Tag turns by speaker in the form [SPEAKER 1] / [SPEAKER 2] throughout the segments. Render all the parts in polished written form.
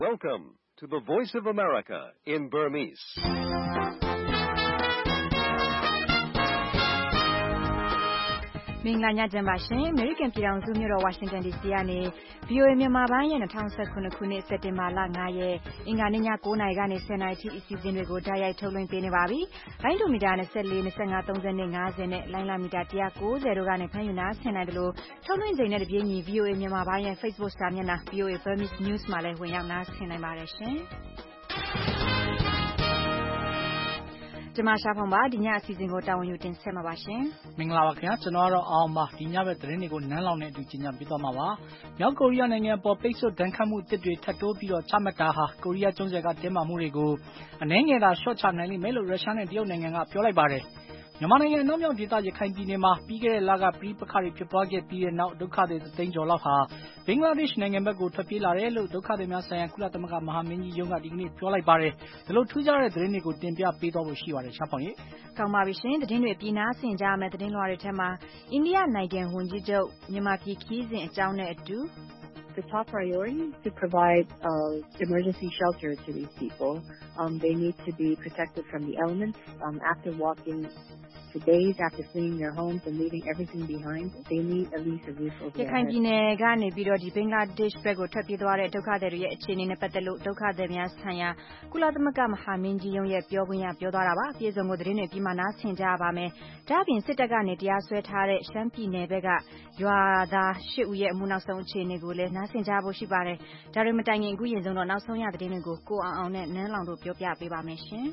[SPEAKER 1] Welcome to the Voice of America in Burmese.
[SPEAKER 2] ။မင်္ဂလာညချမ်းပါရှင်။ American ပြည်ထောင်စုမြို့တော် Washington DC ကနေ VOA မြန်မာပိုင်းရဲ့2019ခုနှစ်စက်တင်ဘာလ9ရက်အင်္ဂါနေ့ည9:00နာရီကနေ10:00နာရီထိအစီအစဉ်တွေကိုတိုက်ရိုက်ထုတ်လွှင့်ပေးနေပါပြီ။လိုင်းဒိုမီတာ24 25 30နဲ့50နဲ့လိုင်းလာမီတာ190တို့ကနေဖမ်းယူနားဆင်နိုင်တယ်လို့ထုတ်လွှင့်ချိန်နဲ့တပြေးညီ VOA မြန်မာပိုင်းရဲ့ Facebook စာမျက်နှာ VOA Burmese News မှာလည်းဝင်ရောက်နားဆင်နိုင်ပါတယ်ရှင်။ကျမရှာဖုံပါဒီညအစီအစဉ်ကိုတာဝန်ယူတင်ဆက်မှာပါရှင်
[SPEAKER 3] မင်္ဂလာပါခင်ဗျာကျွန်တော်ကတော့အောင်ပါဒီညဘက်သတင်းတွေကိုနန်းလောင်နဲ့အတူကြီးညပြသွားမှာပါမြောက်ကိုရီးယားနိုင်ငံပေါ်ပိတ်ဆို့ဒဏ်ခတ်မှုအသစ်တွေထပ်တိုးပြီးတော့ချမှတ်တာဟာကိုရီးယားကျွန်းဆွယ်ကတင်းမာမှုတွေကိုအနှဲငယ်သာရှော့ချနိုင်လိမ့်မယ်လို့ရုရှားနဲ့တရုတ်နိုင်ငံကပြောလိုက်ပါတယ်မြန်မာနိုင်ငံအနောက်မြောက်ဒေသရခိုင်ပြည်နယ်မှာပြီးခဲ့တဲ့လကပြည်ပခါတွေဖြစ်ပွားခဲ့ပြီးတဲ့နောက်ဒုက္ခသည်သသိန်းကျော်လောက်ဟာဘင်္ဂလားဒေ့ရှ်နိုင်ငံဘက်ကိုထွက်ပြေးလာတယ်လို့ဒုက္ခသည်များဆိုင်ရာကုလသမဂ္ဂမဟာမင်းကြီးရုံးကဒီကနေ့ပြောလိုက်ပါတယ်ဒီလိုထူးခြားတဲ့သတင်းတွေကိုတင်ပြပေးသွားဖို့ရှိပါတယ်ရှားဖောင်ကြီး
[SPEAKER 2] ကောင်းပါပြီရှင်သတင်းတွေပြည်နာဆင်ကြရမယ့်သတင်းလွှာတွေထဲမှာအိန္ဒိယနိုင်ငံဝန်ကြီးချုပ်မြန်မာပြည်ခီးစဉ်အကြောင်းနဲ့အတူ
[SPEAKER 4] The top priority to provide emergency shelter to these people. They need to be protected from the elements after walking for days after fleeing their homes and leaving everything behind. They need at least a roof over their head.
[SPEAKER 2] ရခိုင်ပြည်နယ်ကနေပြီးတော့ဒီဘင်္ဂလားဒေ့ရှ်ဘက်ကိုထွက်ပြေးသွားတဲ့ဒုက္ခသည်တွေရဲ့အခြေအနေနဲ့ပတ်သက်လို့ဒုက္ခသည်များဆိုင်ရာကုလသမဂ္ဂမဟာမင်းကြီးရုံးရဲ့ပြောခွင့်ရပြောသွားတာပါပြည်စုံကိုသတင်းတွေပြီးမှနားဆင်ကြရပါမယ်ဒါ့အပြင်စစ်တပ်ကနေတရားစွဲထားတဲ့ရှမ်းပြည်နယ်ဘက်ကရွာသား8ဦးရဲ့အမှုနောက်ဆုံးအခြေအနေကိုလည်းနားဆင်ကြဖို့ရှိပါတယ်ဒါတွေမတိုင်ခင်အခုရင်ဆုံးတော့နောက်ဆုံးရသတင်းတွေကိုကိုအောင်နဲ့နန်းလောင်တို့ပြောပြပေးပါမယ်ရှင်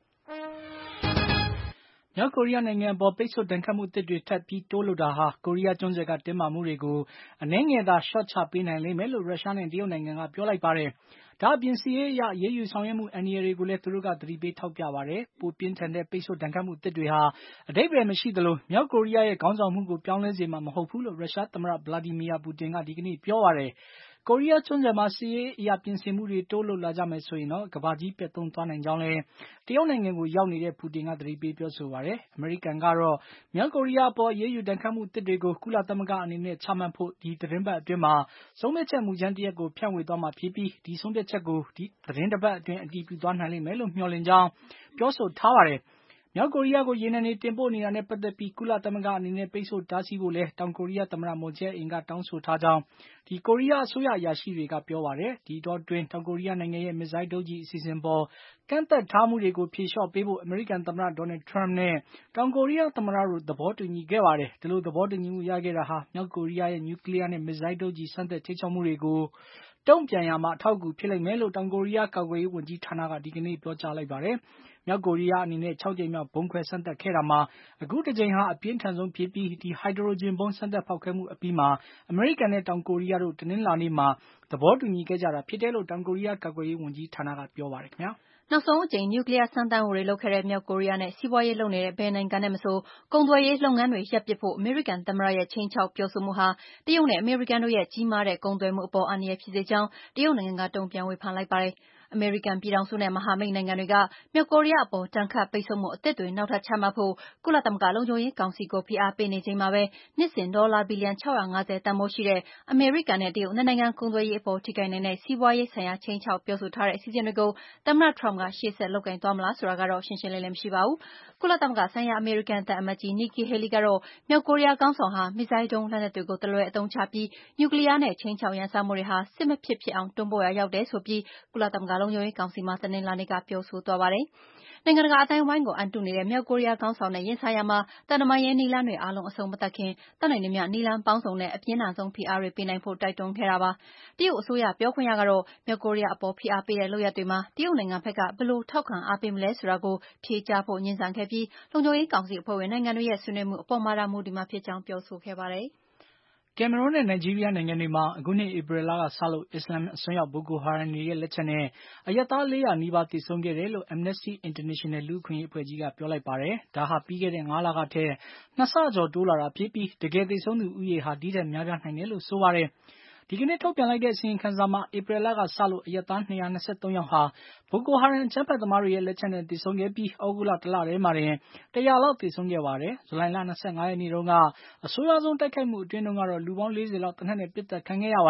[SPEAKER 3] မြောက်ကိုရီးယားနိုင်ငံပေါ်ပိတ်ဆို့ဒဏ်ခတ်မှုအသစ်တွေထပ်ပြီးတိုးလို့တာဟာကိုရီးယားကျွန်းဆွယ်ကတင်းမာမှုတွေကိုအနှဲငယ်သာရှော့ချပေးနိုင်လိမ့်မယ်လို့ရုရှားနဲ့တရုတ်နိုင်ငံကပြောလိုက်ပါတယ်။ဒါအပြင်စီးရေးအရရေးယူဆောင်ရွက်မှုအန္တရာယ်တွေကိုလည်းသူတို့ကသတိပေးထောက်ပြပါတယ်။ပိုပြင်းထန်တဲ့ပိတ်ဆို့ဒဏ်ခတ်မှုအသစ်တွေဟာအဓိပ္ပာယ်မရှိသလိုမြောက်ကိုရီးယားရဲ့ခေါင်းဆောင်မှုကိုပြောင်းလဲစေမှာမဟုတ်ဘူးလို့ရုရှားသမ္မတဗလာဒီမီယာပူတင်ကဒီကနေ့ပြောပါတယ်။ကိုရီးယားကျွန်းဆွယ်မှာစစ်ရေးအရာပြင်ဆင်မှုတွေတိုးလုပ်လာကြမယ်ဆိုရင်တော့ကမ္ဘာကြီးပျက်သုန်းသွားနိုင်ကြောင်းလည်းတရုတ်နိုင်ငံကိုရောက်နေတဲ့ပူတင်ကသတိပေးပြောဆိုပါတယ်။အမေရိကန်ကတော့မြောက်ကိုရီးယားအပေါ်ရေးယူဒဏ်ခတ်မှုအသစ်တွေကိုကုလသမဂ္ဂအနေနဲ့ချမှတ်ဖို့ဒီသတင်းပတ်အတွင်းမှာဆုံးဖြတ်ချက်မူကြမ်းတစ်ရပ်ကိုဖြန့်ဝေသွားမှာဖြစ်ပြီးဒီဆုံးဖြတ်ချက်ကိုဒီသတင်းတစ်ပတ်အတွင်းအတည်ပြုသွားနိုင်လိမ့်မယ်လို့မျှော်လင့်ကြောင်းပြောဆိုထားပါတယ်။မြောက်ကိုရီးယားကိုရေနံတွေတင်ပို့နေတာနဲ့ပတ်သက်ပြီးကုလသမဂ္ဂအနေနဲ့ပိတ်ဆို့တားဆီးဖို့လဲတောင်ကိုရီးယားသမ္မတမွန်ဂျယ်အင်ကတောင်းဆိုထားကြောင်းဒီကိုရီးယားအစိုးရအရာရှိတွေကပြောပါတယ်ဒီတော့တွင်တောင်ကိုရီးယားနိုင်ငံရဲ့မစ်ဇိုင်းဒုံးကျည်အစီအစဉ်ပေါ်ကန့်သက်ထားမှုတွေကိုဖြေလျှော့ပေးဖို့အမေရိကန်သမ္မတဒေါ်နယ်ထရမ့်နဲ့တောင်ကိုရီးယားသမ္မတတို့သဘောတူညီခဲ့ပါတယ်ဒီလိုသဘောတူညီမှုရခဲ့တာဟာမြောက်ကိုရီးယားရဲ့နျူကလ িয়ার နဲ့မစ်ဇိုင်းဒုံးကျည်စမ်းသပ်ထိန်းချုပ်မှုတွေကိုတုံ့ပြန်ရမှာအထောက်အကူဖြစ်လိမ့်မယ်လို့တောင်ကိုရီးယားကာကွယ်ရေးဝန်ကြီးဌာနကဒီကနေ့ပြောကြားလိုက်ပါတယ်မြောက်ကိုရီးယားအနေနဲ့6ကြိမ်မြောက်ဘုံခွဲစမ်းသပ်ခဲ့တာမှာအခုတစ်ကြိမ်ဟာအပြင်းထန်ဆုံးဖြစ်ပြီးဒီဟိုက်ဒရိုဂျင်ဘုံစမ်းသပ်ဖောက်ခွဲမှုအပြီးမှာအမေရိကန်နဲ့တောင်ကိုရီးယားတို့တနင်္လာနေ့မှာသဘောတူညီခဲ့ကြတာဖြစ်တယ်လို့တောင်ကိုရီးယားကာကွယ်ရေးဝန်ကြီးဌာနကပြောပါတယ်ခင်ဗျာ
[SPEAKER 2] နောက်ဆုံးအကြိမ်နျူကလ িয়ারစမ်းသပ်မှုတွေလုပ်ခဲ့တဲ့မြောက်ကိုရီးယားနဲ့စီးပွားရေးလုပ်နေတဲ့ဘယ်နိုင်ငံနဲ့မဆိုကုန်သွယ်ရေးလုပ်ငန်းတွေရပ်ပစ်ဖို့အမေရိကန်သမ္မတရဲ့ချိန်ချောက်ပြောဆိုမှုဟာတရုတ်နဲ့အမေရိကန်တို့ရဲ့ကြီးမားတဲ့ကုန်သွယ်မှုအပေါ်အန္တရာယ်ဖြစ်စေကြောင်းတရုတ်နိုင်ငံကတုံ့ပြန်ဝေဖန်လိုက်ပါတယ်။အမေရိကန်ပြည်ထောင်စုနဲ့မဟာမိတ်နိုင်ငံတွေကမြောက်ကိုရီးယားအပေါ်ဒဏ်ခတ်ပိတ်ဆို့မှုအသစ်တွေနောက်ထပ်ချမှတ်ဖို့ကုလသမဂ္ဂလုံခြုံရေးကောင်စီကိုဖိအားပေးနေချိန်မှာပဲနှစ်စဉ်ဒေါ်လာဘီလီယံ650တန်ဖိုးရှိတဲ့အမေရိကန်နဲ့တရုတ်နှစ်နိုင်ငံကုန်သွယ်ရေးအပေါ်ထိခိုက်နိုင်တဲ့စီးပွားရေးဆိုင်ရာချိန်ချောက်ပြောဆိုထားတဲ့အစီအစဉ်တွေကိုသမ္မတထရမ့်ကရှေ့ဆက်လုပ်ကိုင်သွားမလားဆိုတာကတော့ရှင်းရှင်းလင်းလင်းမရှိပါဘူး။ကုလသမဂ္ဂဆိုင်ရာအမေရိကန်သံအမတ်ကြီး Nikki Haley ကတော့မြောက်ကိုရီးယားခေါင်းဆောင်ဟာမစ်ဇိုင်းဒုံးလက်နက်တွေကိုတလွဲအသုံးချပြီးနျူကလ িয়ার နဲ့ချိန်ချောက်ရန်စမှုတွေဟာစစ်မဖြစ်ဖြစ်အောင်တွန်းပို့ရာရောက်တယ်ဆိုပြီးကုလသမဂ္ဂလုံခြုံရေးကောင်စီမှာတနင်္လာနေ့ကပြောဆိုသွားပါတယ်။နိုင်ငံတကာအတိုင်းအဝိုင်းကိုအန်တုနေတဲ့မြောက်ကိုရီးယားခေါင်းဆောင်နဲ့ရင်ဆိုင်ရာမှာတန်တမာရေးနည်းလမ်းတွေအားလုံးအဆုံးမသတ်ခင်တတ်နိုင်သမျှနည်းလမ်းပေါင်းစုံနဲ့အပြင်းထန်ဆုံးဖိအားတွေပေးနိုင်ဖို့တိုက်တွန်းခဲ့တာပါ။တရုတ်အစိုးရပြောခွင့်ရကတော့မြောက်ကိုရီးယားအပေါ်ဖိအားပေးတဲ့လုပ်ရပ်တွေမှာတရုတ်နိုင်ငံဘက်ကဘယ်လိုထောက်ခံအားပေးမလဲဆိုတာကိုဖြေကြားဖို့ငြင်းဆန်ခဲ့ပြီးလုံခြုံရေးကောင်စီအဖွဲ့ဝင်နိုင်ငံတွေရဲ့ဆွေးနွေးမှုအပေါ်မှာမူတည်မှာဖြစ်ကြောင်းပြောဆိုခဲ့ပါတယ်။
[SPEAKER 3] ကင်မရွန်းနဲ့နိုင်ဂျီးရီးယားနိုင်ငံတွေမှာအခုနှစ်ဧပြီလကစလို့အစ္စလာမ်အစွန်းရောက်ဘိုကိုဟာရမ်တွေရဲ့လက်ချက်နဲ့အရပ်သား400နီးပါးသေဆုံးခဲ့တယ်လို့ Amnesty International လူ့အခွင့်အရေးအဖွဲ့ကြီးကပြောလိုက်ပါတယ်။ဒါဟာပြီးခဲ့တဲ့5လကထက်2ဆကျော်တိုးလာတာဖြစ်ပြီးတကယ်သေဆုံးသူဦးရေဟာဒီထက်များပြားနိုင်တယ်လို့ဆိုပါတယ်။ဒီကနေ့ထုတ်ပြန်လိုက်တဲ့အစီရင်ခံစာမှာဧပြီလကစလို့အရပ်သား223ယောက်ဟာဘိုကိုဟာရမ်အကြမ်းဖက်သမားတွေရဲ့လက်ချက်နဲ့သေဆုံးခဲ့ပြီးဩဂုတ်လတလထဲမှာတင်100လောက်သေဆုံးခဲ့ပါတယ်။ဇူလိုင်လ25ရက်နေ့တုန်းကအဆိုးရွားဆုံးတိုက်ခိုက်မှုအတွင်းတုန်းကတော့လူပေါင်း40လောက်သေနတ်နဲ့ပစ်သတ်ခံခဲ့ရပါတယ်။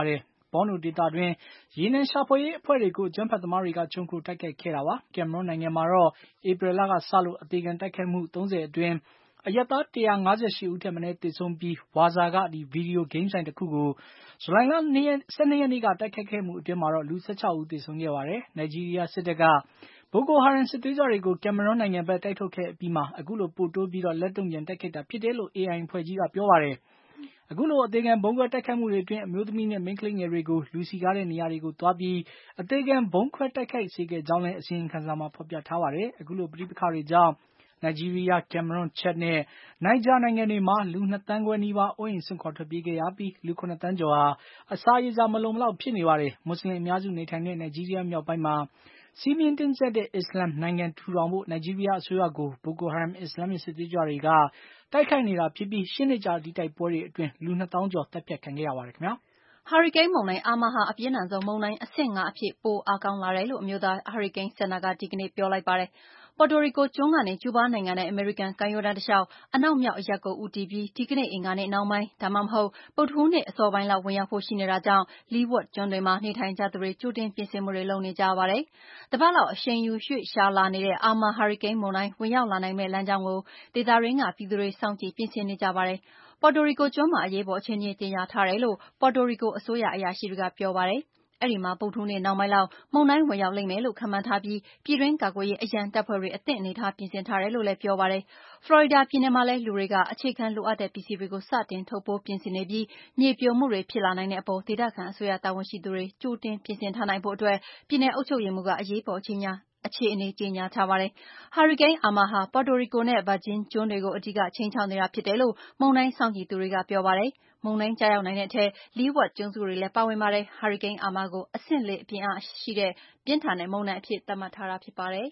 [SPEAKER 3] ဘောနိုဒေသတွင်းရေနံရှာဖွေရေးအဖွဲ့တွေကိုအကြမ်းဖက်သမားတွေကခြုံခိုတိုက်ခိုက်ခဲ့တာပါ။ ကင်မရွန်းနိုင်ငံမှာတော့ဧပြီလကစလို့အသေခံတိုက်ခိုက်မှု30အတွင်းအရပ်သား158ဦးထက်မနည်းသေဆုံးပြီးဝါစာကဗီဒီယိုဂိမ်းဆိုင်တစ်ခုကိုဇူလိုင်လ12ရက်နေ့ကတိုက်ခိုက်ခဲ့မှုအတွင်းမှာတော့လူ16ဦးသေဆုံးခဲ့ပါတယ်။ နိုင်ဂျီးရီးယားစစ်တပ်ကဘိုကိုဟာရမ်စစ်သွေးကြွတွေကိုကင်မရွန်းနိုင်ငံဘက်တိုက်ထုတ်ခဲ့အပြီးမှာအခုလိုပိုတိုးပြီးလက်တုံ့ပြန်တိုက်ခိုက်တာဖြစ်တယ်လို့ AI အဖွဲ့ကြီးကပြောပါတယ်။ အခုလိုအသေခံဗုံးခွဲတိုက်ခိုက်မှုတွေအတွင်းအမျိုးသမီးနဲ့မိန်းကလေးငယ်တွေကိုလူစည်ကားတဲ့နေရာတွေကိုသွားပြီးအသေခံဗုံးခွဲတိုက်ခိုက်စေခဲ့ကြောင်းလည်းအစီရင်ခံစာမှာဖော်ပြထားပါတယ်။ အခုလိုပဋိပက္ခတွေကြောင့်နိုင်ဂျီးရီးယား၊ကင်မရွန်း၊ချက်နဲ့နိုင်ဂျာနိုင်ငံတွေမှာလူ2သန်းခွဲနီးပါးအိုးအိမ်စွန့်ခွာထွက်ပြေးခဲ့ရပြီးလူ7သန်းကျော်ဟာအစာရေစာမလုံမလောက်ဖြစ်နေပါတယ်။ မွတ်ဆလင်အများစုနေထိုင်တဲ့နိုင်ဂျီးရီးယားမြောက်ပိုင်းမှာစည်းမျဉ်းတင်းကျပ်တဲ့အစ္စလာမ်နိုင်ငံထူထောင်ဖို့နိုင်ဂျီးရီးယားအစိုးရကိုဘိုကိုဟာရမ်အစ္စလာမ်မစ်စစ်သွေးကြွတွေကတိုက်ခိုက်နေတာဖြစ်ပြီး8နှစ်ကြာဒီတိုက်ပွဲတွေအတွင်းလူ2သောင်းကျော်သတ်ဖြတ်ခံခဲ့ရပါတယ်ခင်ဗျာ
[SPEAKER 2] ။ဟာရီကိန်းမုန်တိုင်းအာမာဟာအပြင်းထန်ဆုံးမုန်တိုင်းအဆင့်5အဖြစ်ပိုအားကောင်းလာတယ်လို့အမျိုးသားဟာရီကိန်းစင်တာကဒီကနေ့ပြောလိုက်ပါတယ်။ ပေါ်တိုရီကိုကျွန်းကနေကျူးဘားနိုင်ငံနဲ့အမေရိကန်ကမ်းရိုးတန်းတလျှောက်အနောက်မြောက်အရပ်ကိုဦးတည်ပြီးဒီကနေ့အင်္ဂါနေ့နှောင်းပိုင်းဒါမှမဟုတ်ဗုဒ္ဓဟူးနေ့အစောပိုင်းလောက်ဝင်ရောက်ဖို့ရှိနေတာကြောင့် Leeward ကျွန်းတွေမှာနေထိုင်ကြသူတွေကြိုတင်ပြင်ဆင်မှုတွေလုပ်နေကြရပါတယ်။တပတ်လောက်အရှိန်ယူရွှေ့လျားလာနေတဲ့အာမာဟာရီကိန်းမုန်တိုင်းဝင်ရောက်လာနိုင်မယ့်လမ်းကြောင်းကိုဒေသတွင်းကပြည်သူတွေစောင့်ကြည့်ပြင်ဆင်နေကြပါတယ်။ ပေါ်တိုရီကိုကျွန်းမှာအရေးပေါ်အခြေအနေကြေညာထားတယ်လို့ပေါ်တိုရီကိုအစိုးရအရာရှိတွေကပြောပါတယ်။အဲဒီမှာဗုဒ္ဓဟူးနေ့နှောင်းပိုင်းလောက်မုန်တိုင်းဝင်ရောက်လိမ့်မယ်လို့ခန့်မှန်းထားပြီးပြည်တွင်းကာကွယ်ရေးအရန်တပ်ဖွဲ့တွေအသင့်အနေထားပြင်ဆင်ထားတယ်လို့လည်းပြောပါတယ်။ ဖလော်ရီဒါပြည်နယ်မှာလည်းလူတွေကအခြေခံလိုအပ်တဲ့ပစ္စည်းတွေကိုစတင်ထုတ်ပိုးပြင်ဆင်နေပြီးမြေပြိုမှုတွေဖြစ်လာနိုင်တဲ့အပေါ်ဒေသခံအစိုးရတာဝန်ရှိသူတွေကြိုတင်ပြင်ဆင်ထားနိုင်ဖို့အတွက်ပြည်နယ်အုပ်ချုပ်ရေးမှူးကအရေးပေါ်အခြေအနေကြေညာထားပါတယ်။ ဟာရီကိန်းအာမာဟာပေါ်တိုရီကိုနဲ့ Virgin ကျွန်းတွေကိုအဓိကခြိမ်းခြောက်နေတာဖြစ်တယ်လို့မုန်တိုင်းစောင့်ကြည့်သူတွေကပြောပါတယ်။မုန်တိုင်းကျရောက်နိုင်တဲ့အထဲ Leeward ကျွန်းစုတွေလည်းပါဝင်ပါတယ်။ ဟာရီကိန်းအာမာကိုအဆင့်4ပြင်းအားရှိတဲ့ပြင်းထန်တဲ့မုန်တိုင်းအဖြစ်သတ်မှတ်ထားတာဖြစ်ပါတယ်။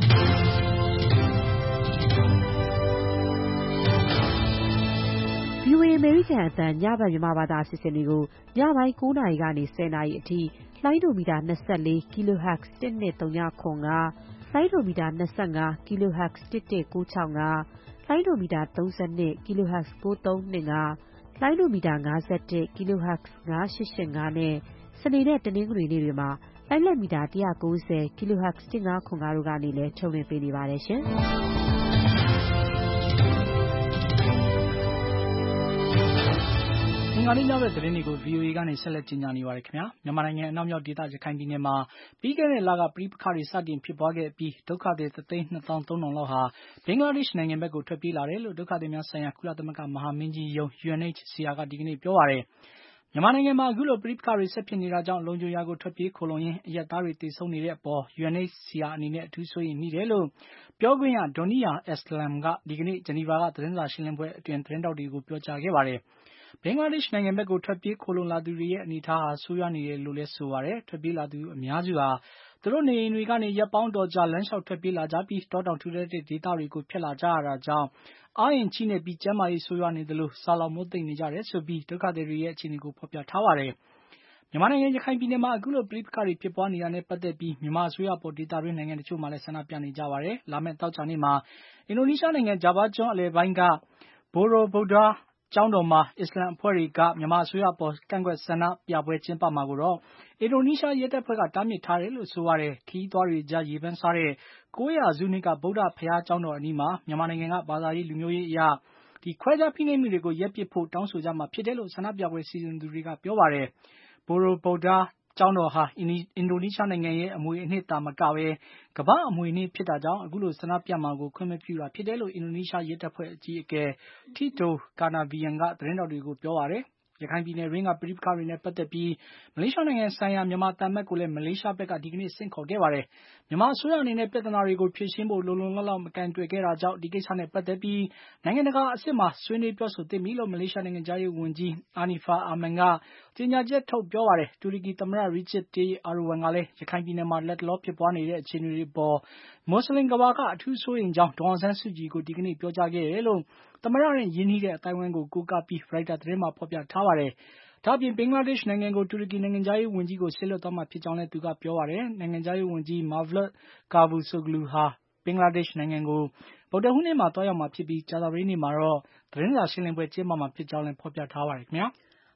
[SPEAKER 5] VOA အမေရိကန်အသံညဘက်မြန်မာဘာသာအစီအစဉ်တွေကိုညပိုင်း9:00 နာရီကနေ10:00 နာရီအထိလိုင်းဒိုမီတာ24 kHz 12305လိုင်းဒိုမီတာ25 kHz 11965လိုင်းဒိုမီတာ32 kHz 9325လိုင်းဒိုမီတာ51 kHz 9885နဲ့စနေနဲ့တနင်္ဂနွေနေ့တွေမှာလိုင်းလက်မီတာ190 kHz 1505တို့ကနေလည်းထုတ်လွှင့်ပေးနေပါတယ်ရှင်။
[SPEAKER 3] အင်္ဂါနေ့ညဘက်သတင်းတွေကို VOA ကနေဆက်လက်ကြီးညာနေပါတယ်ခင်ဗျာ။မြန်မာနိုင်ငံအနောက်မြောက်ဒေသရခိုင်ပြည်နယ်မှာပြီးခဲ့တဲ့လကပဋိပက္ခတွေစတင်ဖြစ်ပွားခဲ့အပြီးဒုက္ခသည်1,230,000 လောက်ဟာဘင်္ဂလားဒေ့ရှ်နိုင်ငံဘက်ကိုထွက်ပြေးလာတယ်လို့ဒုက္ခသည်များဆိုင်ရာကုလသမဂ္ဂမဟာမင်းကြီးရုံး UNHCR ကဒီကနေ့ပြောပါတယ်။မြန်မာနိုင်ငံမှာအခုလိုပဋိပက္ခတွေဆက်ဖြစ်နေတာကြောင့်လုံခြုံရာကိုထွက်ပြေးခိုလှုံရင်းအရပ်သားတွေသေဆုံးနေတဲ့အပေါ် UNHCR အနေနဲ့အထူးစိုးရိမ်မိတယ်လို့ပြောခွင့်ရ Doniya Aslam ကဒီကနေ့ဂျနီဗာကသတင်းစာရှင်းလင်းပွဲအတွင်းသတင်းထောက်တွေကိုပြောကြားခဲ့ပါတယ်။ဘင်္ဂလားဒေ့ရှ်နိုင်ငံဘက်ကိုထွက်ပြေးခိုလှုံလာသူတွေရဲ့အနေအထားဟာဆိုးရွားနေတယ်လို့လည်းဆိုပါတယ်။ထွက်ပြေးလာသူအများစုဟာသူတို့နေအိမ်တွေကနေရက်ပေါင်းအတော်ကြာလမ်းလျှောက်ထွက်ပြေးလာကြပြီးတောတောင်ထူထပ်တဲ့ဒေသတွေကိုဖြတ်လာကြရတာကြောင့်အားအင်ချိနဲ့ပြီးကျန်းမာရေးဆိုးရွားနေသလိုဆာလောင်မိုးသိပ်နေကြတယ်ဆိုပြီးဒုက္ခသည်တွေရဲ့အခြေအနေကိုဖော်ပြထားပါတယ်။မြန်မာနိုင်ငံရခိုင်ပြည်နယ်မှာအခုလိုပဋိပက္ခတွေဖြစ်ပွားနေတာနဲ့ပတ်သက်ပြီးမြန်မာအစိုးရပေါ်ဒေသတွင်းနိုင်ငံတချို့မှာလည်းဆန္ဒပြနေကြပါတယ်။လာမယ့်သောကြာနေ့မှာအင်ဒိုနီးရှားနိုင်ငံဂျာဗားကျွန်းအလယ်ပိုင်းက Borobudur ကျောင်းတော်မှာအစ္စလာမ်အဖွဲ့တွေကမြန်မာအစိုးရအပေါ်ကန့်ကွက်ဆန္ဒပြပွဲကျင်းပမှာကိုတော့အင်ဒိုနီးရှားရဲတပ်ဖွဲ့ကတားမြစ်ထားတယ်လို့ဆိုပါတယ်။ခရီးသွားတွေကြားရေပန်းစားတဲ့900စုနှစ်ကဗုဒ္ဓဘုရားကျောင်းတော်အနီးမှာမြန်မာနိုင်ငံကဘာသာရေးလူမျိုးရေးအရခွဲခြားဖိနှိပ်မှုတွေကိုရပ်ပစ်ဖို့တောင်းဆိုကြမှာဖြစ်တယ်လို့ဆန္ဒပြပွဲစီစဉ်သူတွေကပြောပါတယ်။ Borobudur ကျောင်းတော်ဟာအင်ဒိုနီးရှားနိုင်ငံရဲ့အမွေအနှစ်သာမကပဲကမ္ဘာ့အမွေအနှစ်ဖြစ်တာကြောင့်အခုလိုဆန္ဒပြမှာကိုခွင့်မပြုတာဖြစ်တယ်လို့အင်ဒိုနီးရှားရဲတပ်ဖွဲ့အကြီးအကဲ Tito Karnavian ကသတင်းထောက်တွေကိုပြောပါတယ်။ရခိုင်ပြည်နယ်တွင်းကပဋိပက္ခတွေနဲ့ပတ်သက်ပြီးမလေးရှားနိုင်ငံဆိုင်ရာမြန်မာသံအမတ်ကိုလည်းမလေးရှားဘက်ကဒီကနေ့ဆင့်ခေါ်ခဲ့ပါတယ်။မြန်မာအစိုးရအနေနဲ့ပြဿနာတွေကိုဖြေရှင်းဖို့လုံလုံလောက်လောက်မကိုင်တွယ်ခဲ့တာကြောင့်ဒီကိစ္စနဲ့ပတ်သက်ပြီးနိုင်ငံတကာအဆင့်မှာဆွေးနွေးပြောဆိုသင့်ပြီလို့မလေးရှားနိုင်ငံခြားရေးဝန်ကြီး Anifah Aman ကကြေညာချက်ထုတ်ပြောပါတယ်။တူရကီသမ္မတ Recep Tayyip Erdogan ကလည်းရခိုင်ပြည်နယ်မှာလတ်တလောဖြစ်ပွားနေတဲ့အခြေအနေတွေအပေါ်မွတ်ဆလင်ကမ္ဘာကအထူးစိုးရိမ်ကြောင်းဒေါ်အောင်ဆန်းစုကြည်ကိုဒီကနေ့ပြောကြားခဲ့တယ်လို့သမ္မတနဲ့ရင်းနှီးတဲ့အသိုင်းအဝိုင်းကိုကိုးကားပြီးရိုက်တာသတင်းမှာဖော်ပြထားပါတယ်။ဒါ့အပြင်ဘင်္ဂလားဒေ့ရှ်နိုင်ငံကိုတူရကီနိုင်ငံခြားရေးဝန်ကြီးကိုစေလွှတ်သွားမှာဖြစ်ကြောင်းလည်းသူကပြောပါတယ်။နိုင်ငံခြားရေးဝန်ကြီး Mevlut Cavusoglu ဟာဘင်္ဂလားဒေ့ရှ်နိုင်ငံကိုဗုဒ္ဓဟူးနေ့မှာသွားရောက်မှာဖြစ်ပြီးကြာသပတေးနေ့မှာတော့သတင်းစာရှင်းလင်းပွဲကျင်းပမှာဖြစ်ကြောင်းလည်းဖော်ပြထားပါတယ်ခင်ဗျာ။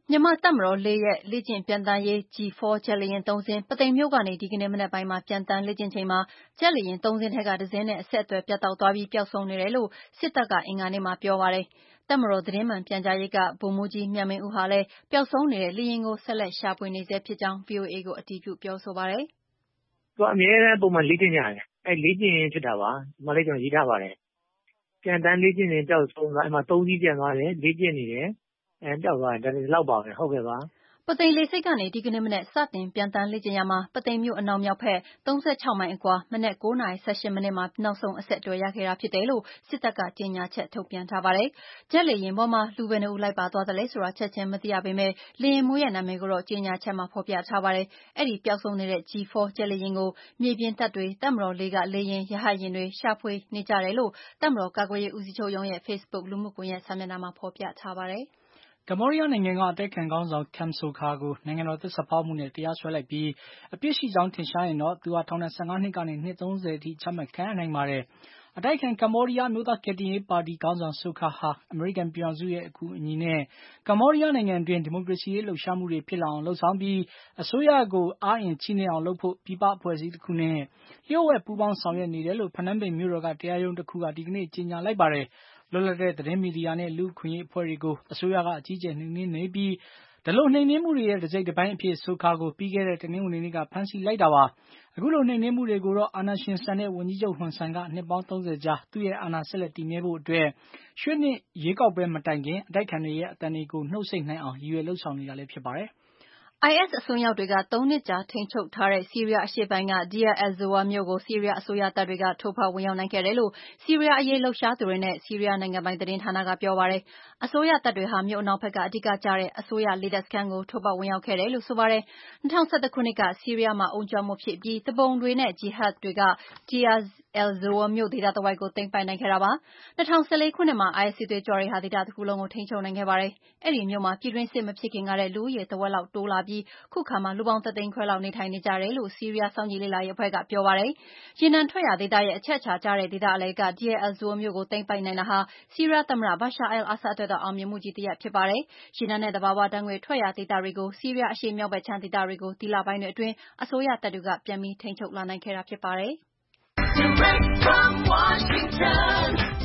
[SPEAKER 2] မြန်မာ့တပ်မတော်လေရဲ့လေ့ကျင့်ပျံသန်းရေး G4 ဂျက်လေယာဉ် 3 စင်းပုသိမ်မြို့ကနေဒီကနေ့မနက်ပိုင်းမှာပျံသန်းလေ့ကျင့်ချိန်မှာဂျက်လေယာဉ် 3 စင်းထဲကတစင်းနဲ့အဆက်အသွယ်ပြတ်တောက်သွားပြီးပျောက်ဆုံးနေတယ်လို့စစ်တပ်ကအင်္ဂါနေ့မှာပြောပါတယ်။တပ်မတော်သတင်းမှန်ပြန်ကြားရေးကဗိုလ်မှူးကြီးမြတ်မင်းဦးဟာလည်းပျောက်ဆုံးနေတဲ့လေယာဉ်ကိုဆက်လက်ရှာဖွေနေဆဲဖြစ်ကြောင်း VOA ကိုအတည်ပြုပြောဆိုပါတယ်
[SPEAKER 6] ။သူအမြဲတမ်းပုံမှန်လေ့ကျင့်ကြတယ်။လေ့ကျင့်ရင်ဖြစ်တာပါ။ဒီမှာလည်းကျွန်တော်ရေးထားပါတယ်။ပျံသန်းလေ့ကျင့်ရင်ပျောက်ဆုံးသွားအဲ့မှာ3စီးပြန်သွားတယ်လေ့ကျင့်နေတယ်ပျောက်သွားတယ်ဒါလည်းလောက်ပါပဲဟုတ်ကဲ့ပါ
[SPEAKER 2] ပုသိမ်လေဆိပ်ကနေဒီကနေ့မနက်စတင်ပျံသန်းလေ့ကျင့်ရာမှာပုသိမ်မြို့အနောက်မြောက်ဘက်36မိုင်အကွာမနက်9:18မိနစ်မှာနောက်ဆုံးအဆက်အသွယ်ရခဲ့တာဖြစ်တယ်လို့စစ်တပ်ကကြေညာချက်ထုတ်ပြန်ထားပါတယ်။ဂျက်လေယာဉ်ပေါ်မှာလူဘယ်နှဦးလိုက်ပါသွားသလဲဆိုတာချက်ချင်းမသိရပေမဲ့လေယာဉ်မှူးရဲ့နာမည်ကိုတော့ကြေညာချက်မှာဖော်ပြထားပါတယ်။အဲ့ဒီပျောက်ဆုံးနေတဲ့ G4 ဂျက်လေယာဉ်ကိုမြေပြင်တပ်တွေတပ်မတော်လေကလေယာဉ်ရဟတ်ယာဉ်တွေရှာဖွေနေကြတယ်လို့တပ်မတော်ကာကွယ်ရေးဦးစီးချုပ်ရုံးရဲ့ Facebook လူမှုကွန်ရက်စာမျက်နှာမှာဖော်ပြထားပါတယ်။
[SPEAKER 3] ကမ္ဘောဒီးယားနိုင်ငံကအတိုက်အခံခေါင်းဆောင် Kem Sokha ကိုနိုင်ငံတော်သစ္စာဖောက်မှုနဲ့တရားစွဲလိုက်ပြီးအပြစ်ရှိကြောင်းထင်ရှားရင်တော့သူဟာထောင်ဒဏ်15နှစ်ကနေနှစ်30အထိချမှတ်ခံရနိုင်ပါတယ်။အတိုက်အခံကမ္ဘောဒီးယားမျိုးသားကယ်တင်ရေးပါတီခေါင်းဆောင် Sokha ဟာအမေရိကန်ပြည်ထောင်စုရဲ့အကူအညီနဲ့ကမ္ဘောဒီးယားနိုင်ငံတွင်းဒီမိုကရေစီရေးလှုပ်ရှားမှုတွေဖြစ်လာအောင်လှုပ်ဆောင်ပြီးအစိုးရကိုအားအင်ချိနဲ့အောင်လုပ်ဖို့ပြည်ပအဖွဲ့အစည်းတစ်ခုနဲ့လျှို့ဝှက်ပူးပေါင်းဆောင်ရွက်နေတယ်လို့ဖနန်းပင်မြို့တော်ကတရားရုံးတစ်ခုကဒီကနေ့ကြေညာလိုက်ပါတယ်။လွတ်လပ်တဲ့သတင်းမီဒီယာနဲ့လူ့အခွင့်အရေးအဖွဲ့တွေကိုအစိုးရကအကြီးအကျယ်နှိမ်နင်းနေပြီးဒီလိုနှိမ်နင်းမှုတွေရဲ့တစ်စိတ်တစ်ပိုင်းအဖြစ်Sokhaကိုပြီးခဲ့တဲ့တနင်္ဂနွေနေ့ကဖမ်းဆီးလိုက်တာပါ။အခုလိုနှိမ်နင်းမှုတွေကိုတော့အာဏာရှင်ဆန်တဲ့ဝန်ကြီးချုပ်ဟွန်ဆန်ကနှစ်ပေါင်း30ကြာသူ့ရဲ့အာဏာဆက်လက်တည်မြဲဖို့အတွက်ရွှေ့နှစ်ရွေးကောက်ပွဲမတိုင်ခင်အတိုက်ခံတွေရဲ့အသံတွေကိုနှုတ်ဆက်နိုင်အောင်ရည်ရွယ်လှုပ်ဆောင်နေတာလည်းဖြစ်ပါတယ်။
[SPEAKER 2] IS အစွန်းရောက်တွေက3နှစ်ကြာထိန်းချုပ်ထားတဲ့ဆီးရီးယားအရှေ့ပိုင်းက Deir el-Zour မြို့ကိုဆီးရီးယားအစိုးရတပ်တွေကထိုးဖောက်ဝင်ရောက်နိုင်ခဲ့တယ်လို့ဆီးရီးယားအရေးလှုပ်ရှားသူတွေနဲ့ဆီးရီးယားနိုင်ငံပိုင်သတင်းဌာနကပြောပါတယ်။အစိုးရတပ်တွေဟာမြို့အနောက်ဘက်ကအဓိကကျတဲ့အစိုးရလေတပ်စခန်းကိုထိုးဖောက်ဝင်ရောက်ခဲ့တယ်လို့ဆိုပါတယ်။2011ခုနှစ်ကဆီးရီးယားမှာအုံကြွမှုဖြစ်ပြီးသူပုန်တွေနဲ့ဂျီဟတ်တွေက Deir el-Zour မြို့ဒေသတဝိုက်ကိုသိမ်းပိုက်နိုင်ခဲ့တာပါ။2014ခုနှစ်မှာ IS စစ်သွေးကြွတွေဟာဒေသတစ်ခုလုံးကိုထိန်းချုပ်နိုင်ခဲ့ပါတယ်။အဲ့ဒီမြို့မှာပြည်တွင်းစစ်မဖြစ်ခင်ကတဲ့လူဦးရေတဝက်လောက်တိုးလာပြီးခုခါမှာလူပေါင်း3သိန်းခွဲလောက်နေထိုင်နေကြတယ်လို့ဆီးရီးယားစောင့်ကြည့်လေ့လာရေးအဖွဲ့ကပြောပါတယ်။ရေနံထွက်ရာဒေသရဲ့အချက်အခြာကျတဲ့ဒေသအလယ်က Deir el-Zour မြို့ကိုသိမ်းပိုက်နိုင်တာဟာဆီးရီးယားသမ္မတ Bashar al-Assad အတွက်တော့အောင်မြင်မှုကြီးတစ်ရပ်ဖြစ်ပါတယ်။ရေနံနဲ့သဘာဝဓာတ်ငွေ့ထွက်ရာဒေသတွေကိုဆီးရီးယားအရှေ့မြောက်ဘက်ခြမ်းဒေသတွေကိုဒီလပိုင်းတွေအတွင်းအစိုးရတပ်တွေကပြန်ပြီးထိန်းချုပ်လာနိုင်ခဲ့တာဖြစ်ပါတယ်။ Direct from Washington,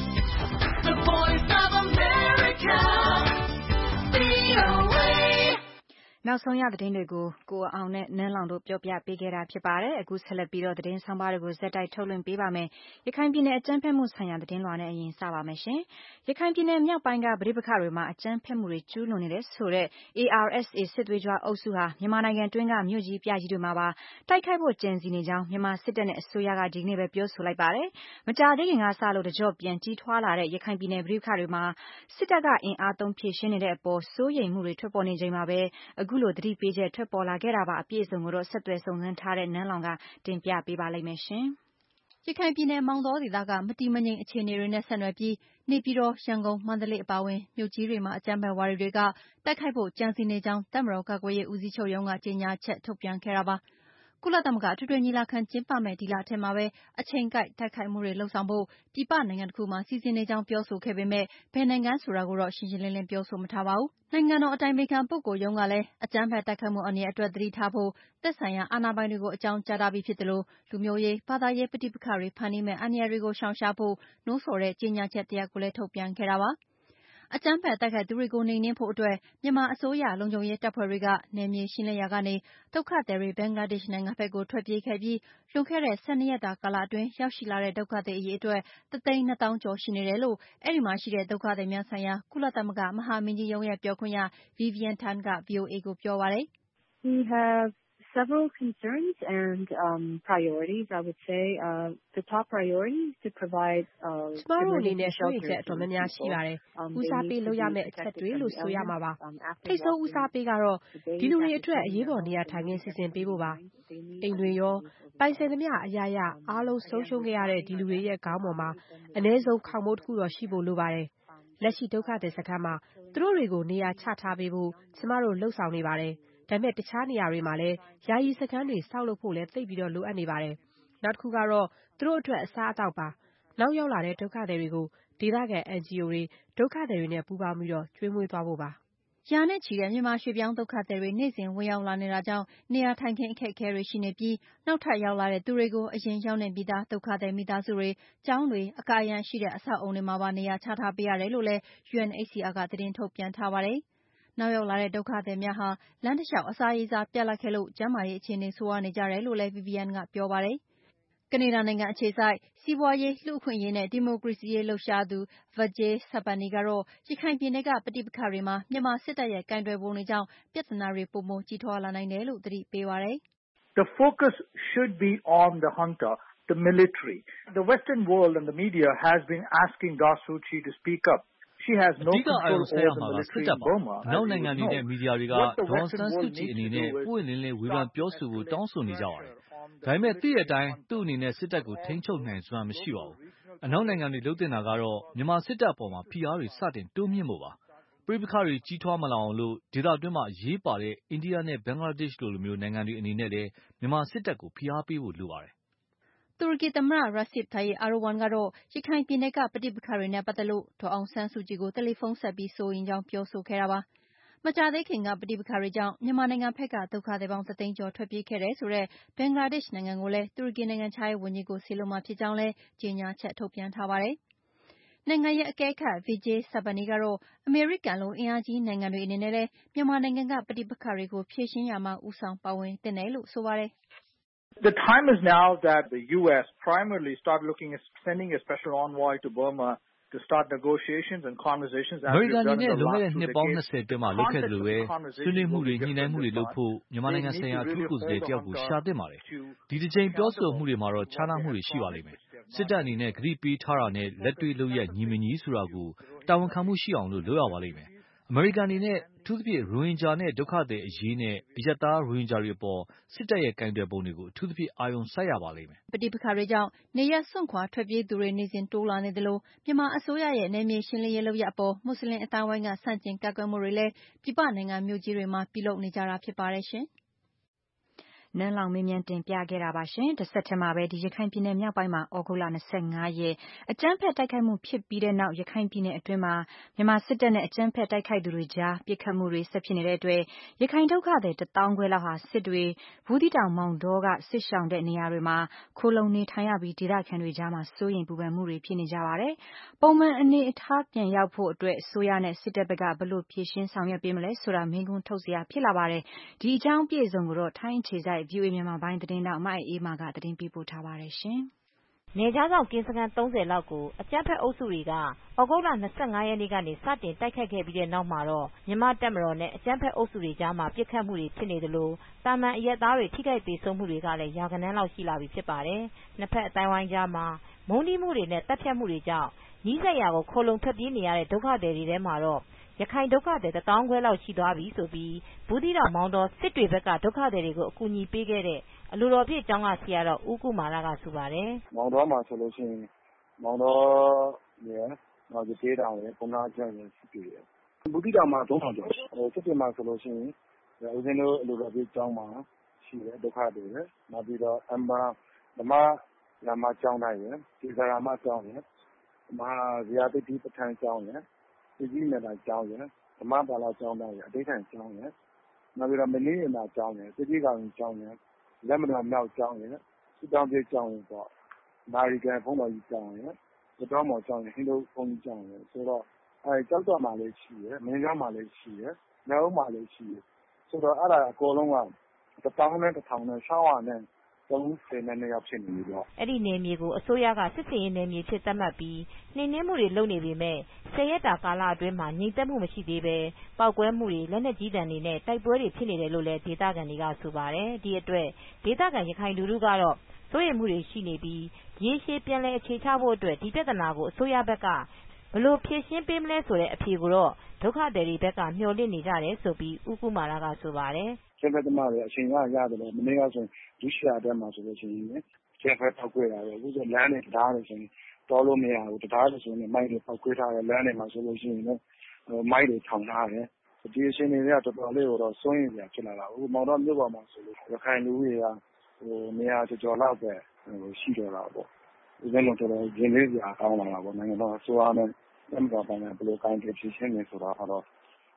[SPEAKER 2] the voice of America, VOA. နောက်ဆုံးရသတင်းတွေကိုကိုအောင်နဲ့နန်းလောင်တို့ပြောပြပေးခဲ့တာဖြစ်ပါတယ်။အခုဆက်လက်ပြီးတော့သတင်းဆောင်ပါတွေကိုဇက်တိုက်ထုတ်လွှင့်ပေးပါမယ်။ရခိုင်ပြည်နယ်အကြမ်းဖက်မှုဆိုင်ရာသတင်းလွှာနဲ့အရင်စပါမယ်ရှင်။ရခိုင်ပြည်နယ်မြောက်ပိုင်းကပဋိပက္ခတွေမှာအကြမ်းဖက်မှုတွေကျူးလွန်နေတဲ့ဆိုတဲ့ ARSA စစ်သွေးကြွအုပ်စုဟာမြန်မာနိုင်ငံတွင်းကမြို့ကြီးပြကြီးတွေမှာပါတိုက်ခိုက်ဖို့ကြံစီနေကြောင်းမြန်မာစစ်တပ်နဲ့အစိုးရကဒီနေ့ပဲပြောဆိုလိုက်ပါတယ်။မကြာသေးခင်ကစလို့တကြော့ပြန်ကြီးထွားလာတဲ့ရခိုင်ပြည်နယ်ပဋိပက္ခတွေမှာစစ်တပ်ကအင်အားသုံးဖြည့်ရှင်းနေတဲ့အပေါ်စိုးရိမ်မှုတွေထွက်ပေါ်နေချိန်မှာပဲအခုလိုသတိပေးချက်ထွက်ပေါ်လာခဲ့တာပါအပြည့်အစုံကိုတော့ဆက်သွယ်စုံစမ်းထားတဲ့နန်းလောင်ကတင်ပြပေးပါလိမ့်မယ်ရှင်။ရခိုင်ပြည်နယ်မောင်တောဒေသကမတည်မငြိမ်အခြေအနေတွေနဲ့ဆက်နွယ်ပြီးနေပြည်တော်ရန်ကုန်မန္တလေးအပါအဝင်မြို့ကြီးတွေမှာအကြမ်းဖက်ဝါဒီတွေကတိုက်ခိုက်ဖို့ကြံစည်နေကြောင်းတပ်မတော်ကာကွယ်ရေးဦးစီးချုပ်ရုံးကကြေညာချက်ထုတ်ပြန်ခဲ့တာပါ။ကုလသမဂ္ဂအထွေထွေညီလာခံကျင်းပမယ့်ဒီလထဲမှာပဲအချိန်ကိုက်တိုက်ခိုက်မှုတွေလုပ်ဆောင်ဖို့ပြည်ပနိုင်ငံတစ်ခုမှစီစဉ်နေကြောင်းပြောဆိုခဲ့ပေမဲ့ဘယ်နိုင်ငံဆိုတာကိုတော့ရှင်းရှင်းလင်းလင်းပြောဆိုမထားပါဘူး။နိုင်ငံတော်အတိုင်ပင်ခံပုဂ္ဂိုလ်ရုံးကလည်းအကြမ်းဖက်တိုက်ခိုက်မှုအန္တရာယ်အတွက်သတိထားဖို့သက်ဆိုင်ရာအာဏာပိုင်တွေကိုအကြောင်းကြားထားပြီးဖြစ်တယ်လို့လူမျိုးရေးဘာသာရေးပဋိပက္ခတွေဖန်တီးမဲ့အန္တရာယ်တွေကိုရှောင်ရှားဖို့နှိုးဆော်တဲ့ကြေညာချက်တစ်ရပ်ကိုလည်းထုတ်ပြန်ခဲ့တာပါ။အကြမ်းဖက်တိုက်ခိုက်သူတွေကိုနှိမ်နင်းဖို့အတွက်မြန်မာအစိုးရလုံခြုံရေးတပ်ဖွဲ့တွေကနယ်မြေရှင်းလင်းရာကနေဒုက္ခသည်တွေဘင်္ဂလားဒေ့ရှ်နိုင်ငံဘက်ကိုထွက်ပြေးခဲ့ပြီးလွန်ခဲ့တဲ့12ရက်တာကာလအတွင်းရောက်ရှိလာတဲ့ဒုက္ခသည်အရေအတွက်1,200,000ကျော်ရှိနေတယ်လို့အဲဒီမှာရှိတဲ့ဒုက္ခသည်များဆိုင်ရာကုလသမဂ္ဂမဟာမင်းကြီးရုံးရဲ့ပြောခွင့်ရ Vivian Tan က VOA ကိုပြောပါတယ်။
[SPEAKER 4] We have several concerns and priorities. I would say the top priority is to provide
[SPEAKER 5] ကျမတို့အနေနဲ့စိုးရိမ်ချက်အတော်များများရှိပါတယ်။ဦးစားပေးလုပ်ရမယ့်အချက်တွေလို့ဆိုရမှာပါ။ထိပ်ဆုံးဦးစားပေးကတော့ဒီလူတွေအတွက်အရေးပေါ်နေရာထိုင်ခင်းစီစဉ်ပေးဖို့ပါ။အိမ်တွေရောပိုင်ဆိုင်သမျှအရာရာအားလုံးဆုံးရှုံးခဲ့ရတဲ့ဒီလူတွေရဲ့ခေါင်းပေါ်မှာအနည်းဆုံးခေါင်မိုးတစ်ခုတော့ရှိဖို့လိုပါတယ်။လက်ရှိဒုက္ခသည်စခန်းမှာသူတို့တွေကိုနေရာချထားပေးဖို့ကျမတို့လှုပ်ဆောင်နေပါတယ်။ဒါပေမဲ့တခြားနေရာတွေမှာလည်းယာယီစခန်းတွေဆောက်လုပ်ဖို့လည်းသိပ်ပြီးတော့လိုအပ်နေပါတယ်။နောက်တစ်ခုကတော့သူတို့အတွက်အစားအသောက်ပါ။နောက်ရောက်လာတဲ့ဒုက္ခသည်တွေကိုဒေသခံ NGO တွေဒုက္ခသည်တွေနဲ့ပူးပေါင်းပြီးတော့ကျွေးမွေးသွားဖို့ပါ။
[SPEAKER 2] ရာနဲ့ချီတဲ့မြန်မာရွှေ့ပြောင်းဒုက္ခသည်တွေနေ့စဉ်ဝင်ရောက်လာနေတာကြောင့်နေရာထိုင်ခင်းအခက်အခဲတွေရှိနေပြီးနောက်ထပ်ရောက်လာတဲ့သူတွေကိုအရင်ရောက်နေပြီးသားဒုက္ခသည်မိသားစုတွေကျောင်းတွေအကာအရံရှိတဲ့အဆောက်အုံတွေမှာပါနေရာချထားပေးရတယ်လို့လည်း UNHCR ကသတင်းထုတ်ပြန်ထားပါတယ်။နောက်ရောက်လာတဲ့ဒုက္ခသည်များဟာလမ်းတစ်လျှောက်အစာရေစာပြတ်လတ်ခဲ့လို့ကျန်းမာရေးအခြေအနေဆိုးဝါးနေကြတယ်လို့လည်း Vivian ကပြောပါတယ်။ကနေဒါနိုင်ငံအခြေစိုက်စီးပွားရေးလူ့အခွင့်အရေးနဲ့ဒီမိုကရေစီရေးလှုပ်ရှားသူ Vijay Sabharwal ကတော့ရခိုင်ပြည်နယ်ကပဋိပက္ခတွေမှာမြန်မာစစ်တပ်ရဲ့ကိုင်တွယ်ပုံတွေကြောင့်ပြဿနာတွေပိုမိုကြီးထွားလာနိုင်တယ်လို့သတိပေးပါတယ်။
[SPEAKER 7] The focus should be on the junta, the military. The Western world and the media has been asking Daw Suu Kyi to speak up. She has no control over the military in Burma.
[SPEAKER 8] နောက်နိုင်ငံတွေနဲ့မီဒီယာတွေကဒေါ်အောင်ဆန်းစုကြည်အနေနဲ့ပွင့်လင်းလင်းဝေဖန်ပြောဆိုဖို့တောင်းဆိုနေကြပါတယ်။ဒါပေမဲ့သိတဲ့အတိုင်းသူ့အနေနဲ့စစ်တပ်ကိုထိန်းချုပ်နိုင်စွမ်းမရှိပါဘူး။အနောက်နိုင်ငံတွေလှုပ်တင်တာကတော့မြန်မာစစ်တပ်အပေါ်မှာဖိအားတွေစတင်တိုးမြင့်ဖို့ပါ။ပဋိပက္ခတွေကြီးထွားမလာအောင်လို့ဒေသတွင်းမှာအရေးပါတဲ့အိန္ဒိယနဲ့ဘင်္ဂလားဒေ့ရှ်လိုမျိုးနိုင်ငံတွေအနေနဲ့လည်းမြန်မာစစ်တပ်ကိုဖိအားပေးဖို့လိုပါတယ်
[SPEAKER 2] ။တူရကီသမ္မတ Recep Tayyip Erdogan ကတော့ရခိုင်ပြည်နယ်ကပဋိပက္ခတွေနဲ့ပတ်သက်လို့ဒေါ်အောင်ဆန်းစုကြည်ကိုတယ်လီဖုန်းဆက်ပြီးစိုးရိမ်ကြောင်းပြောဆိုခဲ့တာပါ။မကြာသေးခင်ကပဋိပက္ခတွေကြောင့်မြန်မာနိုင်ငံဘက်ကဒုက္ခသည်ပေါင်း1 သိန်းကျော်ထွက်ပြေးခဲ့တယ်ဆိုတဲ့ဘင်္ဂလားဒေ့ရှ်နိုင်ငံကိုလည်းတူရကီနိုင်ငံခြားရေးဝန်ကြီးကိုစေလွှတ်မှာဖြစ်ကြောင်းလည်းကြေညာချက်ထုတ်ပြန်ထားပါတယ်။နိုင်ငံရေးအကဲခတ် Vijay Sabharwal ကတော့အမေရိကန်လိုအင်အားကြီးနိုင်ငံတွေအနေနဲ့လည်းမြန်မာနိုင်ငံကပဋိပက္ခတွေကိုဖြေရှင်းရာမှာဦးဆောင်ပါဝင်သင့်တယ်လို့ဆိုပါတယ်
[SPEAKER 7] ။ The time is now that the U.S. primarily start looking at sending a special envoy to Burma to start negotiations and conversations as we've done in the last 2 decades.
[SPEAKER 8] နှစ်ပေါင်း20အတွင်းမှာလုပ်ခဲ့သလိုပဲဆွေးနွေးမှုတွေညှိနှိုင်းမှုတွေလုပ်ဖို့မြန်မာနိုင်ငံဆိုင်ရာအထူးကိုယ်စားလှယ်တယောက်ကိုရှာသင့်ပါတယ်။ဒီတစ်ချိန်ပြောဆိုမှုတွေမှာတော့ခြားနားမှုတွေရှိပါလိမ့်မယ်။စစ်တပ်အနေနဲ့ဂရုပေးထားတာနဲ့လက်တွေ့လုပ်ရက်ညီမညီဆိုတာကိုတာဝန်ခံမှုရှိအောင်လုပ်ရပါလိမ့်မယ်။အမေရိကန်အနေနဲ့အထူးသဖြင့်ရိုဟင်ဂျာနဲ့ဒုက္ခသည်အရေးနဲ့အရပ်သားရိုဟင်ဂျာတွေအပေါ်စစ်တပ်ရဲ့ကိုင်တွယ်ပုံတွေကိုအထူးသဖြင့်အာရုံစိုက်ရပါလိမ့်မယ်
[SPEAKER 2] ။ပဋိပက္ခတွေကြောင့်နေရပ်စွန့်ခွာထွက်ပြေးသူတွေနေ့စဉ်တိုးလာနေသလိုမြန်မာအစိုးရရဲ့နယ်မြေရှင်းလင်းရေးလုပ်ရပ်အပေါ်မွတ်ဆလင်အသိုင်းအဝိုင်းကဆန့်ကျင်ကန့်ကွက်မှုတွေလည်းပြည်ပနိုင်ငံမြို့ကြီးတွေမှာပြုလုပ်နေကြတာဖြစ်ပါတယ်ရှင်။နန်းလောင်မေးမြန်းတင်ပြခဲ့တာပါရှင်။တစ်ဆက်တည်းမှာပဲဒီရခိုင်ပြည်နယ်မြောက်ပိုင်းမှာဩဂုတ်လ25ရက်အကြမ်းဖက်တိုက်ခိုက်မှုဖြစ်ပြီးတဲ့နောက်ရခိုင်ပြည်နယ်အတွင်းမှာမြန်မာစစ်တပ်နဲ့အကြမ်းဖက်တိုက်ခိုက်သူတွေကြားပစ်ခတ်မှုတွေဆက်ဖြစ်နေတဲ့အတွက်ရခိုင်ဒုက္ခသည်1,000 ခွဲလောက်ဟာစစ်တွေဘူးသီးတောင်မောင်တောကစစ်ရှောင်တဲ့နေရာတွေမှာခိုလုံနေထိုင်ရပြီးဒေသခံတွေကြားမှာစိုးရိမ်ပူပန်မှုတွေဖြစ်နေကြပါတယ်။ပုံမှန်အနေအထားပြန်ရောက်ဖို့အတွက်အစိုးရနဲ့စစ်တပ်ဘက်ကဘယ်လိုဖြေရှင်းဆောင်ရွက်ပေးမလဲဆိုတာမေးခွန်းထုတ်စရာဖြစ်လာပါတယ်။ဒီအကြောင်းအပြည့်အစုံကိုတော့ထိုင်းအခြေစိုက် VOA မြန်မာပိုင်းသတင်းထောက်မအေးမာကသတင်းပေးပို့ထားပါတယ်ရှင်
[SPEAKER 5] ။နယ်ခြားစောင့်ကင်းစခန်း30လောက်ကိုအကြမ်းဖက်အုပ်စုတွေကဩဂုတ်လ25ရက်နေ့ကနေစတင်တိုက်ခိုက်ခဲ့ပြီးတဲ့နောက်မှာတော့မြန်မာတပ်မတော်နဲ့အကြမ်းဖက်အုပ်စုတွေကြားမှာပစ်ခတ်မှုတွေဖြစ်နေသလိုတာမန်အရပ်သားတွေထိခိုက်သေဆုံးမှုတွေကလည်းရာဂဏန်းလောက်ရှိလာပြီဖြစ်ပါတယ်။နှစ်ဖက်အတိုင်းဝိုင်းကြားမှာမုန်းတီးမှုတွေနဲ့တပ်ဖြတ်မှုတွေကြောင့်နီးစပ်ရာကိုခိုလုံထွက်ပြေးနေရတဲ့ဒုက္ခသည်တွေထဲမှာတော့ရခိုင်ဒုက္ခသည်1,000 ခွဲလောက်ရှိသွားပြီဆိုပြီးဘူးသီးတောင်မောင်တော်စစ်တွေဘက်ကဒုက္ခသည်တွေကိုအကူအညီပေးခဲ့တဲ့အလိုတော်ပြည့်ကျောင်းကဆရာတော်ဦးကုမာရကဆိုပါတယ်
[SPEAKER 9] ။မောင်တော်မှာဆိုလို့ရှိရင်မောင်တော်ရဲ့နောက်ရသေးတောင်ရဲ့ပုံနာကျန်ရဲ့စစ်တွေရဲ့ဘူးသီးတောင်မှာ3,000 ကျော်စစ်တွေမှာဆိုလို့ရှိရင်ဦးဇင်းတို့အလိုတော်ပြည့်ကျောင်းမှာရှိတဲ့ဒုက္ခသည်တွေနောက်ပြီးတော့ဓမ္မရာမကျောင်းတိုင်းရဲ့ဒီဇာရာမကျောင်းရဲ့မဟာဇေယျတိပဋ္ဌာန်ကျောင်းရဲ့ပြည်ကြီးမြတ်တာကျောင်းရဲ့ဓမ္မပါဠိကျောင်းတိုင်းရဲ့အဋ္ဌံကျောင်းရဲ့နောက်ပြီးတော့မင်းရနာကျောင်းရဲ့ပြည်ကြီးကောင်ကျောင်းရဲ့လက်မတော်မြောက်ကျောင်းရဲ့စစ်တောင်းပြေကျောင်းရဲ့ပေါ့နာရီကန်ဘုန်းတော်ကြီးကျောင်းရဲ့သတော်မော်ကျောင်းရဲ့ဟိန္ဒုဘုန်းကြီးကျောင်းရဲ့ဆိုတော့ကျောက်တော်မှာလည်းရှိရဲ့မင်းကျောင်းမှာလည်းရှိရဲ့ညောင်မှာလည်းရှိရဲ့ဆိုတော့အဲ့ဒါအကုန်လုံးက1,000 နဲ့ 1,000 နဲ့600နဲ့32ယောက်ဖြစ်နေပြီပေါ့
[SPEAKER 5] အဲ့ဒီနယ်မြေကိုအစိုးရကစစ်စင်ရေးနယ်မြေဖြစ်သတ်မှတ်ပြီးနှိမ်နင်းမှုတွေလုပ်နေပေမဲ့10 ရက်တာကာလအတွင်းမှာငြိမ်သက်မှုမရှိသေးပဲပောက်ကွဲမှုတွေလက်နက်ကြီးတံတွေနဲ့တိုက်ပွဲတွေဖြစ်နေတယ်လို့လည်းဒေသခံတွေကဆိုပါတယ်ဒီအတွက်ဒေသခံရခိုင်လူထုကတော့စိုးရိမ်မှုတွေရှိနေပြီးရေရှည်ပြန်လည်အခြေချဖို့အတွက်ဒီပြဿနာကိုအစိုးရဘက်ကဘယ်လိုဖြေရှင်းပေးမလဲဆိုတဲ့အဖြေကိုတော့ဒုက္ခသည်တွေဘက်ကမျှော်လင့်နေကြတယ်ဆိုပြီးဦးကုမာရကဆိုပါတယ်
[SPEAKER 9] ကျဖက်သမားတွေအချိန်ရတယ်လို့မနေ့ကဆိုရင်ဒုရှာတဲ့မှာဆိုလို့ရှိရင်ကျဖက်ထောက်ခွဲတာပဲအခုဆိုလမ်းနဲ့တရားတွေဆိုရင်တော်လို့မရဘူးတရားတွေဆိုရင်မိုက်တွေပောက်ခွဲထားတယ်လမ်းတွေမှာဆိုလို့ရှိရင်မိုက်တွေထောင်ထားတယ်ဒီအချိန်တွေကတော်တော်လေးတော့စိုးရင်ပြန်ဖြစ်လာတာအခုမောင်တော်မြို့ပေါ်မှာဆိုလို့ရခိုင်လူတွေကနေရာကျော်လောက်ပဲရှိတော့တာပေါ့ဒီလိုတော့တော်ရင်းလေးစရာကောင်းလာတာပေါ့နိုင်ငံတော်အစိုးရနဲ့တမတော်ပိုင်းကဘယ်လိုကိုင်းဖြေရှင်းနေဆိုတာတော့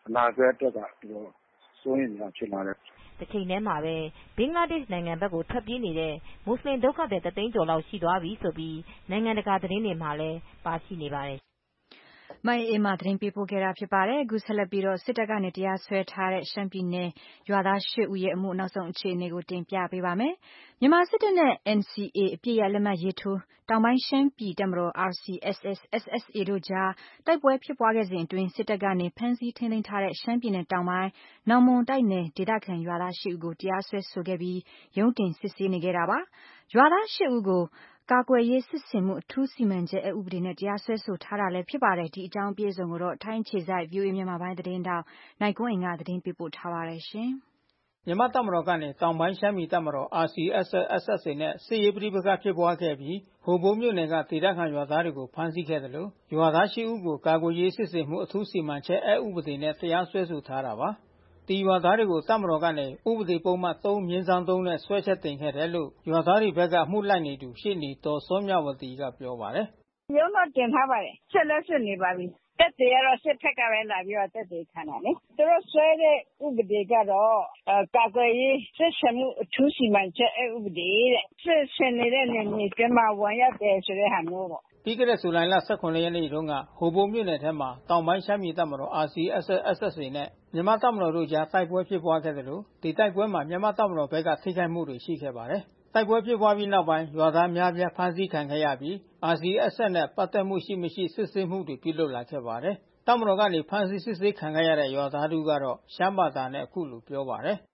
[SPEAKER 9] အနာဂတ်အတွက်ကစိုးရိမ်နေတာဖြစ်လာတယ်
[SPEAKER 5] ။တချိန်တည်းမှာပဲဘင်္ဂလားဒေ့ရှ်နိုင်ငံဘက်ကိုထွက်ပြေးနေတဲ့မွတ်စလင်ဒုက္ခသည်1 သိန်းကျော်လောက်ရှိသွားပြီဆိုပြီးနိုင်ငံတကာသတင်းတွေမှာလည်းပါရှိနေပါတယ်
[SPEAKER 2] ။မအေးမာသတင်းပေးပို့ခဲ့တာဖြစ်ပါတယ်။အခုဆက်လက်ပြီးတော့စစ်တပ်ကနေတရားစွဲထားတဲ့ရှမ်းပြည်နယ်ရွာသား8ဦးရဲ့အမှုနောက်ဆုံးအခြေအနေကိုတင်ပြပေးပါမယ်။မြန်မာစစ်တပ်နဲ့ NCA အပစ်ရပ်လက်မှတ်ရေးထိုးတောင်ပိုင်းရှမ်းပြည်တပ်မတော် RCSS/SSA တို့ကြားတိုက်ပွဲဖြစ်ပွားခဲ့စဉ်အတွင်းစစ်တပ်ကနေဖမ်းဆီးထိန်းသိမ်းထားတဲ့ရှမ်းပြည်နယ်တောင်ပိုင်းနောင်မွန်တိုက်နယ်ဒေသခံရွာသား8ဦးကိုတရားစွဲဆိုခဲ့ပြီးရုံးတင်စစ်ဆေးနေခဲ့တာပါ။ရွာသား8ဦးကိုကာကွယ်ရေးစစ်ဆင်မှုအထူးစီမံချက်အက်ဥပဒေနဲ့တရားစွဲဆိုထားတာလည်းဖြစ်ပါတယ်။ဒီအကြောင်းအပြည့်အစုံကိုတော့ထိုင်းအခြေစိုက် VOA မြန်မာပိုင်းသတင်းထောက်နိုင်ကွန်းအိန်ကသတင်းပေးပို့ထားပါတယ်ရှင်
[SPEAKER 3] ။မြန်မာတပ်မတော်ကနေတောင်ပိုင်းရှမ်းပြည်တပ်မတော် RCSS/SSA နဲ့စစ်ရေးပဋိပက္ခဖြစ်ပွားခဲ့ပြီးဟိုဘိုးမြို့နယ်ကဒေသခံရွာသားတွေကိုဖမ်းဆီးခဲ့တယ်လို့ရွာသား8ဦးကိုကာကွယ်ရေးစစ်ဆင်မှုအထူးစီမံချက်အက်ဥပဒေနဲ့တရားစွဲဆိုထားတာပါ။ဒီရွာသားတွေကိုတပ်မတော်ကနေဥပဒေပုံမှန်3/3နဲ့ဆွဲချက်တင်ခဲ့တယ်လို့ရွာသားတွေဘက်ကမှုလိုက်နေသူရှေ့နေတော်စောမြဝတီကပြောပါတယ်
[SPEAKER 10] ။ရုံးတော့တင်ထားပါတယ်။ဆက်လက်စစ်နေပါပြီ။တက်တွေကတော့စစ်ဖက်ကပဲလာပြီးတော့တက်တွေခံတာလေ။သူတို့ဆွဲတဲ့ဥပဒေကတော့ကာကွယ်ရေးစစ်ဆင်မှုအထူးစီမံချက်အက်ဥပဒေတဲ့။စစ်ဆင်နေတဲ့နေမြေကျမဝင်ရောက်တယ်ဆိုတဲ့ဟာမျိုးပေါ့
[SPEAKER 3] ။ပြီးခဲ့တဲ့ဇူလိုင်လ18ရက်နေ့တုန်းကဟိုဘိုမြို့နယ်ထဲမှာတောင်ပိုင်းရှမ်းပြည်တပ်မတော် RCSS/SSA နဲ့မြန်မာတပ်မတော်တို့ကြားတိုက်ပွဲဖြစ်ပွားခဲ့တယ်လို့ဒီတိုက်ပွဲမှာမြန်မာတပ်မတော်ဘက်ကထိခိုက်မှုတွေရှိခဲ့ပါတယ်။တိုက်ပွဲဖြစ်ပွားပြီးနောက်ပိုင်းရွာသားများပြားဖမ်းဆီးခံခဲ့ရပြီး RCSS နဲ့ပတ်သက်မှုရှိမရှိစစ်ဆေးမှုတွေပြုလုပ်လာခဲ့ပါတယ်။တပ်မတော်ကနေဖမ်းဆီးစစ်ဆေးခံခဲ့ရတဲ့ရွာသားတို့ကတော့ရှမ်းဘာသာနဲ့အခုလိုပြောပါတယ်
[SPEAKER 9] ။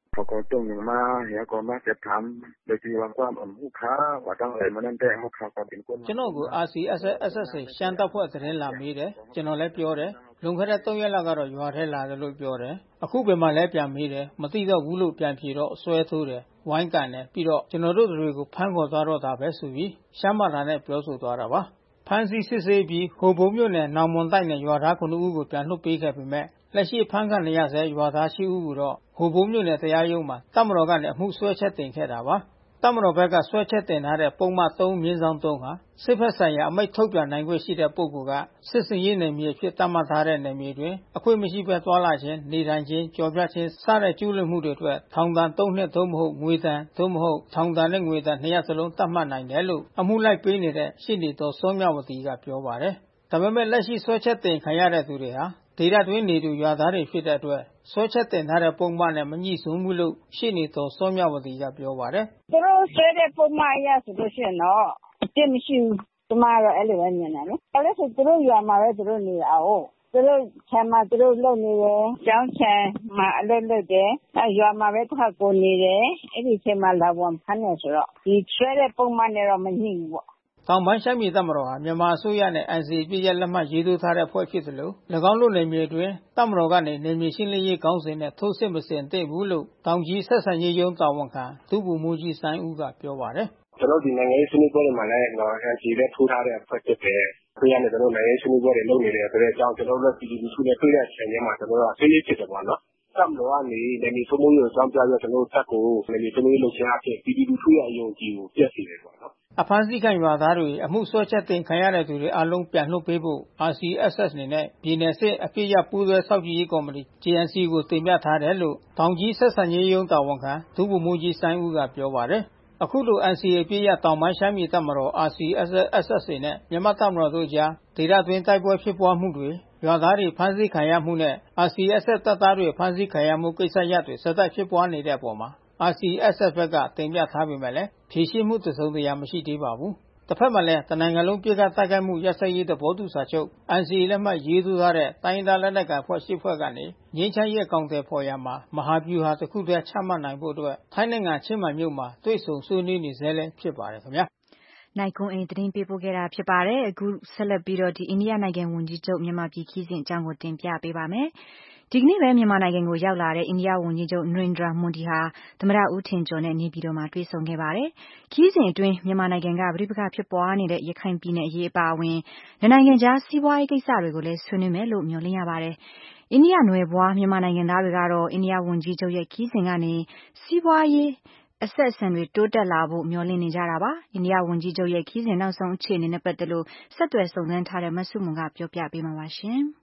[SPEAKER 3] ကျွန်တော်ကို RCSS/SSA ရှမ်းတပ်ဖွဲ့သတင်းလာမေးတယ်။ကျွန်တော်လည်းပြောတယ်။လွန်ခဲ့တဲ့3ရက်လောက်ကတော့ရွာထဲလာတယ်လို့ပြောတယ်။အခုဘယ်မှာလဲပြန်မေးတယ်။မသိတော့ဘူးလို့ပြန်ဖြေတော့ဆွဲထိုးတယ်။ဝိုင်းကန်တယ်ပြီးတော့ကျွန်တော်တို့တွေကိုဖမ်းခေါ်သွားတော့တာပဲဆိုပြီးရှမ်းဘာသာနဲ့ပြောဆိုသွားတာပါ။ဖမ်းဆီးစစ်ဆေးပြီးဟိုဘိုမြို့နယ်နောင်မွန်တိုက်နယ်ရွာသား9ဦးကိုပြန်လွှတ်ပေးခဲ့ပေမဲ့လက်ရှိဖမ်းခံနေရဆဲရွာသား8ဦးကိုတော့ဟိုဘိုမြို့နယ်တရားရုံးမှာတပ်မတော်ကနေအမှုဆွဲချက်တင်ခဲ့တာပါ။တပ်မတော်ဘက်ကဆွဲချက်တင်ထားတဲ့ပုံမှန်3/3ဟာစစ်ဖက်ဆိုင်ရာအမိန့်ထုတ်ပြန်နိုင်ခွင့်ရှိတဲ့ပုဂ္ဂိုလ်ကစစ်စင်ရေးနယ်မြေဖြစ်သတ်မှတ်ထားတဲ့နယ်မြေတွင်အခွင့်မရှိဘဲသွားလာခြင်းနေထိုင်ခြင်းကြော်ပြခြင်းစတဲ့ကျူးလွန်မှုတွေအတွက်ထောင်ဒဏ်3နှစ်သို့မဟုတ်ငွေဒဏ်သို့မဟုတ်ထောင်ဒဏ်နဲ့ငွေဒဏ်2ရပ်စလုံးသတ်မှတ်နိုင်တယ်လို့အမှုလိုက်ပေးနေတဲ့ရှင်းနေတော်စောမြဝတီကပြောပါတယ်။ဒါပေမဲ့လက်ရှိဆွဲချက်တင်ခံရတဲ့သူတွေဟာဒေသတွင်းနေသူရွာသားတွေဖြစ်တဲ့အတွက်ဆွဲချက်တင်ထားတဲ့ပုံမှန်နဲ့မညှိစွန်းဘူးလို့ရှင်းနေတော်စောမြဝတီကပြောပါတယ်
[SPEAKER 10] ။သူတို့ဆွဲတဲ့ပုံမှန်အရဆိုလို့ရှိရင်တော့အပြစ်မရှိဘူး။ဒီမှာတော့အဲ့လိုပဲမြင်တယ်လေ။အဲ့ဒါဆိုသူတို့ရွာမှာပဲသူတို့နေတာ哦။သူတို့ဆံမှာသူတို့လုပ်နေတယ်။ကျောင်းဆံမှာအလုပ်လုပ်တယ်။ရွာမှာပဲသူကကိုနေတယ်။အဲ့ဒီအချိန်မှာလာဝန်ဖမ်းနေဆိုတော့ဒီဆွဲတဲ့ပုံမှန်နဲ့တော့မညှိဘူးပေါ့
[SPEAKER 3] ။တောင်ပိုင်းရှမ်းပြည်တပ်မတော်ဟာမြန်မာအစိုးရနဲ့ NCA ပြည့်ရလက်မှတ်ရေးထိုးထားတဲ့ဖွဲ့ဖြစ်သလို၎င်းတို့နယ်မြေအတွင်းတပ်မတော်ကနေနယ်မြေရှင်းလင်းရေးကောင်းစဉ်နဲ့ထိုးစစ်မဆင်သင့်ဘူးလို့တောင်ကြီးဆက်ဆံရေးရုံးတာဝန်ခံဒုဗိုလ်မှူးကြီးစိုင်းဦးကပြောပါတယ်
[SPEAKER 9] ။ကျွန်တော်ဒီနိုင်ငံရေးဆွေးနွေးပွဲတွေမှာလည်းNCA နဲ့ထိုးထားတဲ့ဖွဲ့ဖြစ်တယ်။ဆိုရမယ်ကျွန်တော်နိုင်ငံရေးဆွေးနွေးပွဲတွေလုပ်နေတယ်ဆိုတဲ့အကြောင်းကျွန်တော်တို့ပြည်သူ့စုနဲ့တွေ့တဲ့အချိန်မှာကျွန်တော်တို့ဆွေးနွေးဖြစ်တယ်ပေါ့နော်။တပ်မတော်ကနေနယ်မြေစိုးမိုးရေးကိုစောင့်ကြရကျွန်တော်တို့တပ်ကိုနယ်မြေစိုးမိုးရေးလုပ်ခြင်းအဖြစ်ပြည်သူ့စုရဲ့အယုံကြည်ကိုပြည့်စုံတယ်ပေါ့နော်
[SPEAKER 3] ။အဖမ်းဆီးခံရွာသားတွေအမှုဆွဲချက်တင်ခံရတဲ့သူတွေအလုံးပြန်လွှတ်ပေးဖို့ RCSS အနေနဲ့ပြည်နယ်စစ်အပြည့်ရပူးတွဲစောင့်ကြည့်ရေးကော်မတီ JNC ကိုတင်ပြထားတယ်လို့တောင်ကြီးဆက်ဆံရေးရုံးတာဝန်ခံဒုဗိုလ်မှူးကြီးစိုင်းဦးကပြောပါတယ်။အခုလို NCA ပြည့်ရတောင်ပိုင်းရှမ်းပြည်တပ်မတော် RCSS/SSA နဲ့မြန်မာတပ်မတော်တို့ကြားဒေသတွင်းတိုက်ပွဲဖြစ်ပွားမှုတွေရွာသားတွေဖမ်းဆီးခံရမှုနဲ့ RCSS တပ်သားတွေဖမ်းဆီးခံရမှုကိစ္စရပ်တွေဆက်တိုက်ဖြစ်ပွားနေတဲ့အပေါ်မှာ RCSS ဘက်ကတင်ပြထားပေမဲ့ဖြေရှင်းမှုတစုံတရာမရှိသေးပါဘူး။တစ်ဖက်မှာလည်းတနိုင်ငံလုံးပြစ်ခတ်တိုက်ခိုက်မှုရပ်စဲရေးသဘောတူစာချုပ် NCA လက်မှတ်ရေးထိုးထားတဲ့တိုင်းဒေသလက်နက်ကိုင်အဖွဲ့8ဖွဲ့ကနေငြိမ်းချမ်းရေးအကောင့်တွေဖော်ရမှာမဟာဗျူဟာတစ်ခုတည်းချမှတ်နိုင်ဖို့အတွက်ထိုင်းနိုင်ငံချင်းမိုင်မြို့မှာတွေ့ဆုံဆွေးနွေးနေဆဲလည်းဖြစ်ပါတယ်ခင်ဗျာ
[SPEAKER 2] ။နိုင်ကွန်းအိန်သတင်းပေးပို့ခဲ့တာဖြစ်ပါတယ်။အခုဆက်လက်ပြီးတော့အိန္ဒိယနိုင်ငံဝန်ကြီးချုပ်မြန်မာပြည်ခီးစဉ်အကြောင်းကိုတင်ပြပေးပါမယ်။ဒီကနေ့ပဲမြန်မာနိုင်ငံကိုရောက်လာတဲ့အိန္ဒိယဝန်ကြီးချုပ်နရိန္ဒရာမွန်ဒီဟာသမ္မတဦးထင်ကျော်နဲ့နေပြည်တော်မှာတွေ့ဆုံခဲ့ပါတယ်။ခီးစဉ်အတွင်းမြန်မာနိုင်ငံကပဋိပက္ခဖြစ်ပွားနေတဲ့ရခိုင်ပြည်နယ်အရေးအပါအဝင်နိုင်ငံကြားစီးပွားရေးကိစ္စတွေကိုလည်းဆွေးနွေးမယ်လို့မျှော်လင့်ရပါတယ်။အိန္ဒိယနွယ်ဘွားမြန်မာနိုင်ငံသားတွေကတော့အိန္ဒိယဝန်ကြီးချုပ်ရဲ့ခီးစဉ်ကနေစီးပွားရေးအဆက်အဆံတွေတိုးတက်လာဖို့မျှော်လင့်နေကြတာပါ။အိန္ဒိယဝန်ကြီးချုပ်ရဲ့ခီးစဉ်နောက်ဆုံးအခြေအနေနဲ့ပတ်သက်လို့ဆက်သွယ်စုံစမ်းထားတဲ့မဆုမွန်ကပြောပြပေးမှာပါရှင်။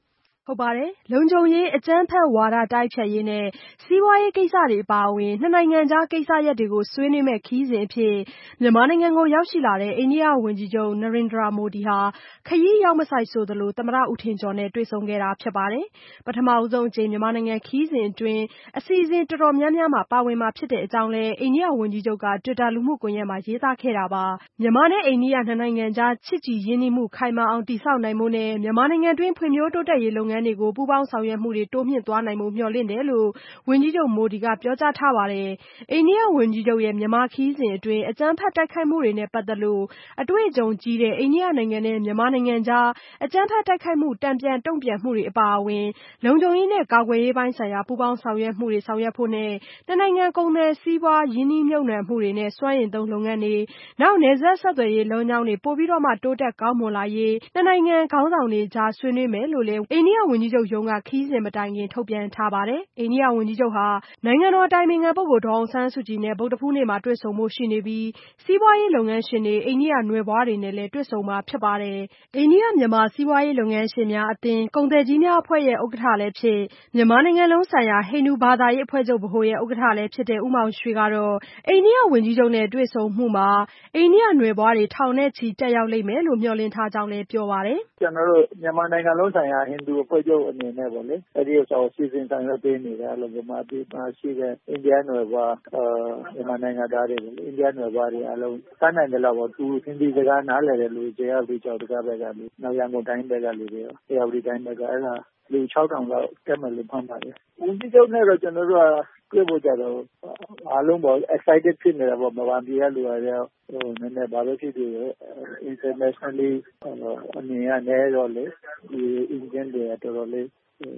[SPEAKER 11] ဟုတ်ပါတယ်။လုံခြုံရေးအကြမ်းဖက်ဝါဒတိုက်ဖျက်ရေးနဲ့စီးပွားရေးကိစ္စတွေအပါအဝင်နှစ်နိုင်ငံကြားကိစ္စရပ်တွေကိုဆွေးနွေးမဲ့ခရီးစဉ်အဖြစ်မြန်မာနိုင်ငံကိုရောက်ရှိလာတဲ့အိန္ဒိယဝန်ကြီးချုပ် Narendra Modi ဟာခရီးရောက်မဆိုက်ဆိုသလိုသမ္မတဦးထင်ကျော်နဲ့တွေ့ဆုံခဲ့တာဖြစ်ပါတယ်။ပထမဆုံးအကြိမ်မြန်မာနိုင်ငံခရီးစဉ်အတွင်းအစီအစဉ်တော်တော်များများမှာပါဝင်မှာဖြစ်တဲ့အကြောင်းလည်းအိန္ဒိယဝန်ကြီးချုပ်က Twitter လူမှုကွန်ရက်မှာရေးသားခဲ့တာပါ။မြန်မာနဲ့အိန္ဒိယနှစ်နိုင်ငံကြားချစ်ကြည်ရင်းနှီးမှုခိုင်မာအောင်တည်ဆောက်နိုင်ဖို့နဲ့မြန်မာနိုင်ငံတွင်းဖွံ့ဖြိုးတိုးတက်ရေးလုပ်ငန်းတွေကိုပူးပေါင်းဆောင်ရွက်မှုတွေတိုးမြင့်သွားနိုင်ဖို့မျှော်လင့်တယ်လို့ဝန်ကြီးချုပ် Modi ကပြောကြားထားပါတယ်။အိန္ဒိယဝန်ကြီးချုပ်ရဲ့မြန်မာခရီးစဉ်အတွင်းအကြမ်းဖက်တိုက်ခိုက်မှုတွေနဲ့ပတ်သက်လို့အတွေ့အကြုံကြီးတဲ့အိန္ဒိယနိုင်ငံနဲ့မြန်မာနိုင်ငံကြားအကြမ်းဖက်တိုက်ခိုက်မှုတန်ပြန်တုံ့ပြန်မှုတွေအပါအဝင်လုံခြုံရေးနဲ့ကာကွယ်ရေးပိုင်းဆိုင်ရာပူးပေါင်းဆောင်ရွက်မှုတွေဆောင်ရွက်ဖို့နဲ့နှစ်နိုင်ငံကုန်သွယ်စီးပွားရင်းနှီးမြှုပ်နှံမှုတွေနဲ့စွမ်းအင်သုံးလုပ်ငန်းတွေနောက်နယ်စပ်ဆက်သွယ်ရေးလမ်းကြောင်းတွေပိုပြီးတော့မှတိုးတက်ကောင်းမွန်လာရေးနှစ်နိုင်ငံခေါင်းဆောင်တွေကြားဆွေးနွေးမယ်လို့လည်းအိန္ဒိယဝန်ကြီးချုပ်ရုံးကခရီးစဉ်မတိုင်ခင်ထုတ်ပြန်ထားပါတယ်။အိန္ဒိယဝန်ကြီးချုပ်ဟာနိုင်ငံတော်အတိုင်ပင်ခံပုဂ္ဂိုလ်ဒေါ်အောင်ဆန်းစုကြည်နဲ့ဗုဒ္ဓဟူးနေ့မှာတွေ့ဆုံဖို့ရှိနေပြီးစီးပွားရေးလုပ်ငန်းရှင်တွေအိန္ဒိယနွယ်ဖွားတွေနဲ့လည်းတွေ့ဆုံမှာဖြစ်ပါတယ်။အိန္ဒိယမြန်မာစီးပွားရေးလုပ်ငန်းရှင်များအသင်းကုန်သည်ကြီးများအဖွဲ့ရဲ့ဥက္ကဋ္ဌလည်းဖြစ်မြန်မာနိုင်ငံလုံးဆိုင်ရာဟိန္ဒူဘာသာရေးအဖွဲ့ချုပ်ဗဟိုရဲ့ဥက္ကဋ္ဌလည်းဖြစ်တဲ့ဦးမောင်ရွှေကတော့အိန္ဒိယဝန်ကြီးချုပ်နဲ့တွေ့ဆုံမှုမှာအိန္ဒိယနွယ်ဖွားတွေထောင်နဲ့ချီတက်ရောက်လိမ့်မယ်လို့မျှော်လင့်ထားကြောင်းလည်းပြောပါတယ်
[SPEAKER 6] ။ကျွန်တော်တို့မြန်မာနိုင်ငံလုံးဆိုင်ရာဟိန္ဒူအဖွဲ့ချုပ်အနေနဲ့ပေါ့လေအဲဒီဥစ္စာကိုစီစဉ်ဆောင်ရွက်ပေးနေတယ်လို့မြန်မာပြည်မှာရှိတဲ့အိန္ဒိယနွယ်ဖွားမြန်မာနိုင်ငံသားတွေပေါ့လေအိန္ဒိယနွယ်ဖွားတွေအလုံးတန်းနိုင်တယ်လို့ပေါ့သူဟင်ဒီစကားနားလည်တယ်လို့ကျေရပြီးကြောက်တကားဘက်ကလူနောက်ရန်ကုန်တိုင်းဘက်ကလူတွေအေရဝတီတိုင်းဘက်ကအဲ့ဒါလူ 6000 လောက်တက်မယ်လို့ဖမ်းပါတယ်။ဝန်ကြီးချုပ်နဲ့တော့ကျွန်တော်တို့ကတွေ့ဖို့ကြတော့အားလုံးပေါ့ excited ဖြစ်နေတာပေါ့မြန်မာပြည်ကလူတွေနည်းနည်းဘာပဲဖြစ်ဖြစ် internationally အနေနဲ့တော့လေဒီ Indian တွေတော်တော်လေး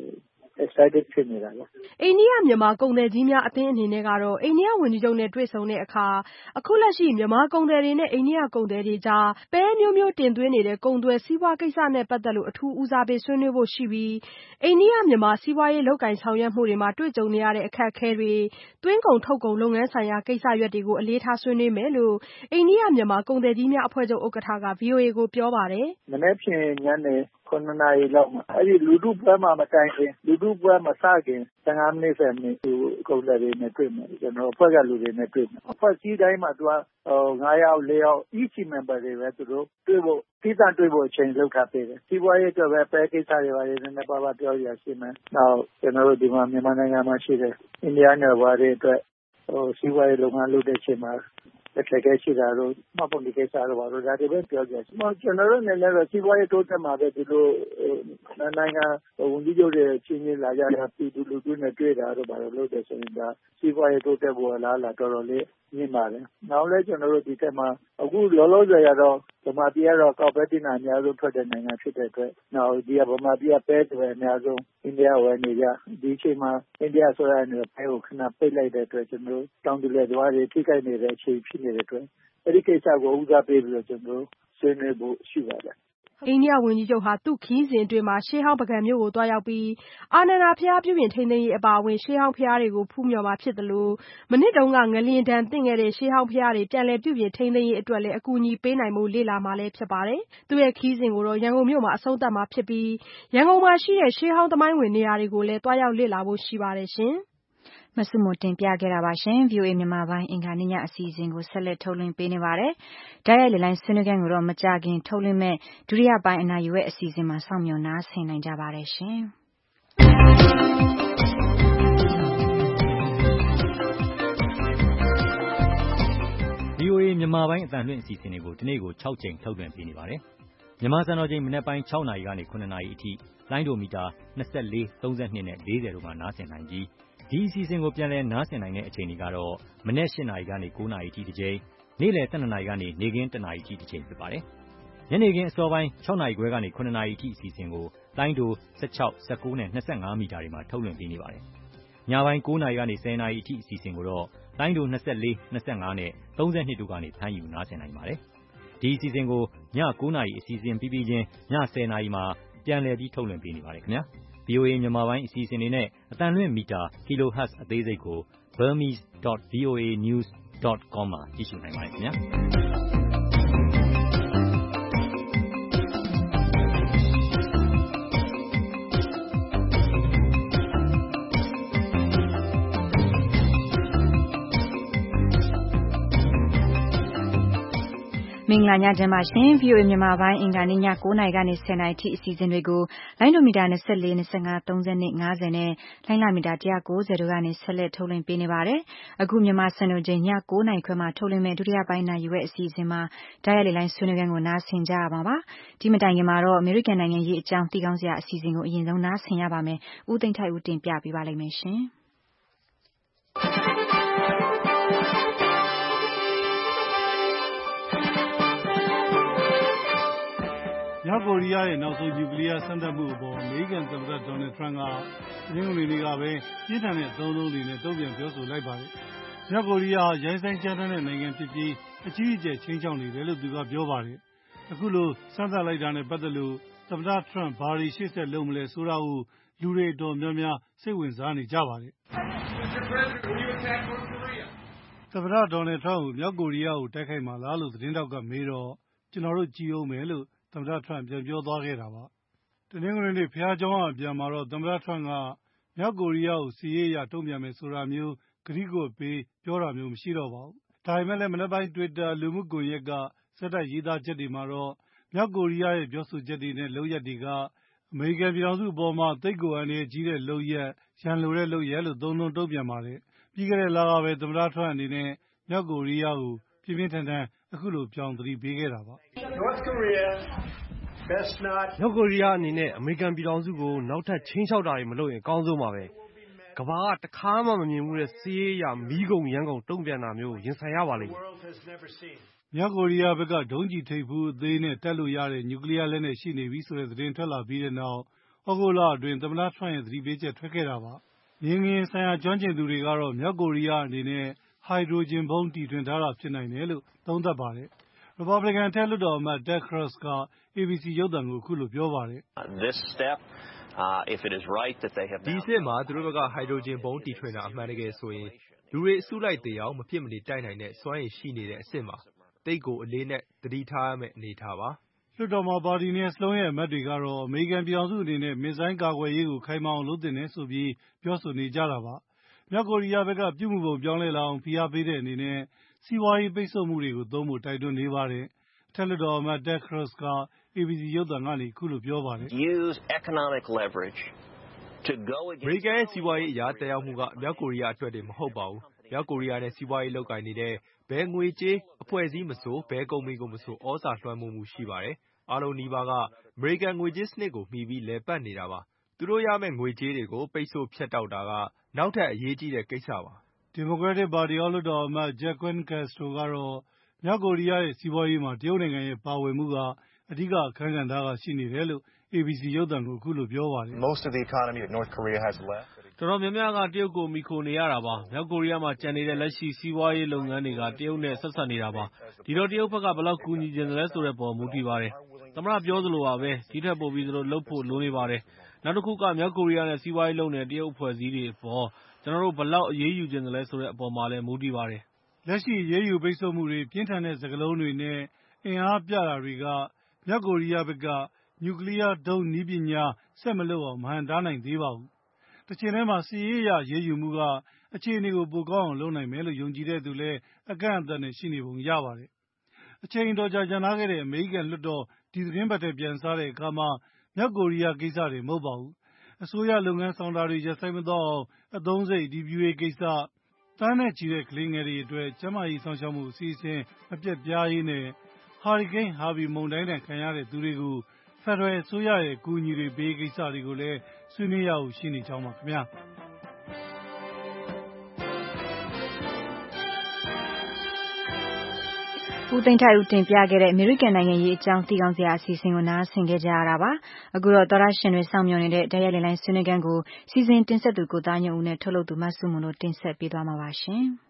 [SPEAKER 6] excited ဖြစ်နေတာပေါ့
[SPEAKER 11] အိန္ဒိယမြန်မာကုန်သည်ကြီးများအသင်းအနေနဲ့ကတော့အိန္ဒိယဝန်ကြီးချုပ်နဲ့တွေ့ဆုံတဲ့အခါအခုလက်ရှိမြန်မာကုန်သည်တွေနဲ့အိန္ဒိယကုန်သည်တွေကြားပဲမျိုးမျိုးတင်သွင်းနေတဲ့ကုန်သွယ်စီးပွားကိစ္စနဲ့ပတ်သက်လို့အထူးဦးစားပေးဆွေးနွေးဖို့ရှိပြီးအိန္ဒိယမြန်မာစီးပွားရေးလုပ်ကိုင်ဆောင်ရွက်မှုတွေမှာတွေ့ကြုံနေရတဲ့အခက်အခဲတွေသွင်းကုန်ထုတ်ကုန်လုပ်ငန်းဆိုင်ရာကိစ္စရပ်တွေကိုအလေးထားဆွေးနွေးမယ်လို့အိန္ဒိယမြန်မာကုန်သည်ကြီးများအဖွဲ့ချုပ်ဥက္ကဋ္ဌက VOA ကိုပြောပါတယ်
[SPEAKER 6] ။မနေ့ဖြန်ညနေ9 နာရီလောက်မှာအဲ့ဒီလူထုပွဲမှာမတိုင်ခင်လူထုပွဲမစခင်15 မိနစ်10 မိနစ်သူကုန်တယ်တွေနဲ့တွေ့မယ်ကျွန်တော်အဖွဲ့ကလူတွေနဲ့တွေ့မယ်အဖွဲ့ကြီးတိုင်းမှာသူက9 ယောက်4 ယောက် each member တွေပဲသူတို့တွေ့ဖို့တိကျတွေ့ဖို့အချိန်လောက်ထားပေးတယ်စီးပွားရေးအတွက်ပဲပဲကိစ္စတွေပါနေနေပါပြောရရှိမယ်နောက်ကျွန်တော်တို့ဒီမှာမြန်မာနိုင်ငံမှာရှိတဲ့အိန္ဒိယနယ်ဘာတွေအတွက်စီးပွားရေးလုပ်ငန်းလုပ်တဲ့ချိန်မှာအခက်အခဲရှိတာတော့မပေါ်ဒီကိစ္စတော့ဘာလို့ဒါတွေပဲပြောကြတယ်။ကျွန်တော်တို့လည်းလည်းစီးပွားရေးတိုးတက်မှာပဲဒီလိုနိုင်ငံဝန်ကြီးချုပ်တွေချင်းချင်းလာကြတာပြည်သူလူထုနဲ့တွေ့တာတော့ဘာလို့လုပ်တယ်ဆိုရင်ဒါစီးပွားရေးတိုးတက်ဖို့လားတော်တော်လေးမြင်ပါတယ်။နောက်လည်းကျွန်တော်တို့ဒီထက်မှာအခုလောလောဆယ်ရတော့ဗမာပြည်ကတော့ကောက်ပဲတင်တာအများဆုံးထွက်တဲ့နိုင်ငံဖြစ်တဲ့အတွက်နောက်ဒီကဗမာပြည်ကပဲတွေအများဆုံးအိန္ဒိယဝယ်နေကြဒီအချိန်မှာအိန္ဒိယဆိုရတဲ့ပဲကိုခဏပိတ်လိုက်တဲ့အတွက်ကျွန်တော်တို့တောင်တူလက်သွားတွေထိခိုက်နေတဲ့အချိန်ဖြစ်နေတဲ့အတွက်အဲ့ဒီကိစ္စကိုဦးစားပေးပြီးတော့ကျွန်တော်တို့ဆွေးနွေးဖို့ရှိပါတယ်
[SPEAKER 11] အိန္ဒိယဝန်ကြီးချုပ်ဟာသူ့ခရီးစဉ်အတွင်းမှာရှေးဟောင်းပုဂံမြို့ကိုသွားရောက်ပြီးအာနန္ဒာဘုရားပြုပြင်ထိန်းသိမ်းရေးအပါအဝင်ရှေးဟောင်းဘုရားတွေကိုဖူးမြော်မှာဖြစ်သလိုမနှစ်တုန်းကငလျင်ဒဏ်သင့်ခဲ့တဲ့ရှေးဟောင်းဘုရားတွေပြန်လည်ပြုပြင်ထိန်းသိမ်းရေးအတွက်လည်းအကူအညီပေးနိုင်ဖို့လေ့လာမှာလည်းဖြစ်ပါတယ်။သူ့ရဲ့ခရီးစဉ်ကိုတော့ရန်ကုန်မြို့မှာအဆုံးသတ်မှာဖြစ်ပြီးရန်ကုန်မှာရှိတဲ့ရှေးဟောင်းသမိုင်းဝင်နေရာတွေကိုလည်းသွားရောက်လေ့လာဖို့ရှိပါတယ်ရှင်။
[SPEAKER 2] မဆုမတင်ပြခဲ့တာပါရှင်။ VOA မြန်မာပိုင်းအင်္ဂါနေ့ညအစီအစဉ်ကိုဆက်လက်ထုတ်လွှင့်ပေးနေပါတယ်။တိုက်ရိုက်လေလိုင်းဆွေးနွေးခန်းကိုတော့မကြခင်ထုတ်လွှင့်မဲ့ဒုတိယပိုင်းအနာယူရဲ့အစီအစဉ်မှာစောင့်မျှော်နားဆင်နိုင်ကြပါတယ်ရှင်။
[SPEAKER 12] VOA မြန်မာပိုင်းအသံလွှင့်အစီအစဉ်တွေကိုဒီနေ့ကို6 ကြိမ်ထုတ်လွှင့်ပေးနေပါတယ်။မြန်မာစံတော်ချိန်မနက်ပိုင်း6 နာရီကနေ9 နာရီအထိလိုင်းဒိုမီတာ24 32နဲ့40တို့မှာနားဆင်နိုင်ပြီးဒီအစီအစဉ်ကိုပြန်လည်နားဆင်နိုင်တဲ့အချိန်တွေကတော့မနက်8 နာရီကနေ9 နာရီအထိတစ်ကြိမ်နေ့လယ်12 နာရီကနေနေ့ခင်း1 နာရီအထိတစ်ကြိမ်ဖြစ်ပါတယ်။ညနေခင်းအစောပိုင်း6 နာရီခွဲကနေ9 နာရီအထိအစီအစဉ်ကိုလိုင်းဒို16 19နဲ့25မီတာတွေမှာထုတ်လွှင့်ပေးနေပါတယ်။ညပိုင်း9 နာရီကနေ10 နာရီအထိအစီအစဉ်ကိုတော့လိုင်းဒို24 25နဲ့32တို့ကနေဖမ်းယူနားဆင်နိုင်ပါတယ်။ဒီအစီအစဉ်ကိုည9 နာရီအစီအစဉ်ပြီးပြီးချင်းည10 နာရီမှာပြန်လည်ပြီးထုတ်လွှင့်ပေးနေပါတယ်ခင်ဗျာ။ VOA မြန်မာပိုင်းအစီအစဉ်တွေနဲ့အသံလွှင့်မီတာ kilohertz အသေးစိတ်ကို burmese.voanews.com မှာကြည့်ရှုနိုင်ပါတယ်ခင်ဗျာ။
[SPEAKER 2] မင်္ဂလာညချမ်းပါရှင် VOA မြန်မာပိုင်းအင်္ဂါနေ့ည9:00 နာရီကနေ10:00 နာရီထိအစီအစဉ်တွေကိုလိုင်းဒိုမီတာ24 25 30နဲ့50နဲ့လိုင်းလာမီတာ190တို့ကနေဆက်လက်ထုတ်လွှင့်ပေးနေပါတယ်။အခုမြန်မာစံတော်ချိန်ည9:00 နာရီခွဲမှာထုတ်လွှင့်မဲ့ဒုတိယပိုင်းနာရီဝက်အစီအစဉ်မှာဓာတ်ရိုက်လေလိုင်းဆွေးနွေးခန်းကိုနားဆင်ကြရပါပါ။ဒီမတိုင်ခင်မှာတော့အမေရိကန်နိုင်ငံရေးအကြောင်းသိကောင်းစရာအစီအစဉ်ကိုအရင်ဆုံးနားဆင်ရပါမယ်။ဦးသိန်းထိုက်ဦးတင်ပြပေးပါလိမ့်မယ်ရှင်။
[SPEAKER 13] မြောက်ကိုရီးယားရဲ့နောက်ဆုံးနျူကလ িয়ার စမ်းသပ်မှုအပေါ်အမေရိကန်သမ္မတဒေါ်နယ်ထရန့်ကတနင်္ဂနွေနေ့ကပဲပြင်းထန်တဲ့အသုံးအနှုန်းတွေနဲ့တုံ့ပြန်ပြောဆိုလိုက်ပါတယ်။မြောက်ကိုရီးယားဟာရိုင်းစိုင်းကြမ်းတမ်းတဲ့နိုင်ငံဖြစ်ပြီးအကြီးအကျယ်ခြိမ်းခြောက်နေတယ်လို့သူကပြောပါတယ်။အခုလိုစမ်းသပ်လိုက်တာနဲ့ပတ်သက်လို့သမ္မတထရန့်ဘာတွေရှေ့ဆက်လုပ်မလဲဆိုတာကိုလူတွေအတော်များများစိတ်ဝင်စားနေကြပါတယ်။သမ္မတဒေါ်နယ်ထရန့်ကိုမြောက်ကိုရီးယားကိုတိုက်ခိုက်မှာလားလို့သတင်းတောက်ကမေးတော့ကျွန်တော်တို့ကြည့်အောင်မယ်လို့သမ္မတထရန့်ပြန်ပြောသွားခဲ့တာပါ။တနင်္ဂနွေနေ့ဖျားเจ้าအပြန်မှာတော့သမ္မတထရန့်ကမြောက်ကိုရီးယားကိုစီးရေးရတုံ့ပြန်မယ်ဆိုတာမျိုးကတိကဝတ်ပေးပြောတာမျိုးမရှိတော့ပါဘူး။ဒါပေမဲ့လည်းမနေ့ပိုင်း Twitter လူမှုကွန်ရက်ကဆက်တိုက်ရေးသားချက်တွေမှာတော့မြောက်ကိုရီးယားရဲ့ပြောဆိုချက်တွေနဲ့လုပ်ရပ်တွေကအမေရိကန်ပြည်ထောင်စုအပေါ်မှာသိပ်ကိုအန္တရာယ်ကြီးတဲ့လုပ်ရပ်ရန်လိုတဲ့လုပ်ရပ်လို့သုံးနှုန်းတုံ့ပြန်ပါတယ်။ပြီးခဲ့တဲ့လကပဲသမ္မတထရန့်အနေနဲ့မြောက်ကိုရီးယားကိုပြင်းပြင်းထန်ထန်အခုလိုပြောင်းသတိပေးခဲ့တာပါ။
[SPEAKER 14] မြောက်ကိုရီးယားအနေနဲ့အမေရိကန်ပြည်ထောင်စုကိုနောက်ထပ်ချင်းချောက်တာတွေမလုပ်ရင်အကောင်းဆုံးပါပဲ။ကမ္ဘာကတခါမှမမြင်ဘူးတဲ့စီးရေးရမီးကုန်ရမ်းကုန်တုံ့ပြန်တာမျိုးရင်ဆိုင်ရပါလိမ့်မယ်
[SPEAKER 13] ။မြောက်ကိုရီးယားဘက်ကဒုံးကျည်ထိပ်ဖူးအသေးနဲ့တက်လို့ရတဲ့နျူကလ িয়ার လက်နက်ရှိနေပြီဆိုတဲ့သတင်းထွက်လာပြီးတဲ့နောက်ဩဂုတ်လအတွင်းသမ္မတထရန့်ရဲ့သတိပေးချက်ထွက်ခဲ့တာပါ။မြေငလျင်ဆိုင်ရာကျွမ်းကျင်သူတွေကတော့မြောက်ကိုရီးယားအနေနဲ့ဟိုက်ဒရိုဂျင်ဗုံးတီထွင်ထားတာဖြစ်နိုင်တယ်လို့သုံးသပ်ပါတယ်။ Republican အထက်လွှတ်တော်အမတ် Ted Cruz က ABC ရုပ်သံကိုအခုလိုပြောပါတယ်။
[SPEAKER 15] "ဒီအဆင့်မှာသူတို့ဘက်ကဟိုက်ဒရိုဂျင်ဗုံးတီထွင်တာအမှန်တကယ်ဆိုရင်လူတွေအစုလိုက်သေအောင်မဖြစ်မနေတိုက်နိုင်တဲ့စွမ်းရည်ရှိနေတဲ့အဆင့်မှာသိပ်ကိုအလေးနက်သတိထားရမယ့်အနေအထားပါ။
[SPEAKER 13] " လွှတ်တော်မှာပါတီနှစ်ရပ်စလုံးရဲ့အမတ်တွေကတော့အမေရိကန်ပြည်ထောင်စုအနေနဲ့မစ်ဇိုင်းကာကွယ်ရေးကိုခိုင်မာအောင်လုပ်သင့်တယ်ဆိုပြီးပြောဆိုနေကြတာပါ။မြောက်ကိုရီးယားဘက်ကပြုမူပုံပြောင်းလဲလာအောင်ဖိအားပေးတဲ့အနေနဲ့စီးပွားရေးပိတ်ဆို့မှုတွေကိုသုံးဖို့တိုက်တွန်းနေပါတယ်။အထက်လွှတ်တော်အမတ် Ted Cruz က ABC ရုပ်သံကနေအခုလိုပြောပါတယ်။
[SPEAKER 15] "အမေရိကန်ရဲ့စီးပွားရေးအရသက်ရောက်မှုကမြောက်ကိုရီးယားအတွက်တင်မဟုတ်ပါဘူး။မြောက်ကိုရီးယားနဲ့စီးပွားရေးလုပ်ကိုင်နေတဲ့ဘယ်ငွေကြေးအဖွဲ့အစည်းမဆိုဘယ်ကုမ္ပဏီကိုမဆိုဩဇာလွှမ်းမိုးမှုရှိပါတယ်။အားလုံးနီးပါးကအမေရိကန်ငွေကြေးစနစ်ကိုမှီပြီးလည်ပတ်နေတာပါ။သူတို့ရမယ့်ငွေကြေးတွေကိုပိတ်ဆို့ဖြတ်တောက်တာကနောက်ထပ်အရေးကြီးတဲ့ကိစ္စပါ။
[SPEAKER 13] " Democratic ပါတီအောက်လွှတ်တော်အမတ် Joaquin Castro ကတော့မြောက်ကိုရီးယားရဲ့စီးပွားရေးမှာတရုတ်နိုင်ငံရဲ့ပါဝင်မှုကအဓိကအခန်းကဏ္ဍကရှိနေတယ်လို့ ABC ရုပ်သံကိုအခုလိုပြောပါတယ်။ "
[SPEAKER 16] တော်တော်များများကတရုတ်ကိုမှီခိုနေရတာပါ။မြောက်ကိုရီးယားမှာကျန်နေတဲ့လက်ရှိစီးပွားရေးလုပ်ငန်းတွေကတရုတ်နဲ့ဆက်စပ်နေတာပါ။ဒီတော့တရုတ်ဘက်ကဘယ်လောက်ကူညီချင်သလဲဆိုတဲ့အပေါ်မူတည်ပါတယ်။သမ္မတပြောသလိုပါပဲဒီထက်ပိုပြီးသူတို့လုပ်ဖို့လိုနေပါတယ်။နောက်တစ်ခုကမြောက်ကိုရီးယားနဲ့စီးပွားရေးလုပ်နေတဲ့တရုတ်အဖွဲ့အစည်းတွေအပေါ်ကျွန်တော်တို့ဘယ်လောက်အရေးယူချင်သလဲဆိုတဲ့အပေါ်မှာလည်းမူတည်ပါတယ်။
[SPEAKER 13] " လက်ရှိအရေးယူပိတ်ဆို့မှုတွေပြင်းထန်တဲ့စကားလုံးတွေနဲ့အင်အားပြတာတွေကမြောက်ကိုရီးယားဘက်ကနျူကလ িয়ার ဒုံးနည်းပညာဆက်မလုပ်အောင်မဟန့်တားနိုင်သေးပါဘူး။တချိန်တည်းမှာစစ်ရေးအရအရေးယူမှုကအခြေအနေကိုပိုကောင်းအောင်လုပ်နိုင်မယ်လို့ယုံကြည်တဲ့သူလည်းအကန့်အသတ်နဲ့ရှိနေပုံရပါတယ်။အချိန်အတော်ကြာရပ်နားခဲ့တဲ့အမေရိကန်လွှတ်တော်ဒီသီတင်းပတ်ထဲပြန်စားတဲ့အခါမှာမြောက်ကိုရီးယားကိစ္စတင်မဟုတ်ပါဘူး။အစိုးရလုပ်ငန်းဆောင်တာတွေရပ်ဆိုင်းမသွားအောင်အသုံးစရိတ်တည်ပြုရေးကိစ္စသန်းနဲ့ချီတဲ့ကလေးငယ်တွေအတွက်ကျန်းမာရေးစောင့်ရှောက်မှုအစီအစဉ်မပျက်ပြားရေးနဲ့ဟာရီကိန်းဟာဗီမုန်တိုင်းဒဏ်ခံရတဲ့သူတွေကိုဖက်ဒရယ်အစိုးရရဲ့အကူအညီတွေပေးရေးကိစ္စတွေကိုလည်းဆွေးနွေးရဖို့ရှိနေကြောင်းပါခင်ဗျာ။
[SPEAKER 2] ဦးသိန်းထိုက်ဦးတင်ပြခဲ့တဲ့အမေရိကန်နိုင်ငံရေးအကြောင်းသိကောင်းစရာအစီအစဉ်ကိုနားဆင်ခဲ့ကြရတာပါ။အခုတော့သောရရှင်တွေစောင့်မျှော်နေတဲ့ဓာတ်ရိုက်လေလိုင်းဆွေးနွေးခန်းကိုစီစဉ်တင်ဆက်သူကိုသားညွန့်ဦးနဲ့ထုတ်လုပ်သူမဆုမွန်တို့တင်ဆက်ပေးသွားမှာပါရှင်။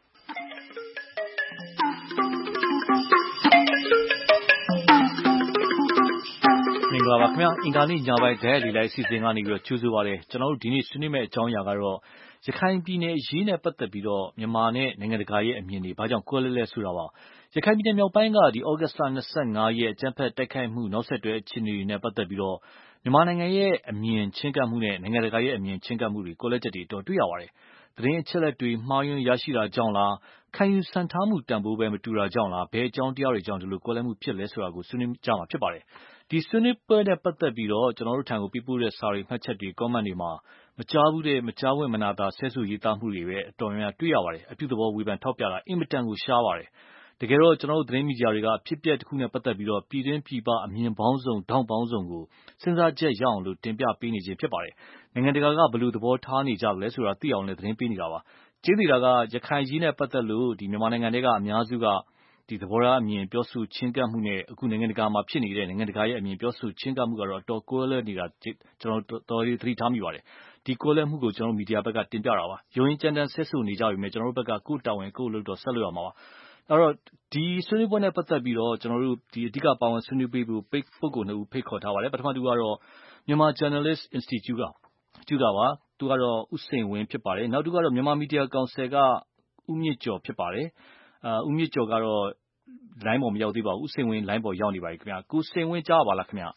[SPEAKER 8] မင်္ဂလာပါခင်ဗျာအင်္ဂါနေ့ညပိုင်းဓာတ်ရိုက်လေလိုက်အစီအစဉ်ကနေပြီးတော့ကြိုဆိုပါရစေကျွန်တော်တို့ဒီနေ့ဆွေးနွေးမယ့်အကြောင်းအရာကတော့ရခိုင်ပြည်နယ်အရေးနဲ့ပတ်သက်ပြီးတော့မြန်မာနဲ့နိုင်ငံတကာရဲ့အမြင်တွေဘာကြောင့်ကွဲလဲဆိုတာပါရခိုင်ပြည်နယ်မြောက်ပိုင်းကဒီဩဂတ်စ်လ25ရက်အကြမ်းဖက်တိုက်ခိုက်မှုနောက်ဆက်တွဲအခြေအနေတွေနဲ့ပတ်သက်ပြီးတော့မြန်မာနိုင်ငံရဲ့အမြင်ချင်းကပ်မှုနဲ့နိုင်ငံတကာရဲ့အမြင်ချင်းကပ်မှုတွေကွဲလွဲချက်တွေတော့တွေ့ရပါတယ်သတင်းအချက်အလက်တွေမှားယွင်းရရှိတာကြောင့်လားခံယူစံထားမှုတန်ဖိုးပဲမတူတာကြောင့်လားဘယ်အကြောင်းတရားတွေကြောင့်ဒီလိုကွဲလွဲမှုဖြစ်လဲဆိုတာကိုဆွေးနွေးကြမှာဖြစ်ပါတယ်ဒီဆွေးနွေးပွဲနဲ့ပတ်သက်ပြီးတော့ကျွန်တော်တို့ထံကိုပြပို့တဲ့စာတွေမှတ်ချက်တွေ comment တွေမှာမကြားဘူးတဲ့မကြားဝင်မနာတာဆဲဆူရေးသားမှုတွေပဲအတော်များများတွေ့ရပါတယ်အပြုသဘောဝေဖန်ထောက်ပြတာအင်မတန်ကိုရှားပါတယ်တကယ်တော့ကျွန်တော်တို့သတင်းမီဒီယာတွေကဖြစ်ပျက်တစ်ခုနဲ့ပတ်သက်ပြီးတော့ပြည်တွင်းပြည်ပအမြင်ပေါင်းစုံထောင့်ပေါင်းစုံကိုစဉ်းစားချက်ရအောင်လို့တင်ပြပေးနေခြင်းဖြစ်ပါတယ်နိုင်ငံတကာကဘယ်လိုသဘောထားနေကြလဲဆိုတာသိအောင်လည်းသတင်းပေးနေတာပါကျေးဇူးတာကရခိုင်ကြီးနဲ့ပတ်သက်လို့ဒီမြန်မာနိုင်ငံတွေကအများစုကဒီသဘောထားအမြင်ပြောဆိုချင်းကပ်မှုနဲ့အခုနိုင်ငံတကာမှာဖြစ်နေတဲ့နိုင်ငံတကာရဲ့အမြင်ပြောဆိုချင်းကပ်မှုကတော့အတော်ကိုယ်လွဲနေတာကျွန်တော်တော်သတိထားမိပါတယ်ဒီကိုယ်လွဲမှုကိုကျွန်တော်မီဒီယာဘက်ကတင်ပြတာပါရုံရင်ကြမ်းတမ်းဆက်ဆိုနေကြပြီမဲ့ကျွန်တော်တို့ဘက်ကကိုယ်တာဝန်ကိုယ်လို့တော့ဆက်လို့ရမှာပါအဲ့တော့ဒီဆွေးနွေးပွဲနဲ့ပတ်သက်ပြီးတော့ကျွန်တော်တို့ဒီအဓိကပါဝင်ဆွေးနွေးပေးဖို့ပုဂ္ဂိုလ်2ဦးဖိတ်ခေါ်ထားပါတယ်ပထမတူကတော့မြန်မာ Journalist Institute ကပါသူကတော့ဦးစိန်ဝင်းဖြစ်ပါတယ်နောက်တူကတော့မြန်မာမီဒီယာကောင်စီကဦးမြင့်ကျော်ဖြစ်ပါတယ်ဦးမြင့်ကျော်ကတော့လိုင်းပေါ်မရောက်သေးပါဘူးဦးစိန်ဝင်းလိုင်းပေါ်ရောက်နေပါပြီခင်ဗျာကိုစိန်ဝင်းကြားပါလားခင်ဗျာ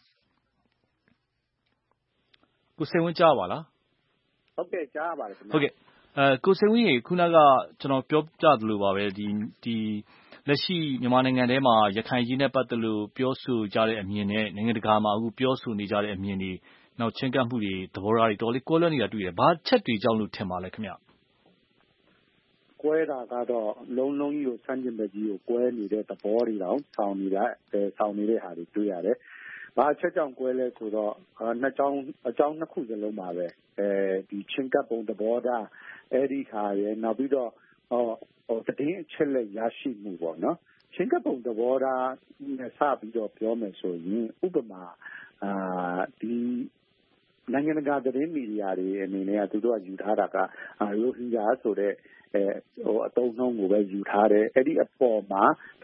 [SPEAKER 8] ကိုစိန်ဝင်းကြားပါလား
[SPEAKER 17] ဟုတ်ကဲ့ကြားပါတယ်ခင်ဗျာ
[SPEAKER 8] ဟုတ်ကဲ့ကိုစိန်ဝင်းရေခုနကကျွန်တော်ပြောပြသလိုပါပဲဒီလက်ရှိမြန်မာနိုင်ငံထဲမှာရခိုင်ကြီးနဲ့ပတ်သက်လို့ပြောဆိုကြတဲ့အမြင်နဲ့နိုင်ငံတကာမှာအခုပြောဆိုနေကြတဲ့အမြင်တွေနောက်ချင်းကပ်မှုတွေသဘောထားတွေတော်လေးကွဲလွဲနေတာတွေ့တယ်ဘာချက်တွေကြောင့်လို့ထင်ပါလဲခင်ဗျ
[SPEAKER 17] ကွဲတာကတော့လုံးလုံးကြီးကိုစမ်းကျင်ဘက်ကြီးကိုကွဲနေတဲ့သဘောတွေတောင်ဆောင်နေတဲ့ဟာတွေတွေ့ရတယ်ဘာချက်ကြောင့်ကွဲလဲဆိုတော့အကြောင်းနှစ်ခုစလုံးပါပဲဒီချင်းကပ်ပုံသဘောထားအဲ့ဒီခါရယ်နောက်ပြီးတော့သတင်းအချက်လက်ရရှိမှုပေါ့နော်ချင်းကပ်ပုံသဘောထားနဲ့စပြီးတော့ပြောမယ်ဆိုရင်ဥပမာဒီနိုင်ငံတကာသတင်းမီဒီယာတွေအနေနဲ့သူတို့ကယူထားတာကရိုဟင်ဂျာဆိုတဲ့အသုံးနှုန်းကိုပဲယူထားတယ်အဲ့ဒီအပေါ်မှာ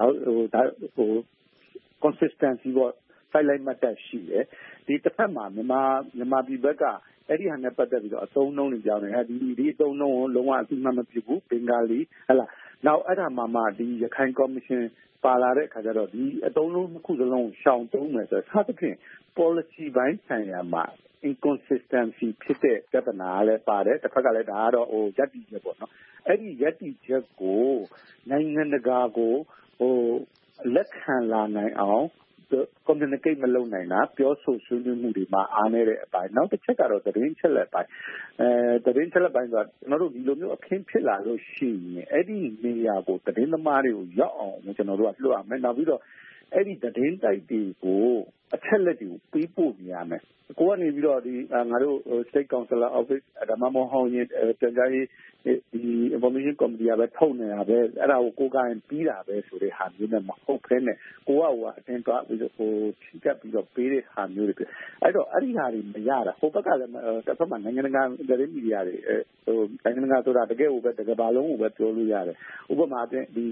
[SPEAKER 17] consistency ပေါ့စိုက်လိုက်မှတ်တတ်ရှိတယ်ဒီတစ်ဖက်မှာမြန်မာပြည်ဘက်ကအဲ့ဒီဟာနဲ့ပတ်သက်ပြီးတော့အသုံးနှုန်းတွေကြောင်းတယ်ဒီအသုံးနှုန်းကိုလုံးဝအသိမှတ်မပြုဘူးဘင်္ဂါလီဟဲ့လားနောက်အဲ့ဒါမှဒီရခိုင်ကော်မရှင်ပါလာတဲ့အခါကျတော့ဒီအသုံးလုံးတစ်ခုစလုံးရှောင်သုံးမယ်ဆိုတော့စသဖြင့် policy ဘိုင်းဆိုင်ရာမှာinconsistency ဖြစ်တဲ့ပြဿနာလည်းပါတယ်တစ်ဖက်ကလည်းဒါကတော့ယက်တီချက်ပေါ့နော်အဲ့ဒီယက်တီချက်ကိုနိုင်ငံတကာကိုလက်ခံလာနိုင်အောင် communicate မလုပ်နိုင်တာပြောဆိုဆွေးနွေးမှုတွေမှာအားနည်းတဲ့အပိုင်းနောက်တစ်ချက်ကတော့သတင်းချက်လက်ပိုင်းသတင်းချက်လက်ပိုင်းဆိုတော့ကျွန်တော်တို့ဒီလိုမျိုးအခင်းဖြစ်လာလို့ရှိရင်အဲ့ဒီနေရာကိုသတင်းသမားတွေကိုရောက်အောင်ကျွန်တော်တို့ကလွှတ်ရမယ်နောက်ပြီးတော့အဲ့ဒီသတင်းတိုက်တွေကိုအချက်လက်တွေကိုပေးပို့နေရမယ်ကိုကနေပြီးတော့ဒီငါတို့ State Councilor Office ဒါမှမဟုတ်ရင်ပြန်ကြားရေးဒီ Information Committee ပဲထုတ်နေတာပဲအဲ့ဒါကိုကိုယ်ကပြီးတာပဲဆိုတဲ့ဟာမျိုးနဲ့မဟုတ်ဘဲနဲ့ကိုကအတင်းသွားပြီးတော့ချင်းကပ်ပြီးတော့ပေးတဲ့ဟာမျိုးတွေအဲ့တော့အဲ့ဒီဟာတွေမရတာဟိုဘက်ကလည်းတစ်ဖက်မှာနိုင်ငံတကာသတင်းမီဒီယာတွေနိုင်ငံတကာဆိုတာတကယ်ကိုပဲတကယ်ဘာလုံးကိုပဲပြောလို့ရတယ်ဥပမာဒီ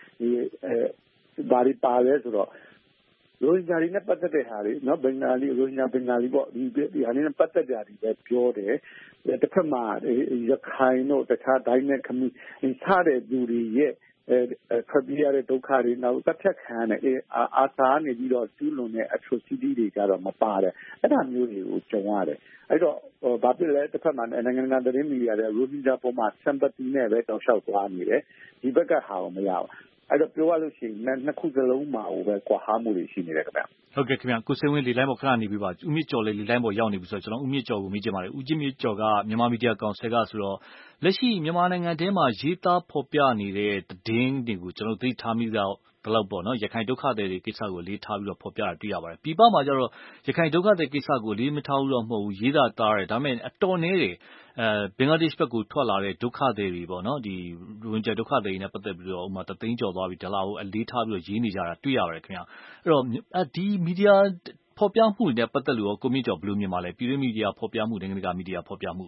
[SPEAKER 17] ဘာတွေပါလဲဆိုတော့ရိုဟင်ဂျာတွေနဲ့ပတ်သက်တဲ့ဟာတွေနော်ဘင်္ဂါလီရိုဟင်ဂျာဘင်္ဂါလီပေါ့ဒီဟာနဲ့ပတ်သက်ကြတာတွေပဲပြောတယ်တစ်ဖက်မှာရခိုင်တို့တခြားဒိုင်းနဲ့ခမီစားတဲ့လူတွေရဲ့ထွက်ပြေးရတဲ့ဒုက္ခတွေနောက်တစ်ဖက်ခံတဲ့အာသာနေပြီးတော့ကျူးလွန်တဲ့ atrocity တွေကတော့မပါတယ်အဲ့ဒါမျိုးတွေကိုကြုံရတယ်အဲ့တော့ဘာဖြစ်လဲတစ်ဖက်မှာနိုင်ငံတကာသတင်းမီဒီယာတွေရိုဟင်ဂျာပေါ်မှာ sympathy နဲ့ပဲတောက်လျှောက်သွားနေတယ်ဒီဘက်ကဟာကိုမရဘူးအဲ့တော့ပြောရလို့ရှိရင်နှစ်ခုစလုံးမှာပဲကွာဟမှုတွေရှိနေတယ်ခင်ဗျ
[SPEAKER 8] ဟုတ်ကဲ့ခင်ဗျကိုစိန်ဝင်းလေလိုင်းပေါ်ခဏနေပြီးပါဦးမြင့်ကျော်လေလိုင်းပေါ်ရောက်နေပြီဆိုတော့ကျွန်တော်ဦးမြင့်ကျော်ကိုမေးချင်ပါတယ်ဦးမြင့်ကျော်ကမြန်မာမီဒီယာကောင်စီကဆိုတော့လက်ရှိမြန်မာနိုင်ငံထဲမှာရေးသားဖော်ပြနေတဲ့သတင်းတွေကိုကျွန်တော်သိထားမိတော့ဘယ်လောက်ပေါ့နော်ရခိုင်ဒုက္ခသည်တွေကိစ္စကိုလေးထားပြီးတော့ဖော်ပြတာတွေ့ရပါတယ်ပြည်ပမှာကျတော့ရခိုင်ဒုက္ခသည်ကိစ္စကိုလေးမထားဘူးတော့မဟုတ်ဘူးရေးတာတားတယ်ဒါပေမဲ့အတော်နည်းတယ်ဘင်္ဂလားဒေ့ရှ်ဘက်ကိုထွက်လာတဲ့ဒုက္ခသည်တွေပေါ့နော်ဒီရိုဟင်ဂျာဒုက္ခသည်တွေနဲ့ပတ်သက်ပြီးတော့ဥမာ3သိန်းကျော်သွားပြီဒါလာကိုအလေးထားပြီးတော့ရေးနေကြတာတွေ့ရပါတယ်ခင်ဗျအဲ့တော့ဒီမီဒီယာဖော်ပြမှုတွေနဲ့ပတ်သက်လို့ကိုမြင့်ကျော်ဘယ်လိုမြင်ပါလဲပြည်တွင်းမီဒီယာဖော်ပြမှုနိုင်ငံတကာမီဒီယာဖော်ပြမှု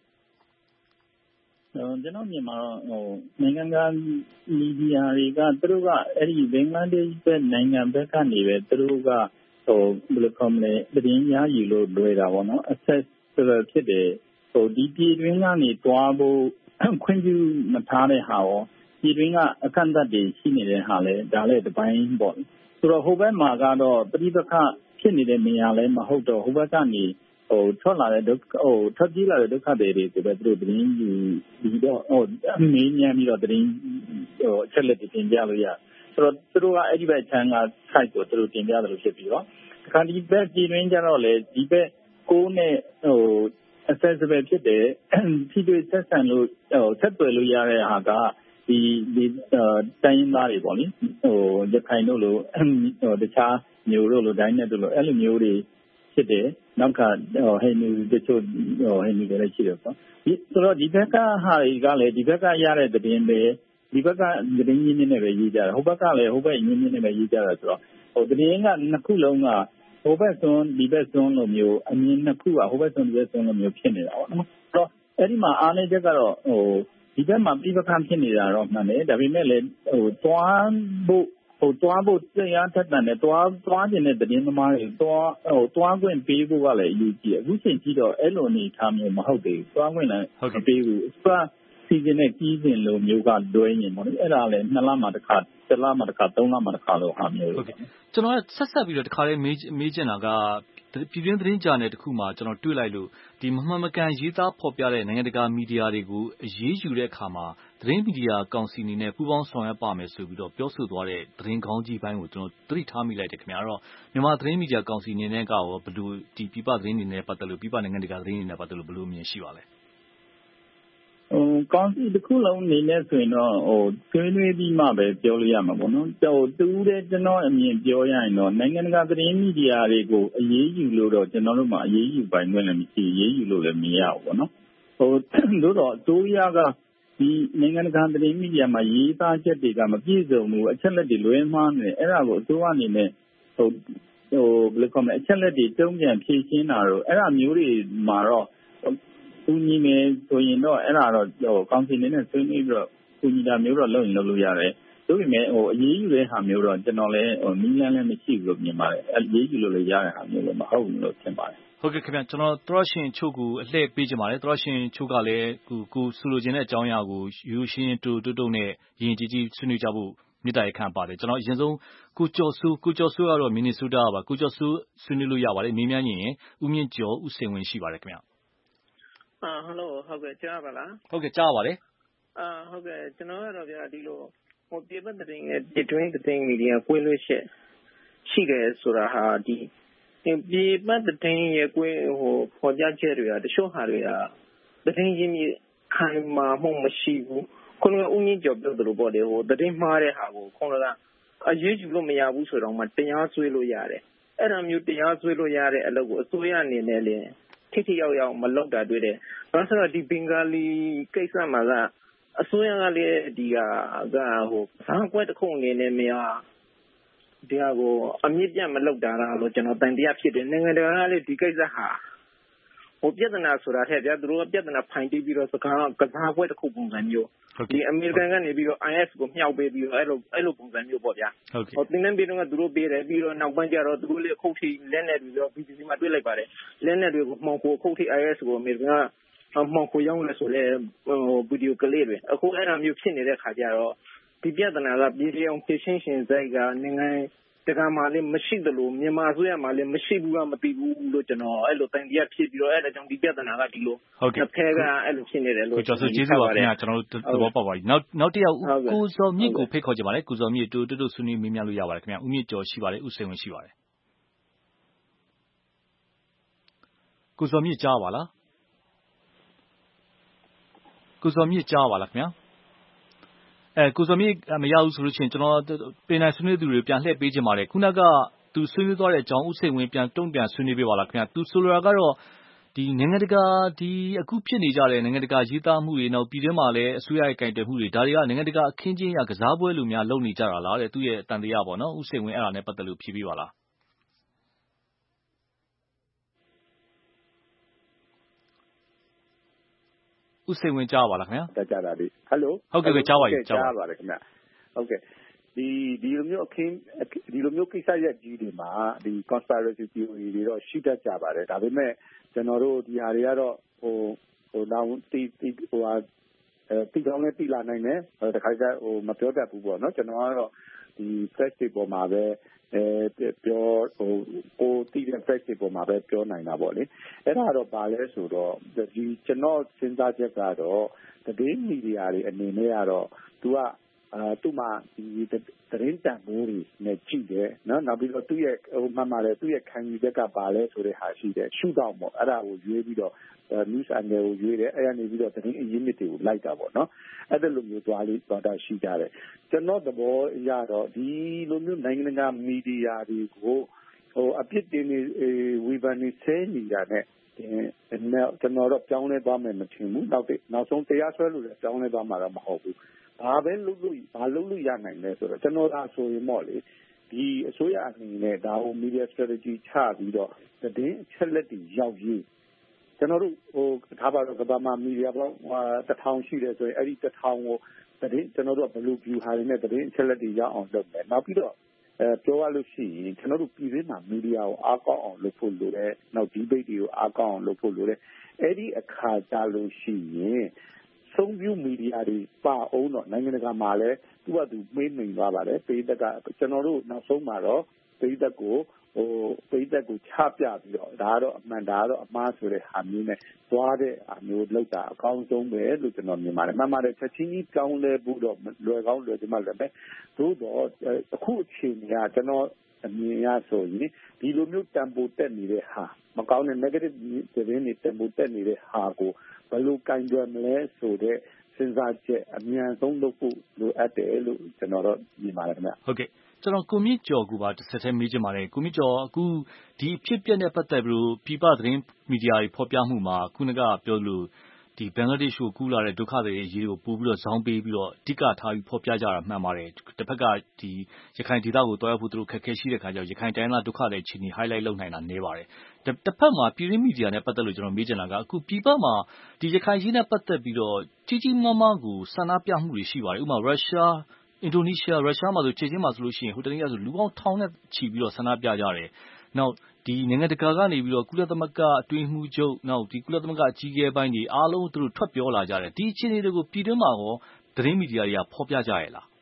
[SPEAKER 18] ကျွန်တော်မြင်မှာတော့နိုင်ငံကမီဒီယာတွေကသူတို့ကအဲ့ဒီဘင်္ဂလားဒေ့ရှ်ဘက်နိုင်ငံဘက်ကနေပဲသူတို့ကဘယ်လိုကောမလဲသတင်းရယူလို့လွယ်တာပေါ့နော် access ဖြစ်တယ်ဒီပြည်တွင်းကနေတွားဖို့ခွင့်ပြုမထားတဲ့ဟာရောပြည်တွင်းကအကန့်အသတ်တွေရှိနေတဲ့ဟာလဲဒါလည်းတစ်ပိုင်းပေါ့ဆိုတော့ဟိုဘက်မှာကတော့ပြည်ပခဖြစ်နေတဲ့နေရာလဲမဟုတ်တော့ဟိုဘက်ကနေထွက်ပြေးလာတဲ့ဒုက္ခသည်တွေကိုပဲသူတို့သတင်းယူပြီးတော့မေးမြန်းပြီးတော့သတင်းအချက်လက်တွေတင်ပြလို့ရဆိုတော့သူတို့ကအဲ့ဒီဘက်ခြမ်းက site ကိုသူတို့တင်ပြတယ်လို့ဖြစ်ပြီးတော့ဒီခါဒီဘက်ပြည်တွင်းကျတော့လေဒီဘက်ကိုနဲ့ accessible ဖြစ်တယ်ထိတွေ့ဆက်ဆံလို့ဆက်သွယ်လို့ရတဲ့ဟာကဒီတိုင်းရင်းသားတွေပေါ့လေရခိုင်တို့လိုတခြားမျိုးတို့လိုတိုင်းနဲ့တို့လိုအဲ့လိုမျိုးတွေဖြစ်တယ်နောက်ကဟိန္ဒူတချို့ဟိန္ဒူတွေလည်းရှိတယ်ပေါ့ဆိုတော့ဒီဘက်ကဟာတွေကလည်းဒီဘက်ကရတဲ့သတင်းတွေဒီဘက်ကသတင်းရင်းနဲ့ပဲရေးကြတယ်ဟိုဘက်ကလည်းဟိုဘက်ရင်းနဲ့ပဲရေးကြတာဆိုတော့သတင်းကနှစ်ခုလုံးကဟိုဘက်စွန်းဒီဘက်စွန်းလိုမျိုးအမြင်နှစ်ခုကဟိုဘက်စွန်းဒီဘက်စွန်းလိုမျိုးဖြစ်နေတာပေါ့နော်ဆိုတော့အဲ့ဒီမှာအားနည်းချက်ကတော့ဒီဘက်မှာပြပခန့်ဖြစ်နေတာတော့မှန်တယ်ဒါပေမဲ့လည်းသွားဖို့တရားထက်တန်တယ်သွားကျင်တဲ့သတင်းသမားတွေသွားခွင့်ပေးဖို့ကလည်းအရေးကြီးတယ်အခုချိန်ကြီးတော့အဲ့လိုအနေထားမျိုးမဟုတ်သေးဘူးသွားခွင့်လည်းမပေးဘူးစီစဉ်တဲ့ကြီးစဉ်လိုမျိုးကတွဲရင်ပေါ့လေအဲ့ဒါလည်း2လမှတစ်ခါ1လမှတစ်ခါ3လမှတစ်ခါလို့ဟာမျိုးဟုတ်ကဲ့
[SPEAKER 8] ကျွန်တော်ဆက်ပြီးတော့တစ်ခါလေးမေးချင်တာကပြည်တွင်းသတင်းဂျာနယ်တစ်ခုမှာကျွန်တော်တွေ့လိုက်လို့ဒီမမှန်မကန်ရေးသားဖော်ပြတဲ့နိုင်ငံတကာမီဒီယာတွေကိုအရေးယူတဲ့အခါမှာသတင်းမီဒီယာကောင်စီအနေနဲ့ပူးပေါင်းဆောင်ရွက်ပါမယ်ဆိုပြီးတော့ပြောဆိုသွားတဲ့သတင်းခေါင်းကြီးပိုင်းကိုကျွန်တော်သတိထားမိလိုက်တယ်ခင်ဗျာအဲ့တော့မြန်မာသတင်းမီဒီယာကောင်စီအနေနဲ့ကရောဘယ်လိုဒီပြပသတင်းတွေနဲ့ပတ်သက်လို့ပြပနိုင်ငံတကာသတင်းတွေနဲ့ပတ်သက်လို့ဘယ်လိုမြင်ရှိပါလဲ
[SPEAKER 18] ကောင်စီတစ်ခုလုံးအနေနဲ့ဆိုရင်တော့ဆွေးနွေးပြီးမှပဲပြောလို့ရမှာပေါ့နော်တူတဲ့ကျွန်တော်အမြင်ပြောရရင်တော့နိုင်ငံတကာသတင်းမီဒီယာတွေကိုအရေးယူလို့တော့ကျွန်တော်တို့မှအရေးယူပိုင်ခွင့်လည်းမရှိအရေးယူလို့လည်းမရဘူးပေါ့နော်တို့တော့အစိုးရကဒီနိုင်ငံတကာသတင်းမီဒီယာမှာရေးသားချက်တွေကမပြည့်စုံဘူးအချက်လက်တွေလွဲမှားနေတယ်အဲ့ဒါကိုအစိုးရအနေနဲ့ဘယ်လိုခေါ်မလဲအချက်လက်တွေတုံ့ပြန်ဖြည့်ရှင်းတာတော့အဲ့ဒါမျိုးတွေမှာတော့ကူညီမယ်ဆိုရင်တော့အဲ့ဒါတော့ကောင်စီနဲ့ဆွေးနွေးပြီးတော့ကူညီတာမျိုးတော့လုပ်ရင်လုပ်လို့ရတယ်။ဒါပေမဲ့အရေးယူတဲ့ဟာမျိုးတော့ကျွန်တော်လည်းနည်းလမ်းလည်းမရှိဘူးလို့မြင်ပါတယ်။အရေးယူလို့လည်းရတဲ့ဟာမျိုးလည်းမဟုတ်ဘူးလို့ထင်ပါတယ်
[SPEAKER 8] ။ဟုတ်ကဲ့ခင်ဗျကျွန်တော်သရရှင်ချို့ကိုအလှည့်ပေးချင်ပါတယ်။သရရှင်ချို့ကလည်းကိုဆိုလိုချင်တဲ့အကြောင်းအရာကိုရိုးရှင်းတိုးနဲ့ရင်ကြီးကြီးဆွေးနွေးကြဖို့မြစ်တာရခံပါတယ်ကျွန်တော်အရင်ဆုံးကိုကျော်စိုးကတော့မင်နီဆိုးတားပါကိုကျော်စိုးဆွေးနွေးလို့ရပါတယ်မေးမြန်းရင်ဦးမြင့်ကျော်ဦးစိန်ဝင်းရှိပါတယ်ခင်ဗျ
[SPEAKER 19] ဟယ်လိုဟုတ်ကဲ့ကြားပါလား
[SPEAKER 8] ဟုတ်ကဲ့ကြားပါတယ်
[SPEAKER 19] ဟုတ်ကဲ့ကျွန်တော်ကတော့ဗျာဒီလိုပြေပတ်သတင်းနဲ့ပြည်တွင်းသတင်းမီဒီယာကွဲလွှဲချက်ရှိတယ်ဆိုတာဟာဒီပြေပတ်သတင်းရဲ့ကွဲဖော်ပြချက်တွေကတချို့ဟာတွေကသတင်းရင်းမြစ်ခံမှာမဟုတ်မရှိဘူးခုနကဦးကြီးကျော်ပြောသလိုပေါ့လေသတင်းမှားတဲ့ဟာကိုခုနကအရေးယူလို့မရဘူးဆိုတော့မှတရားစွဲလို့ရတယ်အဲ့ဒါမျိုးတရားစွဲလို့ရတဲ့အလုပ်ကိုအစိုးရအနေနဲ့လည်းထိရောက်မလုပ်တာတွေ့တယ်။ဘာလို့ဆိုတော့ဒီဘင်္ဂလီကိစ္စမှာကအစိုးရကလည်းဒီဟာကဘာကွက်တစ်ခုအနေနဲ့များဒီဟာကိုအမြင့်ပြတ်မလုပ်တာလားလို့ကျွန်တော်တန်တရားဖြစ်တယ်။နိုင်ငံတကာကလည်းဒီကိစ္စဟာပြဿနာဆိုတာထက်ဗျာသူတို့ကပြဿနာဖိုင်တီးပြီးတော့စကားကစားပွဲတစ်ခုပုံစံမျိုးဒီအမေရိကန်ကနေပြီးတော့ IS ကိုမြှောက်ပေးပြီးတော့အဲ့လိုပုံစံမျိုးပေါ့ဗျာတင်းနှင်းပြီးတော့သူတို့ပေးတယ်ပြီးတော့နောက်ပိုင်းကျတော့သူတို့လည်းခုတ်ထိလက်နဲ့ပြီးတော့ BBC မှာတွေ့လိုက်ပါတယ်လက်နဲ့တွေကိုမှောင်ခိုခုတ်ထိ IS ကိုအမေရိကန်ကမှောင်ခိုရောင်းလဲဆိုလဲဗီဒီယိုကလေးတွေအခုအဲ့ဒါမျိုးဖြစ်နေတဲ့ခါကျတော့ဒီပြဿနာကပြည်ထောင်ဖြည့်ရှင်းရှင်စိတ်ကနိုင်ငံတက္ကမလည်းမရှိသလိုမြန်မာအစိုးရမှာလည်းမရှိဘူးကမသိဘူးလို့ကျွန်တော်အဲ့လိုတိုင်တရားဖြစ်ပြီးတော့အဲ့ဒါကြောင့်ဒီပြဿနာကဒီလိုတစ်ဖက်ကအဲ့လိုဖြစ်နေတယ်လို့
[SPEAKER 8] ကျွန်တော်ကျေးဇူးပါခင်ဗျာကျွန်တော်တို့သဘောပေါက်ပါပြီနောက်တစ်ယောက်ကိုဇော်မြင့်ကိုဖိတ်ခေါ်ကြပါလေကိုဇော်မြင့်တူဆွေးနွေးမေးမြန်းလို့ရပါတယ်ခင်ဗျာဦးမြင့်ကျော်ရှိပါတယ်ဦးစိန်ဝင်းရှိပါတယ်ကိုဇော်မြင့်ကြားပါလားကိုဇော်မြင့်ကြားပါလားခင်ဗျာကိုဇော်မြင့်မရဘူးဆိုလို့ရှိရင်ကျွန်တော်ပြင်နိုင်ဆွေးနွေးသူတွေပြန်လှည့်ပေးခြင်းပါတယ်ခုနကသူဆွေးနွေးသွားတဲ့အကြောင်းဦးစိန်ဝင်းပြန်တုံ့ပြန်ဆွေးနွေးပေးပါလားခင်ဗျာသူဆိုလိုတာကတော့ဒီနိုင်ငံတကာဒီအခုဖြစ်နေကြတဲ့နိုင်ငံတကာရေးသားမှုတွေနောက်ပြည်တွင်းမှာလည်းအစိုးရရဲ့ကင်တွယ်မှုတွေဒါတွေကနိုင်ငံတကာအခင်းချင်းရကစားပွဲလိုများလုပ်နေကြတာလားတဲ့သူ့ရဲ့တန်တရားပေါ့နော်ဦးစိန်ဝင်းအဲ့ဒါနဲ့ပတ်သက်လို့ဖြေပေးပါလားဦးစိန်ဝင်းကြားပါလားခင်ဗျာ
[SPEAKER 17] ကြားတာလေဟယ်လို
[SPEAKER 8] ဟုတ်ကဲ့ကြားပါပြီ
[SPEAKER 17] ကြားပါတယ်ခင်ဗျဟုတ်ကဲ့ဒီလိုမျိုးကိစ္စရပ်ကြီးတွေမှာဒီ conspiracy theory တွေတော့ရှိတတ်ကြပါတယ်ဒါပေမဲ့ကျွန်တော်တို့ဒီဟာတွေကတော့နောက်တီကောင်းလည်းတီလာနိုင်တယ်တခါကျမပြောတတ်ဘူးပေါ့နော်ကျွန်တော်ကတော့ဒီ press တွေပေါ်မှာပဲပြောကိုတည်တဲ့ fact တွေပေါ်မှာပဲပြောနိုင်တာပေါ့လေအဲ့ဒါတော့ဘာလဲဆိုတော့ဒီကျွန်တော်စဉ်းစားချက်ကတော့သတင်းမီဒီယာတွေအနေနဲ့ကတော့သူ့မှာဒီသတင်းတန်ဖိုးတွေနဲ့ကြည့်တယ်နော်နောက်ပြီးတော့သူ့ရဲ့မှန်ပါတယ်သူ့ရဲ့ခံယူချက်ကပါလဲဆိုတဲ့ဟာရှိတယ်ရှုထောင့်ပေါ့အဲ့ဒါကိုရွေးပြီးတော့ news angle ကိုရွေးတယ်အဲ့ဒါနေပြီးတော့သတင်းအရင်းမြစ်တွေကိုလိုက်တာပေါ့နော်အဲ့ဒါလိုမျိုးသွားတာရှိကြတယ်ကျွန်တော်သဘောရတော့ဒီလိုမျိုးနိုင်ငံတကာမီဒီယာတွေကိုအပြစ်တင်နေဝေဖန်နေဆဲနေတာနဲ့ကျွန်တော်တော့ပြောင်းလဲသွားမယ်မထင်ဘူးနောက်ဆုံးတရားစွဲလို့လည်းပြောင်းလဲသွားမှာတော့မဟုတ်ဘူးဘာလုပ်လို့ရနိုင်လဲဆိုတော့ကျွန်တော်ဒါဆိုရင်ပေါ့လေဒီအစိုးရအနေနဲ့ဒါကို media strategy ချပြီးတော့သတင်းအချက်လက်တွေရောက်ရေးကျွန်တော်တို့ထားပါတော့ကမ္ဘာမှာမီဒီယာပေါင်း1000ရှိတယ်ဆိုရင်အဲ့ဒီ1000ကိုသတင်းကျွန်တော်တို့ကဘယ်လို view ဟာတွေနဲ့သတင်းအချက်လက်တွေရောက်အောင်လုပ်မယ်နောက်ပြီးတော့ပြောရလို့ရှိရင်ကျွန်တော်တို့ပြည်တွင်းမှာမီဒီယာကိုအားကောင်းအောင်လုပ်ဖို့လိုတယ်နောက် debate တွေကိုအားကောင်းအောင်လုပ်ဖို့လိုတယ်အဲ့ဒီအခါကြလို့ရှိရင်ဆုံးဖြူမီဒီယာတွေပါအောင်တော့နိုင်ငံတကာမှာလည်းသူ့ဘာသူမေးမိန်သွားပါတယ်ပြည်သက်ကကျွန်တော်တို့နောက်ဆုံးမှာတော့ပြည်သက်ကိုချပြပြီးတော့ဒါကတော့အမှန်ဒါကတော့အမှားဆိုတဲ့ဟာမျိုးနဲ့သွားတဲ့အားမျိုးလောက်တာအကောင်းဆုံးပဲလို့ကျွန်တော်မြင်ပါတယ်မှန်ပါတယ်ချက်ချင်းကြီးကောင်းလဲဖို့တော့လွယ်ကောင်းလွယ်ချင်မှလည်းပဲသို့တော့အခုအချိန်ကကျွန်တော်အမြင်ရဆိုရင်ဒီလိုမျိုးတန်ဖိုးတက်နေတဲ့ဟာမကောင်းတဲ့ negative သတင်းတွေတန်ဖိုးတက်နေတဲ့ဟာကိုဘယ်လိုကင်တွယ်မလဲဆိုတဲ့စဉ်းစားချက်အမြန်ဆုံးလုပ်ဖို့လိုအပ်တယ်လို့ကျွန်တော်တို့မြင်ပါတယ်ခင်ဗျ
[SPEAKER 8] ဟုတ်ကဲ့ကျွန်တော်ကိုမြင့်ကျော်ကပါတစ်ဆက်တည်းမေးချင်ပါတယ်ကိုမြင့်ကျော်အခုဒီဖြစ်ပျက်နဲ့ပတ်သက်ပြီးပြည်ပသတင်းမီဒီယာတွေဖော်ပြမှုမှာခုနကပြောလို့ဒီဘင်္ဂလားဒေ့ရှ်ကိုကူးလာတဲ့ဒုက္ခသည်တွေအရေးကိုပို့ပြီးတော့ဇောင်းပေးပြီးတော့အဓိကထားပြီးဖော်ပြကြတာမှန်ပါတယ်တစ်ဖက်ကဒီရခိုင်ဒေသကိုတွားရောက်ဖို့သူတို့ခက်ခဲရှိတဲ့ခါကျတော့ရခိုင်တိုင်းလားဒုက္ခသည်ချင်းကြီး highlight လုပ်နိုင်တာနည်းပါတယ်တစ်ဖက်မှာပြည်တွင်းမီဒီယာနဲ့ပတ်သက်လို့ကျွန်တော်မေးချင်တာကအခုပြည်ပမှာဒီရခိုင်ကြီးနဲ့ပတ်သက်ပြီးတော့ကြီးကြီးမားမားကိုဆန္ဒပြမှုတွေရှိပါတယ်ဥပမာရုရှားအင်ဒိုနီးရှားရုရှားမှာဆိုခြေချင်းမှာဆိုလို့ရှိရင်ဟိုတနေ့ကဆိုလူပေါင်း1000နဲ့ချီပြီးတော့ဆန္ဒပြကြတယ်နောက်ဒီနိုင်ငံတကာကနေပြီးတော့ကုလသမဂ္ဂအတွင်းမှုချုပ်နောက်ဒီကုလသမဂ္ဂအကြီးအကဲပိုင်းတွေအားလုံးသူတို့ထွက်ပြောလာကြတယ်ဒီအခြေအနေတွေကိုပြည်တွင်းမှာရောသတင်းမီဒီယာတွေကဖော်ပြကြရလား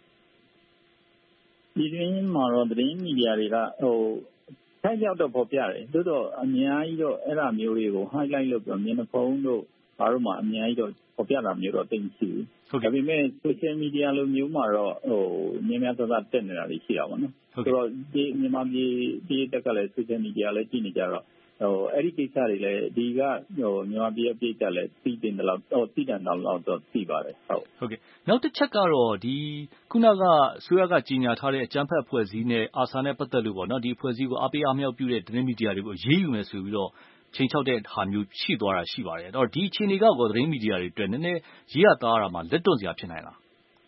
[SPEAKER 18] ပြည်တွင်းမှာတော့သတင်းမီဒီယာတွေကထိုက်ရောက်တော့ဖော်ပြတယ်သို့တော့အများကြီးတော့အဲ့ဒါမျိုးတွေကို highlight လုပ်ပြီးမျက်နှာဖုံးတို့ဘာလို့မှအများကြီးတော့ဖော်ပြတာမျိုးတော့သိမရှိဘူးဒါပေမဲ့ social media လိုမျိုးမှာတော့များများစားစားတက်နေတာတွေရှိတာပေါ့နော်ဆိုတော့ဒီမြန်မာပြည်တက်ကလည်း social media လည်းကြည့်နေကြတော့အဲ့ဒီကိစ္စတွေလည်းဒီကမြန်မာပြည်အပြည့်တက်လည်းသိတင်တယ်လို့သိတယ်တော့သိပါတယ်
[SPEAKER 8] ဟုတ်ကဲ့နောက်တစ်ချက်ကတော့ဒီခုနကအစိုးရကကြီးညာထားတဲ့အကြမ်းဖက်အဖွဲ့အစည်းနဲ့အာဆာနဲ့ပတ်သက်လို့ပေါ့နော်ဒီအဖွဲ့အစည်းကိုအားပေးအားမြောက်ပြုတဲ့သတင်းမီဒီယာတွေကိုရေးယူမယ်ဆိုပြီးတော့ချိန်ချောက်တဲ့ဟာမျိုးရှိသွားတာရှိပါတယ်အဲ့တော့ဒီအခြေအနေကကောသတင်းမီဒီယာတွေအတွက်နည်းနည်းရေးရသားရမှာလက်တွန့်စရာဖြစ်နိုင်လား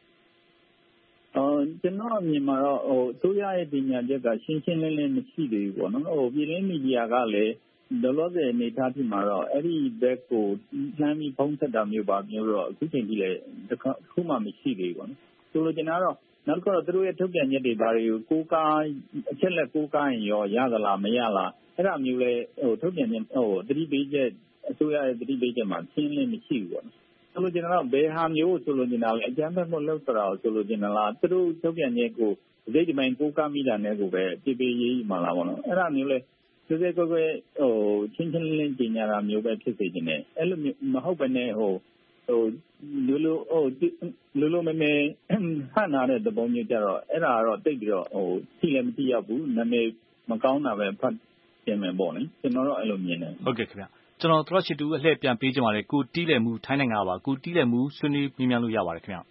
[SPEAKER 18] ကျွန်တော်အမြင်မှာတော့အစိုးရရဲ့ပညာချက်ကရှင်းရှင်းလင်းလင်းမရှိသေးဘူးပေါ့နော်ပြည်တွင်းမီဒီယာကလည်းလောလောဆယ်အနေထားဖြစ်မှာတော့အဲ့ဒီဘက်ကိုနှမ်းပြီးဖုံးဆက်တာမျိုးပါမျိုးတော့အခုချိန်ကြီးလည်းတစ်ခုမှမရှိသေးဘူးပေါ့နော်ဆိုလိုချင်တာတော့နောက်တစ်ခါတော့သူတို့ရဲ့ထုတ်ပြန်ချက်တွေဘာတွေကိုအချက်လက်ကိုးကားရင်ရောရသလားမရလားအဲ့ဒါမျိုးလဲထုတ်ပြန်ချက်သတိပေးချက်အစိုးရရဲ့သတိပေးချက်မှာရှင်းလင်းမရှိဘူးပေါ့နော်ဆိုလိုချင်တာတော့ဘယ်ဟာမျိုးဆိုလိုချင်တာလဲအကြမ်းဖက်မှုလုပ်တာကိုဆိုလိုချင်တာလားသူတို့ထုတ်ပြန်ချက်ကိုဒီဒီမိုင်းကိုးကားမိတာနဲ့ကိုပဲပြေးပြေးရေးမှလားပေါ့နော်အဲ့ဒါမျိုးလဲသူတွေကိုချင်းချင်းလင်းကျင်ညာတာမျိုးပဲဖြစ်စေခြင်းနဲ့အဲ့လိုမဟုတ်ဘဲနဲ့လူလိုမဲမဲဟန်နာတဲ့သဘောမျိုးကြတော့အဲ့ဒါတော့တိတ်ပြီးတော့ထိလည်းမထိရောက်ဘူးနာမည်မကောင်းတာပဲဖတ်ပြင်မယ်ပေါ့လေကျွန်တော်တော့အဲ့လိုမြင်တယ်
[SPEAKER 8] ဟုတ်ကဲ့ခင်ဗျကျွန်တော်တို့ချစ်တူအလှည့်ပြန်ပေးကြပါလေကိုတီးလည်မှုထိုင်းနိုင်ငံပါကိုတီးလည်မှုဆွေးနွေးမြင်မြန်လို့ရပါတယ်ခင်ဗျ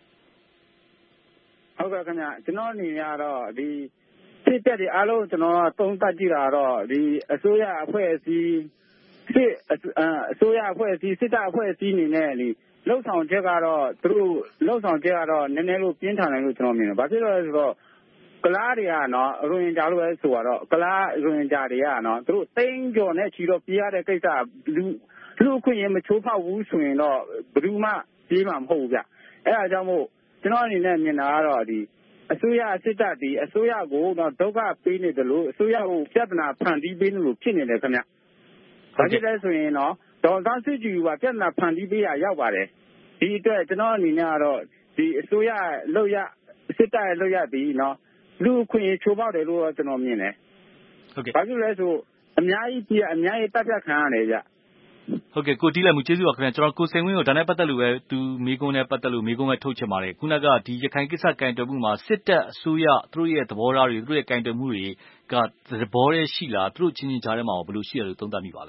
[SPEAKER 20] ဟုတ်ကဲ့ခင်ဗျကျွန်တော်အနေနဲ့ကတော့ဒီစစ်တပ်တွေအားလုံးကျွန်တော်သုံးသပ်ကြည့်တာတော့ဒီအစိုးရအဖွဲ့အစည်းအစိုးရအဖွဲ့အစည်းစစ်တပ်အဖွဲ့အစည်းအနေနဲ့လှုပ်ဆောင်ချက်ကတော့သူတို့လှုပ်ဆောင်ချက်ကတော့နည်းနည်းလို့ပြင်းထန်တယ်လို့ကျွန်တော်မြင်တယ်။ဘာဖြစ်လို့လဲဆိုတော့ကလားတွေကနော်ရိုဟင်ဂျာလို့ပဲဆိုတော့ကလားရိုဟင်ဂျာတွေကနော်သူတို့တိန်းကြော်နဲ့ချီတော့ပြေးရတဲ့ကိစ္စလူအခွင့်အရေးမချိုးဖောက်ဘူးဆိုရင်တော့ဘယ်သူမှပြေးမှာမဟုတ်ဘူးဗျ။အဲ့ဒါကြောင့်မို့ကျွန်တော်အနေနဲ့မြင်တာကတော့ဒီအစိုးရစစ်တပ်ဒီအစိုးရကိုတော့ဒုက္ခပေးနေတယ်လို့အစိုးရကိုပြဿနာဖန်တီးပေးနေလို့ဖြစ်နေတယ်ခင်ဗျ။ဘာဖြစ်လဲဆိုရင်တော့ဒေါ်သားစစ်ကြီးကပြဿနာဖန်တီးပေးရရောက်ပါတယ်ဒီအတွက်ကျွန်တော်အနေနဲ့ကတော့ဒီအစိုးရလောက်ရစစ်တပ်ရဲ့လောက်ရပြီးနော်လူအခွင့်အရေးချိုးဖောက်တယ်လို့ကျွန်တော်မြင်တယ်ဘာဖြစ်လဲဆိုအများကြီးတပ်ဖြတ်ခံရတယ်ဗျ
[SPEAKER 8] ဟုတ်ကဲ့ကိုတီးလိုက်မှုကျေးဇူးပါခင်ဗျာကျွန်တော်ကိုစိန်ဝင်းကိုဒါနဲ့ပတ်သက်လို့ပဲသူမိကုန်းနဲ့ပတ်သက်လို့မိကုန်းပဲထုတ်ချင်ပါတယ်ခုနကဒီရခိုင်ကိစ္စကင်တွယ်မှုမှာစစ်တပ်အစိုးရသူတို့ရဲ့သဘောထားတွေသူတို့ရဲ့ကင်တွယ်မှုတွေကသဘောတည်းရှိလားသူတို့ချင်းချင်းကြားထဲမှာဘယ်လိုရှိရလို့သုံးသပ်မိပါလဲ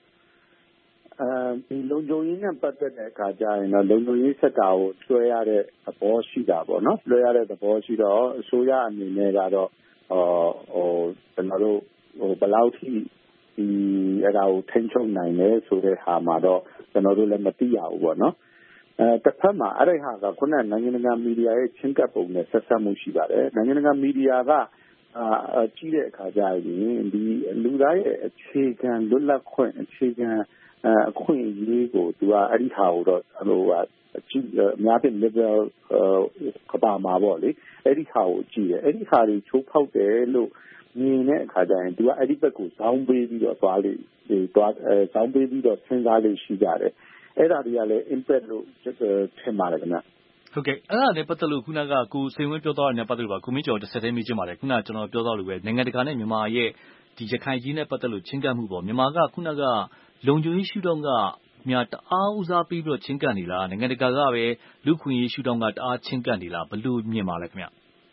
[SPEAKER 17] ဒီလုံခြုံရေးနဲ့ပတ်သက်တဲ့အခါကျရင်တော့လုံခြုံရေးစက်တာကိုလွှဲရတဲ့သဘောရှိတာပေါ့နော်လွှဲရတဲ့သဘောရှိတော့အစိုးရအနေနဲ့ကတော့ကျွန်တော်တို့ဘယ်လောက်ထိဒီအဲ့ဒါကိုထိန်းချုပ်နိုင်လဲဆိုတဲ့ဟာမှာတော့ကျွန်တော်တို့လည်းမသိရဘူးပေါ့နော်တစ်ဖက်မှာအဲ့ဒီဟာကခုနကနိုင်ငံတကာမီဒီယာရဲ့ချင်းကပ်ပုံနဲ့ဆက်စပ်မှုရှိပါတယ်နိုင်ငံတကာမီဒီယာကကြီးတဲ့အခါကျရင်ဒီလူသားရဲ့အခြေခံလွတ်လပ်ခွင့်အခြေခံအခွင့်အရေးကိုသူကအဲ့ဒီဟာကိုတော့အများဖြင့် liberal ကဘာမှာပေါ့လေအဲ့ဒီဟာကိုကြည့်တယ်အဲ့ဒီဟာတွေချိုးဖောက်တယ်လို့မြင်တဲ့အခါကျရင်သူကအဲ့ဒီဘက်ကိုဇောင်းပေးပြီးတော့သွားလေဇောင်းပေးပြီးတော့စဉ်းစားလေးရှိကြတယ်အဲ့ဒါတွေကလည်း impact လို့ထင်ပါတယ်ခင်ဗျ
[SPEAKER 8] ဟုတ်ကဲ့အဲ့ဒါနဲ့ပတ်သက်လို့ခုနကကိုစိန်ဝင်းပြောသွားတဲ့နဲ့ပတ်သက်လို့ပါကိုမင်းကျော်တစ်ဆက်တည်းမေးချင်ပါတယ်ခုနကကျွန်တော်ပြောသွားလို့ပဲနိုင်ငံတကာနဲ့မြန်မာရဲ့ဒီရခိုင်ကြီးနဲ့ပတ်သက်လို့ချင်းကပ်မှုပေါ့မြန်မာကခုနကလုံခြုံရေးရှုထောင့်ကများတအားဦးစားပြီးတော့ချင်းကပ်နေလားနိုင်ငံတကာကပဲလူခွင့်ရေးရှုထောင့်ကတအားချင်းကပ်နေလားဘယ်လိုမြင်ပါလဲခင်ဗျ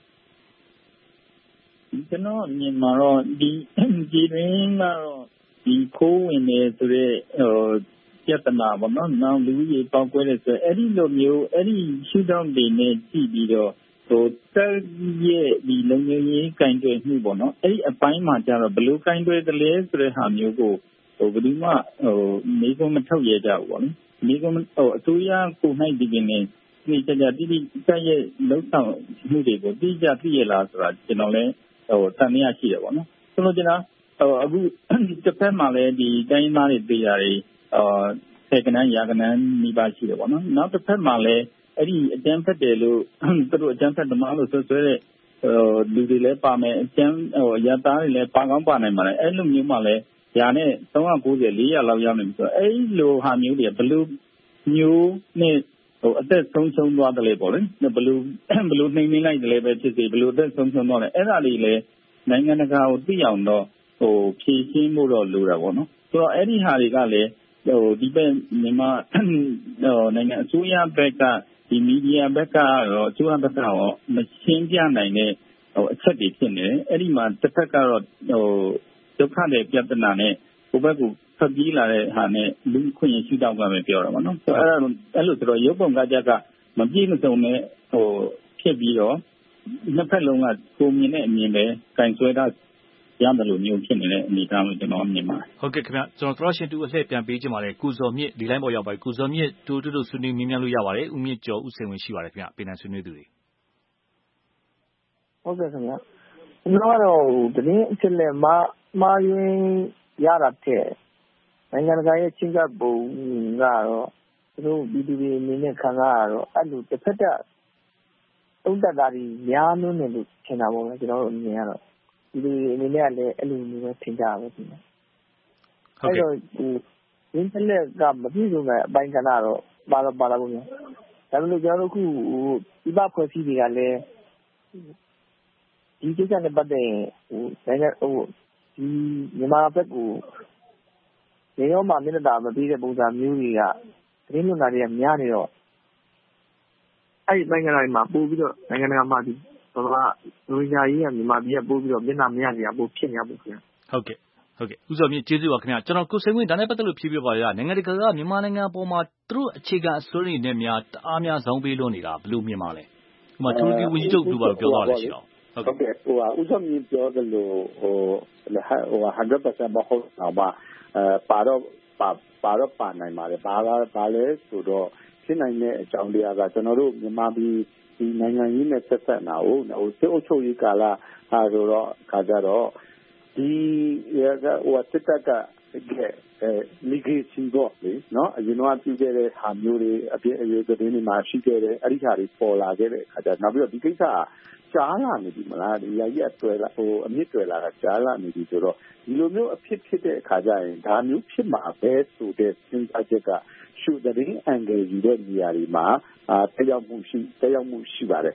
[SPEAKER 18] ကျွန်တော်မြင်မှာတော့ဒီရင်းကတော့ဒီခိုးဝင်နေဆိုတဲ့ပြဿနာပေါ့နော်။နောက်လူကြီးပေါက်ကွဲတယ်ဆိုအဲ့ဒီလိုမျိုးအဲ့ဒီရှုထောင့်တွေနဲ့ကြည့်ပြီးတော့တပ်ရဲ့ဒီလုံခြုံရေးကင်တွယ်မှုပေါ့နော်။အဲ့ဒီအပိုင်းမှာကျတော့ဘယ်လိုကင်တွယ်သလဲဆိုတဲ့ဟာမျိုးကိုဘယ်သူမှမေးခွန်းမထုတ်ရကြဘူးပေါ့နော်။မေးခွန်းအစိုးရကိုနိုင်ဒီကနေဒီကြကြတိတပ်ရဲ့လုံဆောင်မှုတွေကိုတိကျသိရလားဆိုတာကျွန်တော်လည်းတန်မြရှိတယ်ပေါ့နော်။ဆိုတော့ကျွန်တော်အခုတစ်ဖက်မှာလည်းဒီတိုင်းသားတွေပြည်ရာတွေဆယ်ကနန်းရာကနန်းမိပါရှိတယ်ပေါ့နော်နောက်တစ်ဖက်မှာလည်းအဲ့ဒီအကျန်းဖက်တယ်လို့သူတို့အကျန်းဖက်သမားလို့ဆွဆွဲတဲ့လူတွေလည်းပါမယ်အကျန်းရသားတွေလည်းပါကောင်းပါနိုင်ပါတယ်အဲ့လိုမျိုးမှလည်းညာနဲ့390 400လောက်ရောက်နေပြီဆိုတော့အဲ့လိုဟာမျိုးတွေဘယ်လိုမျိုးနဲ့အသက်ဆုံးရှုံးသွားတယ်လေပေါ့လေဘယ်လိုနှိမ့်နှိမ့်လိုက်တယ်လဲပဲဖြစ်စေဘယ်လိုအသက်ဆုံးရှုံးသွားလဲအဲ့ဒါတွေလည်းနိုင်ငံတကာကိုသိအောင်တော့ဖြည့်ရှင်းဖို့တော့လိုတာပေါ့နော်ဆိုတော့အဲ့ဒီဟာတွေကလည်းဒီဘက်မြန်မာနိုင်ငံအစိုးရဘက်ကဒီမီဒီယာဘက်ကတော့အစိုးရဘက်ကရောမရှင်းပြနိုင်တဲ့အချက်တွေဖြစ်နေတယ်အဲ့ဒီမှာတစ်ဖက်ကတော့ဒုက္ခတွေပြဿနာနဲ့ဟိုဘက်ကိုဖတ်ပြီးလာတဲ့ဟာနဲ့လူခွင့်ရရှိတော့ကပဲပြောတာပေါ့နော်ဆိုတော့အဲ့လိုဆိုတော့ရုပ်ပုံကကြကမပြည့်မစုံနဲ့ဖြစ်ပြီးတော့နှစ်ဖက်လုံးကကိုမြင်တဲ့အမြင်ပဲကင်ဆွဲတာရမယ်လို့မျိုးဖြစ်နေတဲ့အနေအထားလို့ကျွန်တော်မြင်ပါတယ်
[SPEAKER 8] ဟုတ်ကဲ့ခင်ဗျကျွန်တော်ရှင်တူအလှည့်ပြန်ပေးချင်ပါတယ်ကုဇော်မြင့်ဒီလိုင်းပေါ်ရောက်ပါတယ်ကုဇော်မြင့်တို့ဆွေးနွေးမြင်မြန်လို့ရပါတယ်ဦးမြင့်ကျော်ဦးစိန်ဝင်းရှိပါတယ်ခင်ဗျပြည်နယ်ဆွေးနွေးသူတွေ
[SPEAKER 6] ဟုတ်ကဲ့ခင်ဗျကျွန်တော်ကတော့သတင်းအချက်လက်မှားယွင်းရတာတဲ့နိုင်ငံတကာရဲ့ချင်းကပ်ပုံကတော့သူတို့ပြည်သူတွေအနေနဲ့ခံစားရတော့အဲ့လိုတစ်ဖက်သက်သုံးသက်တာတွေများလို့နေလို့ထင်တာပေါ့ဗျာကျွန်တော်တို့မြင်ရတော့ဒီအနေနဲ့လည်းအဲ့လိုမျိုးပဲထင်ကြပါပဲဒီမှာအဲ့တော့ရင်းချက်လက်ကမပြည့်စုံတဲ့အပိုင်းကဏ္ဍတော့ပါလာပါဘူးဗျာဒါပေမဲ့ကျွန်တော်တို့ခုဒီဘဖွဲ့စည်းတွေကလည်းဒီကိစ္စနဲ့ပတ်သက်ရင်နိုင်ငံဒီမြန်မာဘက်ကိုရေရောမှာမျက်နှာတာမပြီးတဲ့ပုံစံမျိုးတွေကသတင်းလွှင့်တာတွေကများနေတော့အဲ့ဒီနိုင်ငံတွေမှာပို့ပြီးတော့နိုင်ငံတကာမှာဒီဘာလူညာကြီးကမြန်မာပြည်ကပို့ပြီးတော့မျက်နှာမရနေတာပို့ဖြစ်နေပါဘူးခင်ဗျ
[SPEAKER 8] ဟုတ်ကဲ့ဦးစောမြင့်ကျေးဇူးပါခင်ဗျကျွန်တော်ကိုစိန်ဝင်းဒါနဲ့ပတ်သက်လို့ဖြည့်ပြပါရနိုင်ငံတကာကမြန်မာနိုင်ငံအပေါ်မှာသူတို့အခြေခံအစွန်းတွေနဲ့များတအားများဇောင်းပေးလို့နေတာဘယ်လိုမြင်ပါလဲဥပမာတူရကီဝန်ကြီးချုပ်တို့ဘာလို့ပြောသွားလဲရှိတော့
[SPEAKER 17] ဟုတ်ကဲ့ဦးစောမြင့်ပြောတယ်လို့100% မဟုတ်တော့ပါတော့ပါနိုင်ပါတယ်ဘာလဲဆိုတော့ဖြစ်နိုင်တဲ့အကြောင်းတရားကကျွန်တော်တို့မြန်မာပြည်ဒီနိုင်ငံရေးနဲ့ဆက်ဆက်တာကိုစစ်အုပ်ချုပ်ရေးကာလဟာဆိုတော့ခါကြတော့ဒီစစ်တပ်ကlegacy ပေါ့လေနော်အရင်ကပြုခဲ့တဲ့ဟာမျိုးတွေအပြည့်အရွယ်သတင်းတွေမှာရှိခဲ့တယ်အဲ့ဒီဟာတွေပေါ်လာခဲ့တဲ့အခါကျနောက်ပြီးတော့ဒီကိစ္စကြားလာနေပြီမလားဒီရကြီးအတွဲလာအမြင့်တွယ်လာတာကြားလာနေပြီဆိုတော့ဒီလိုမျိုးအဖြစ်တဲ့အခါကျရင်ဒါမျိုးဖြစ်မှာပဲဆိုတဲ့စဉ်းစားချက်ကရှုတဲ့ angle ယူတဲ့နေရာတွေမှာတက်ရောက်မှုရှိပါတယ်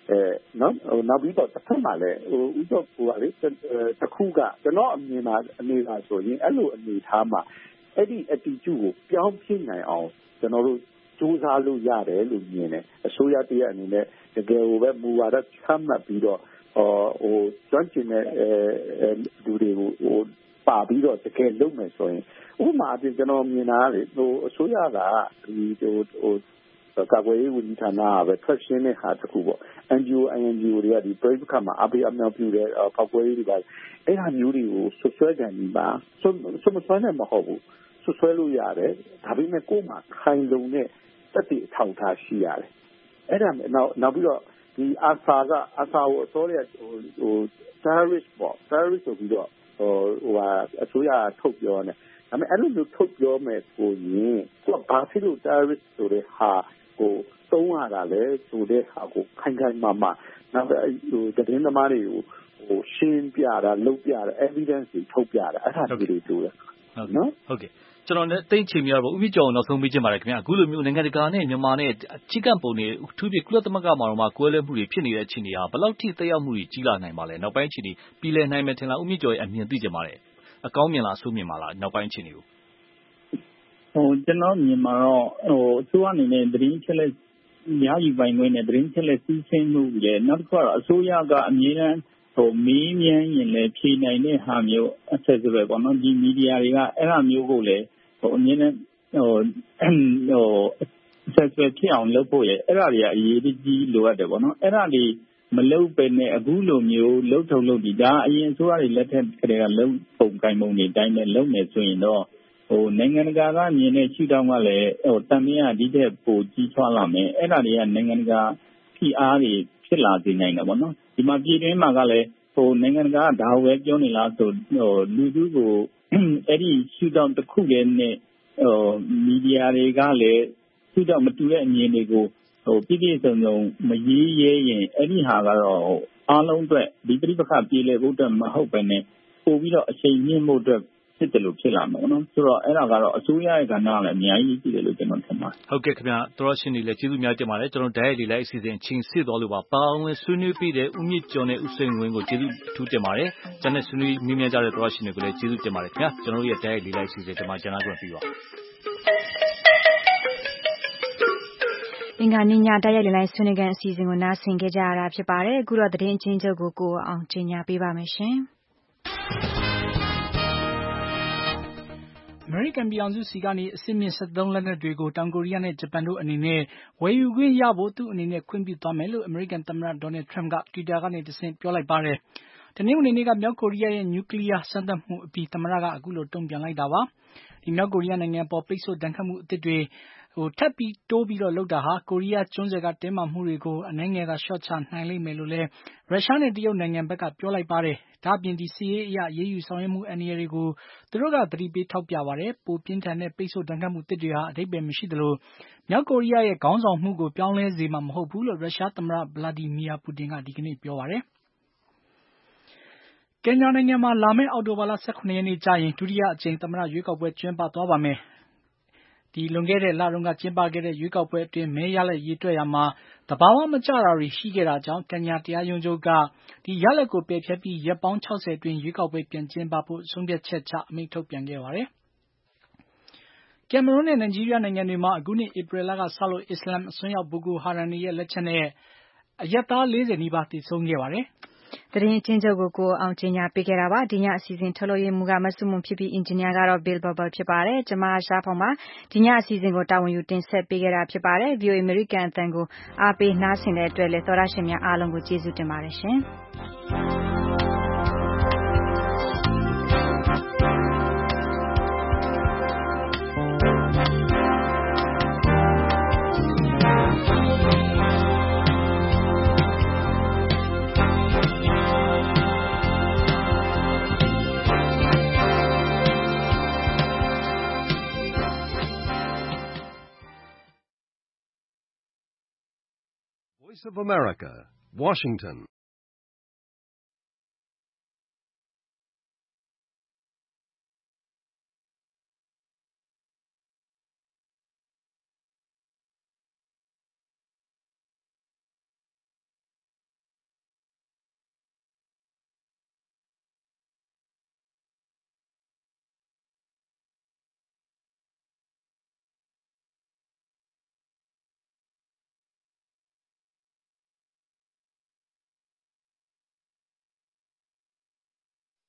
[SPEAKER 17] နောက်ပြီးတော့တစ်ဖက်မှာလည်းဥပ္ပကလေတစ်ခုကကျွန်တော်အမြင်မှာအနေပါဆိုရင်အဲ့လိုအနေထားမှာအဲ့ဒီ attitude ကိုပြောင်းပြနိုင်အောင်ကျွန်တော်တို့စူးစမ်းလို့ရတယ်လို့မြင်တယ်အစိုးရတရအနေနဲ့တကယ်ကိုပဲမူဝါဒချမှတ်ပြီးတော့ကျွမ်းကျင်တဲ့လူတွေကိုပါပြီးတော့တကယ်လုပ်မယ်ဆိုရင်ဥပမာအပြင်ကျွန်တော်မြင်တာလေအစိုးရကဒီကာကွယ်ရေးဝန်ကြီးဌာနကပဲထွက်ရှင်းတဲ့ဟာတခုပေါ့ NGO တွေကဒီ break ခါမှာအပိအမြောက်ပြုတဲ့ဖောက်ခွဲရေးတွေပါအဲ့ဟာမျိုးတွေကိုဆွဆွဲကြတယ်ပါဆွမဆွဲနဲ့မဟုတ်ဘူးဆွဆွဲလို့ရတယ်ဒါပေမဲ့ကိုယ်မှာခိုင်လုံတဲ့တက်တည်အထောက်ထားရှိရတယ်အဲ့ဒါနောက်ပြီးတော့ဒီအာဆာကိုအစောရterrorist ပေါ့ terrorist ဆိုပြီးတော့အစိုးရထုတ်ပြောနေဒါပေမဲ့အဲ့လိုမျိုးထုတ်ပြောမယ်ဆိုရင်ကိုယ်ဘာဖြစ်လို့ terrorist ဆိုတဲ့ဟာကိုသုံးရတာလဲဆိုတဲ့ဟာကိုခိုင်မာနောက်သတင်းသမားတွေကိုရှင်းပြတာလုပ်ပြတာ evidence တွေထုတ်ပြတာအဲ့ဒါတွေလိုတယ်နော်
[SPEAKER 8] ဟုတ်ကဲ့ကျွန်တော်လည်းတိတ်ချိန်ပြရပါဦးမြင့်ကျော်နောက်ဆုံးမေးချင်ပါတယ်ခင်ဗျအခုလိုမျိုးနိုင်ငံတကာနဲ့မြန်မာနဲ့ချိကပ်ပုံတွေအထူးဖြင့်ကုလသမဂ္ဂမှာတော့ကွဲလွဲမှုတွေဖြစ်နေတဲ့အခြေအနေဟာဘယ်လောက်ထိသက်ရောက်မှုတွေကြီးလာနိုင်ပါလဲနောက်ပိုင်းအခြေအနေပြည်လည်နိုင်မယ်ထင်လားဦးမြင့်ကျော်ရဲ့အမြင်သိချင်ပါတယ်အကောင်းမြင်လားအဆိုးမြင်ပါလားနောက်ပိုင်းအခြေအနေကို
[SPEAKER 18] ကျွန်တော်မြင်မှာတော့အစိုးရအနေနဲ့သတင်းချက်လက်ရယူပိုင်ခွင့်နဲ့သတင်းချက်လက်စီးဆင်းမှုရဲ့နောက်တစ်ခုကတော့အစိုးရကအမြဲတမ်းမေးမြန်းရင်လည်းဖြေနိုင်တဲ့ဟာမျိုး accessible ပေါ့နော်ဒီမီဒီယာတွေကအဲ့ဟာမျိုးကိုလည်းအမြဲတမ်းaccessible ဖြစ်အောင်လုပ်ဖို့ရဲ့အဲ့ဒါတွေကအရေးကြီးလိုအပ်တယ်ပေါ့နော်အဲ့ဒါတွေမလုပ်ပဲနဲ့အခုလိုမျိုးလုပ်ထုံလုပ်ဒီဒါအရင်အစိုးရတွေလက်ထက်ကတည်းကလုပ်ပုံကိုင်ပုံတွေတိုင်းနဲ့လုပ်မယ်ဆိုရင်တော့နိုင်ငံတကာကမြင်တဲ့ရှုထောင့်ကလည်းတန်မြင့်ကဒီတဲ့ပိုကြီးထွားလာမယ်အဲ့ဒါတွေကနိုင်ငံတကာဖိအားတွေဖြစ်လာစေနိုင်တယ်ပေါ့နော်ဒီမှာပြည်တွင်းမှာကလည်းနိုင်ငံတကာကဒါပဲပြောနေလားဆိုလူထုကိုအဲ့ဒီရှုထောင့်တစ်ခုတည်းနဲ့မီဒီယာတွေကလည်းရှုထောင့်မတူတဲ့အမြင်တွေကိုပြည့်ပြည့်စုံစုံမရေးရဲရင်အဲ့ဒီဟာကတော့အားလုံးအတွက်ဒီပြိပခပြေလည်ဖို့အတွက်မဟုတ်ပဲနဲ့ပို့ပြီးတော့အချိန်မြင့်ဖို့အတွက်ဖြစ်တယ်လို့ဖြစ်လာမှာနော်ဆိုတော့အဲ့ဒါကတော့အစိုးရရဲ့ကဏ္ဍကလည်းအများကြီးရှိတယ်လို့ကျွန်တော်ထင်ပါတယ်
[SPEAKER 8] ဟုတ်ကဲ့ခင်ဗျာတော်ရှင်နေလည်းကျေးဇူးများတင်ပါတယ်ကျွန်တော်ဓာတ်ရိုက်လေးလိုက်အစီအစဉ်အချိန်စေ့သွားလို့ပါဝင်ဆွေးနွေးပြီးတဲ့ဦးမြင့်ကျော်နဲ့ဦးစိန်ဝင်းကိုကျေးဇူးအထူးတင်ပါတယ်ကျန်တဲ့ဆွေးနွေးမြင်းများကြတဲ့တော်ရှင်တွေကိုလည်းကျေးဇူးတင်ပါတယ်ခင်ဗျာကျွန်တော်တို့ရဲ့ဓာတ်ရိုက်လေးလိုက်အစီအစဉ်ဒီမှာကျန်တော့ပြီးပါ
[SPEAKER 2] အင်္ဂါနေ့ညတိုက်ရိုက်လေလိုက်ဆွေးနွေးကန်အစီအစဉ်ကိုနားဆင်ခဲ့ကြရတာဖြစ်ပါတယ်အခုတော့သတင်းအချင်းချုပ်ကိုအောင်ကြီးညာပေးပါမယ်ရှင်
[SPEAKER 3] အမေရိကန်ပြည်ထောင်စုဆီကနေအစစ်မြင့်73လက်နက်တွေကိုတောင်ကိုရီးယားနဲ့ဂျပန်တို့အနေနဲ့ဝယ်ယူခွင့်ရဖို့သူ့အနေနဲ့ခွင့်ပြုသွားမယ်လို့အမေရိကန်သမ္မတဒေါ်နယ်ထရမ့်က Twitter ကနေတဆင့်ပြောလိုက်ပါတယ်။တနင်္ဂနွေနေ့ကမြောက်ကိုရီးယားရဲ့နျူကလ িয়ার စမ်းသပ်မှုအပြီးသမ္မတကအခုလိုတုံ့ပြန်လိုက်တာပါ။ဒီမြောက်ကိုရီးယားနိုင်ငံပေါ်ပိတ်ဆို့ဒဏ်ခတ်မှုအသစ်တွေထပ်ပြီးတိုးပြီးတော့လုပ်တာဟာကိုရီးယားကျွန်းဆွယ်ကတင်းမာမှုတွေကိုအနှဲငယ်သာလျှော့ချနိုင်လိမ့်မယ်လို့လည်းရုရှားနဲ့တရုတ်နိုင်ငံဘက်ကပြောလိုက်ပါတယ်။ဒါ့အပြင်ဒီစစ်ရေးအရရေးယူဆောင်ရွက်မှုအန္တရာယ်တွေကိုသူတို့ကသတိပေးထောက်ပြပါတယ်။ပိုပြင်းထန်တဲ့ပိတ်ဆို့ဒဏ်ခတ်မှုအသစ်တွေဟာအဓိပ္ပာယ်မရှိသလိုမြောက်ကိုရီးယားရဲ့ခေါင်းဆောင်မှုကိုပြောင်းလဲစေမှာမဟုတ်ဘူးလို့ရုရှားသမ္မတဗလာဒီမီယာပူတင်ကဒီကနေ့ပြောပါတယ်။ကင်ညာနိုင်ငံမှာလာမယ့်အောက်တိုဘာလ18ရက်နေ့ကျရင်ဒုတိယအကြိမ်သမ္မတရွေးကောက်ပွဲကျင်းပသွားပါမယ်။လွန်ခဲ့တဲ့လတုန်းကကျင်းပခဲ့တဲ့ရွေးကောက်ပွဲအတွင်းမဲရလဒ်ရေတွက်ရာမှာသဘာဝမကျတာတွေရှိခဲ့တာကြောင့်ကင်ညာတရားရုံးချုပ်ကဒီရလဒ်ကိုပယ်ဖျက်ပြီးရက်ပေါင်း60အတွင်းရွေးကောက်ပွဲပြန်ကျင်းပဖို့ဆုံးဖြတ်ချက်ချအမိန့်ထုတ်ပြန်ခဲ့ပါတယ်။ကင်မရွန်းနဲ့နိုင်ဂျီးရီးယားနိုင်ငံတွေမှာအခုနှစ်ဧပြီလကစလို့အစ္စလာမ်အစွန်းရောက်ဘိုကိုဟာရမ်တွေရဲ့လက်ချက်နဲ့အရပ်သား40နီးပါးသေဆုံးခဲ့ပါတယ်။
[SPEAKER 2] သတင်းအချင်းချုပ်ကိုအောင်ကြီးညာပေးခဲ့တာပါဒီညအစီအစဉ်ထုတ်လို့ရမှုကမဆုမွန်ဖြစ်ပြီးအင်ဂျင်နီယာကတော့ Bill Bubble ဖြစ်ပါတယ်ကျွန်မရှားဖောင်ပါဒီညအစီအစဉ်ကိုတာဝန်ယူတင်ဆက်ပေးခဲ့တာဖြစ်ပါတယ် VOA American အသံကိုအားပေးနားဆင်တဲ့အတွက်လည်းသောရရှင်များအားလုံးကိုကျေးဇူးတင်ပါတယ်ရှင်
[SPEAKER 1] Voice of America, Washington.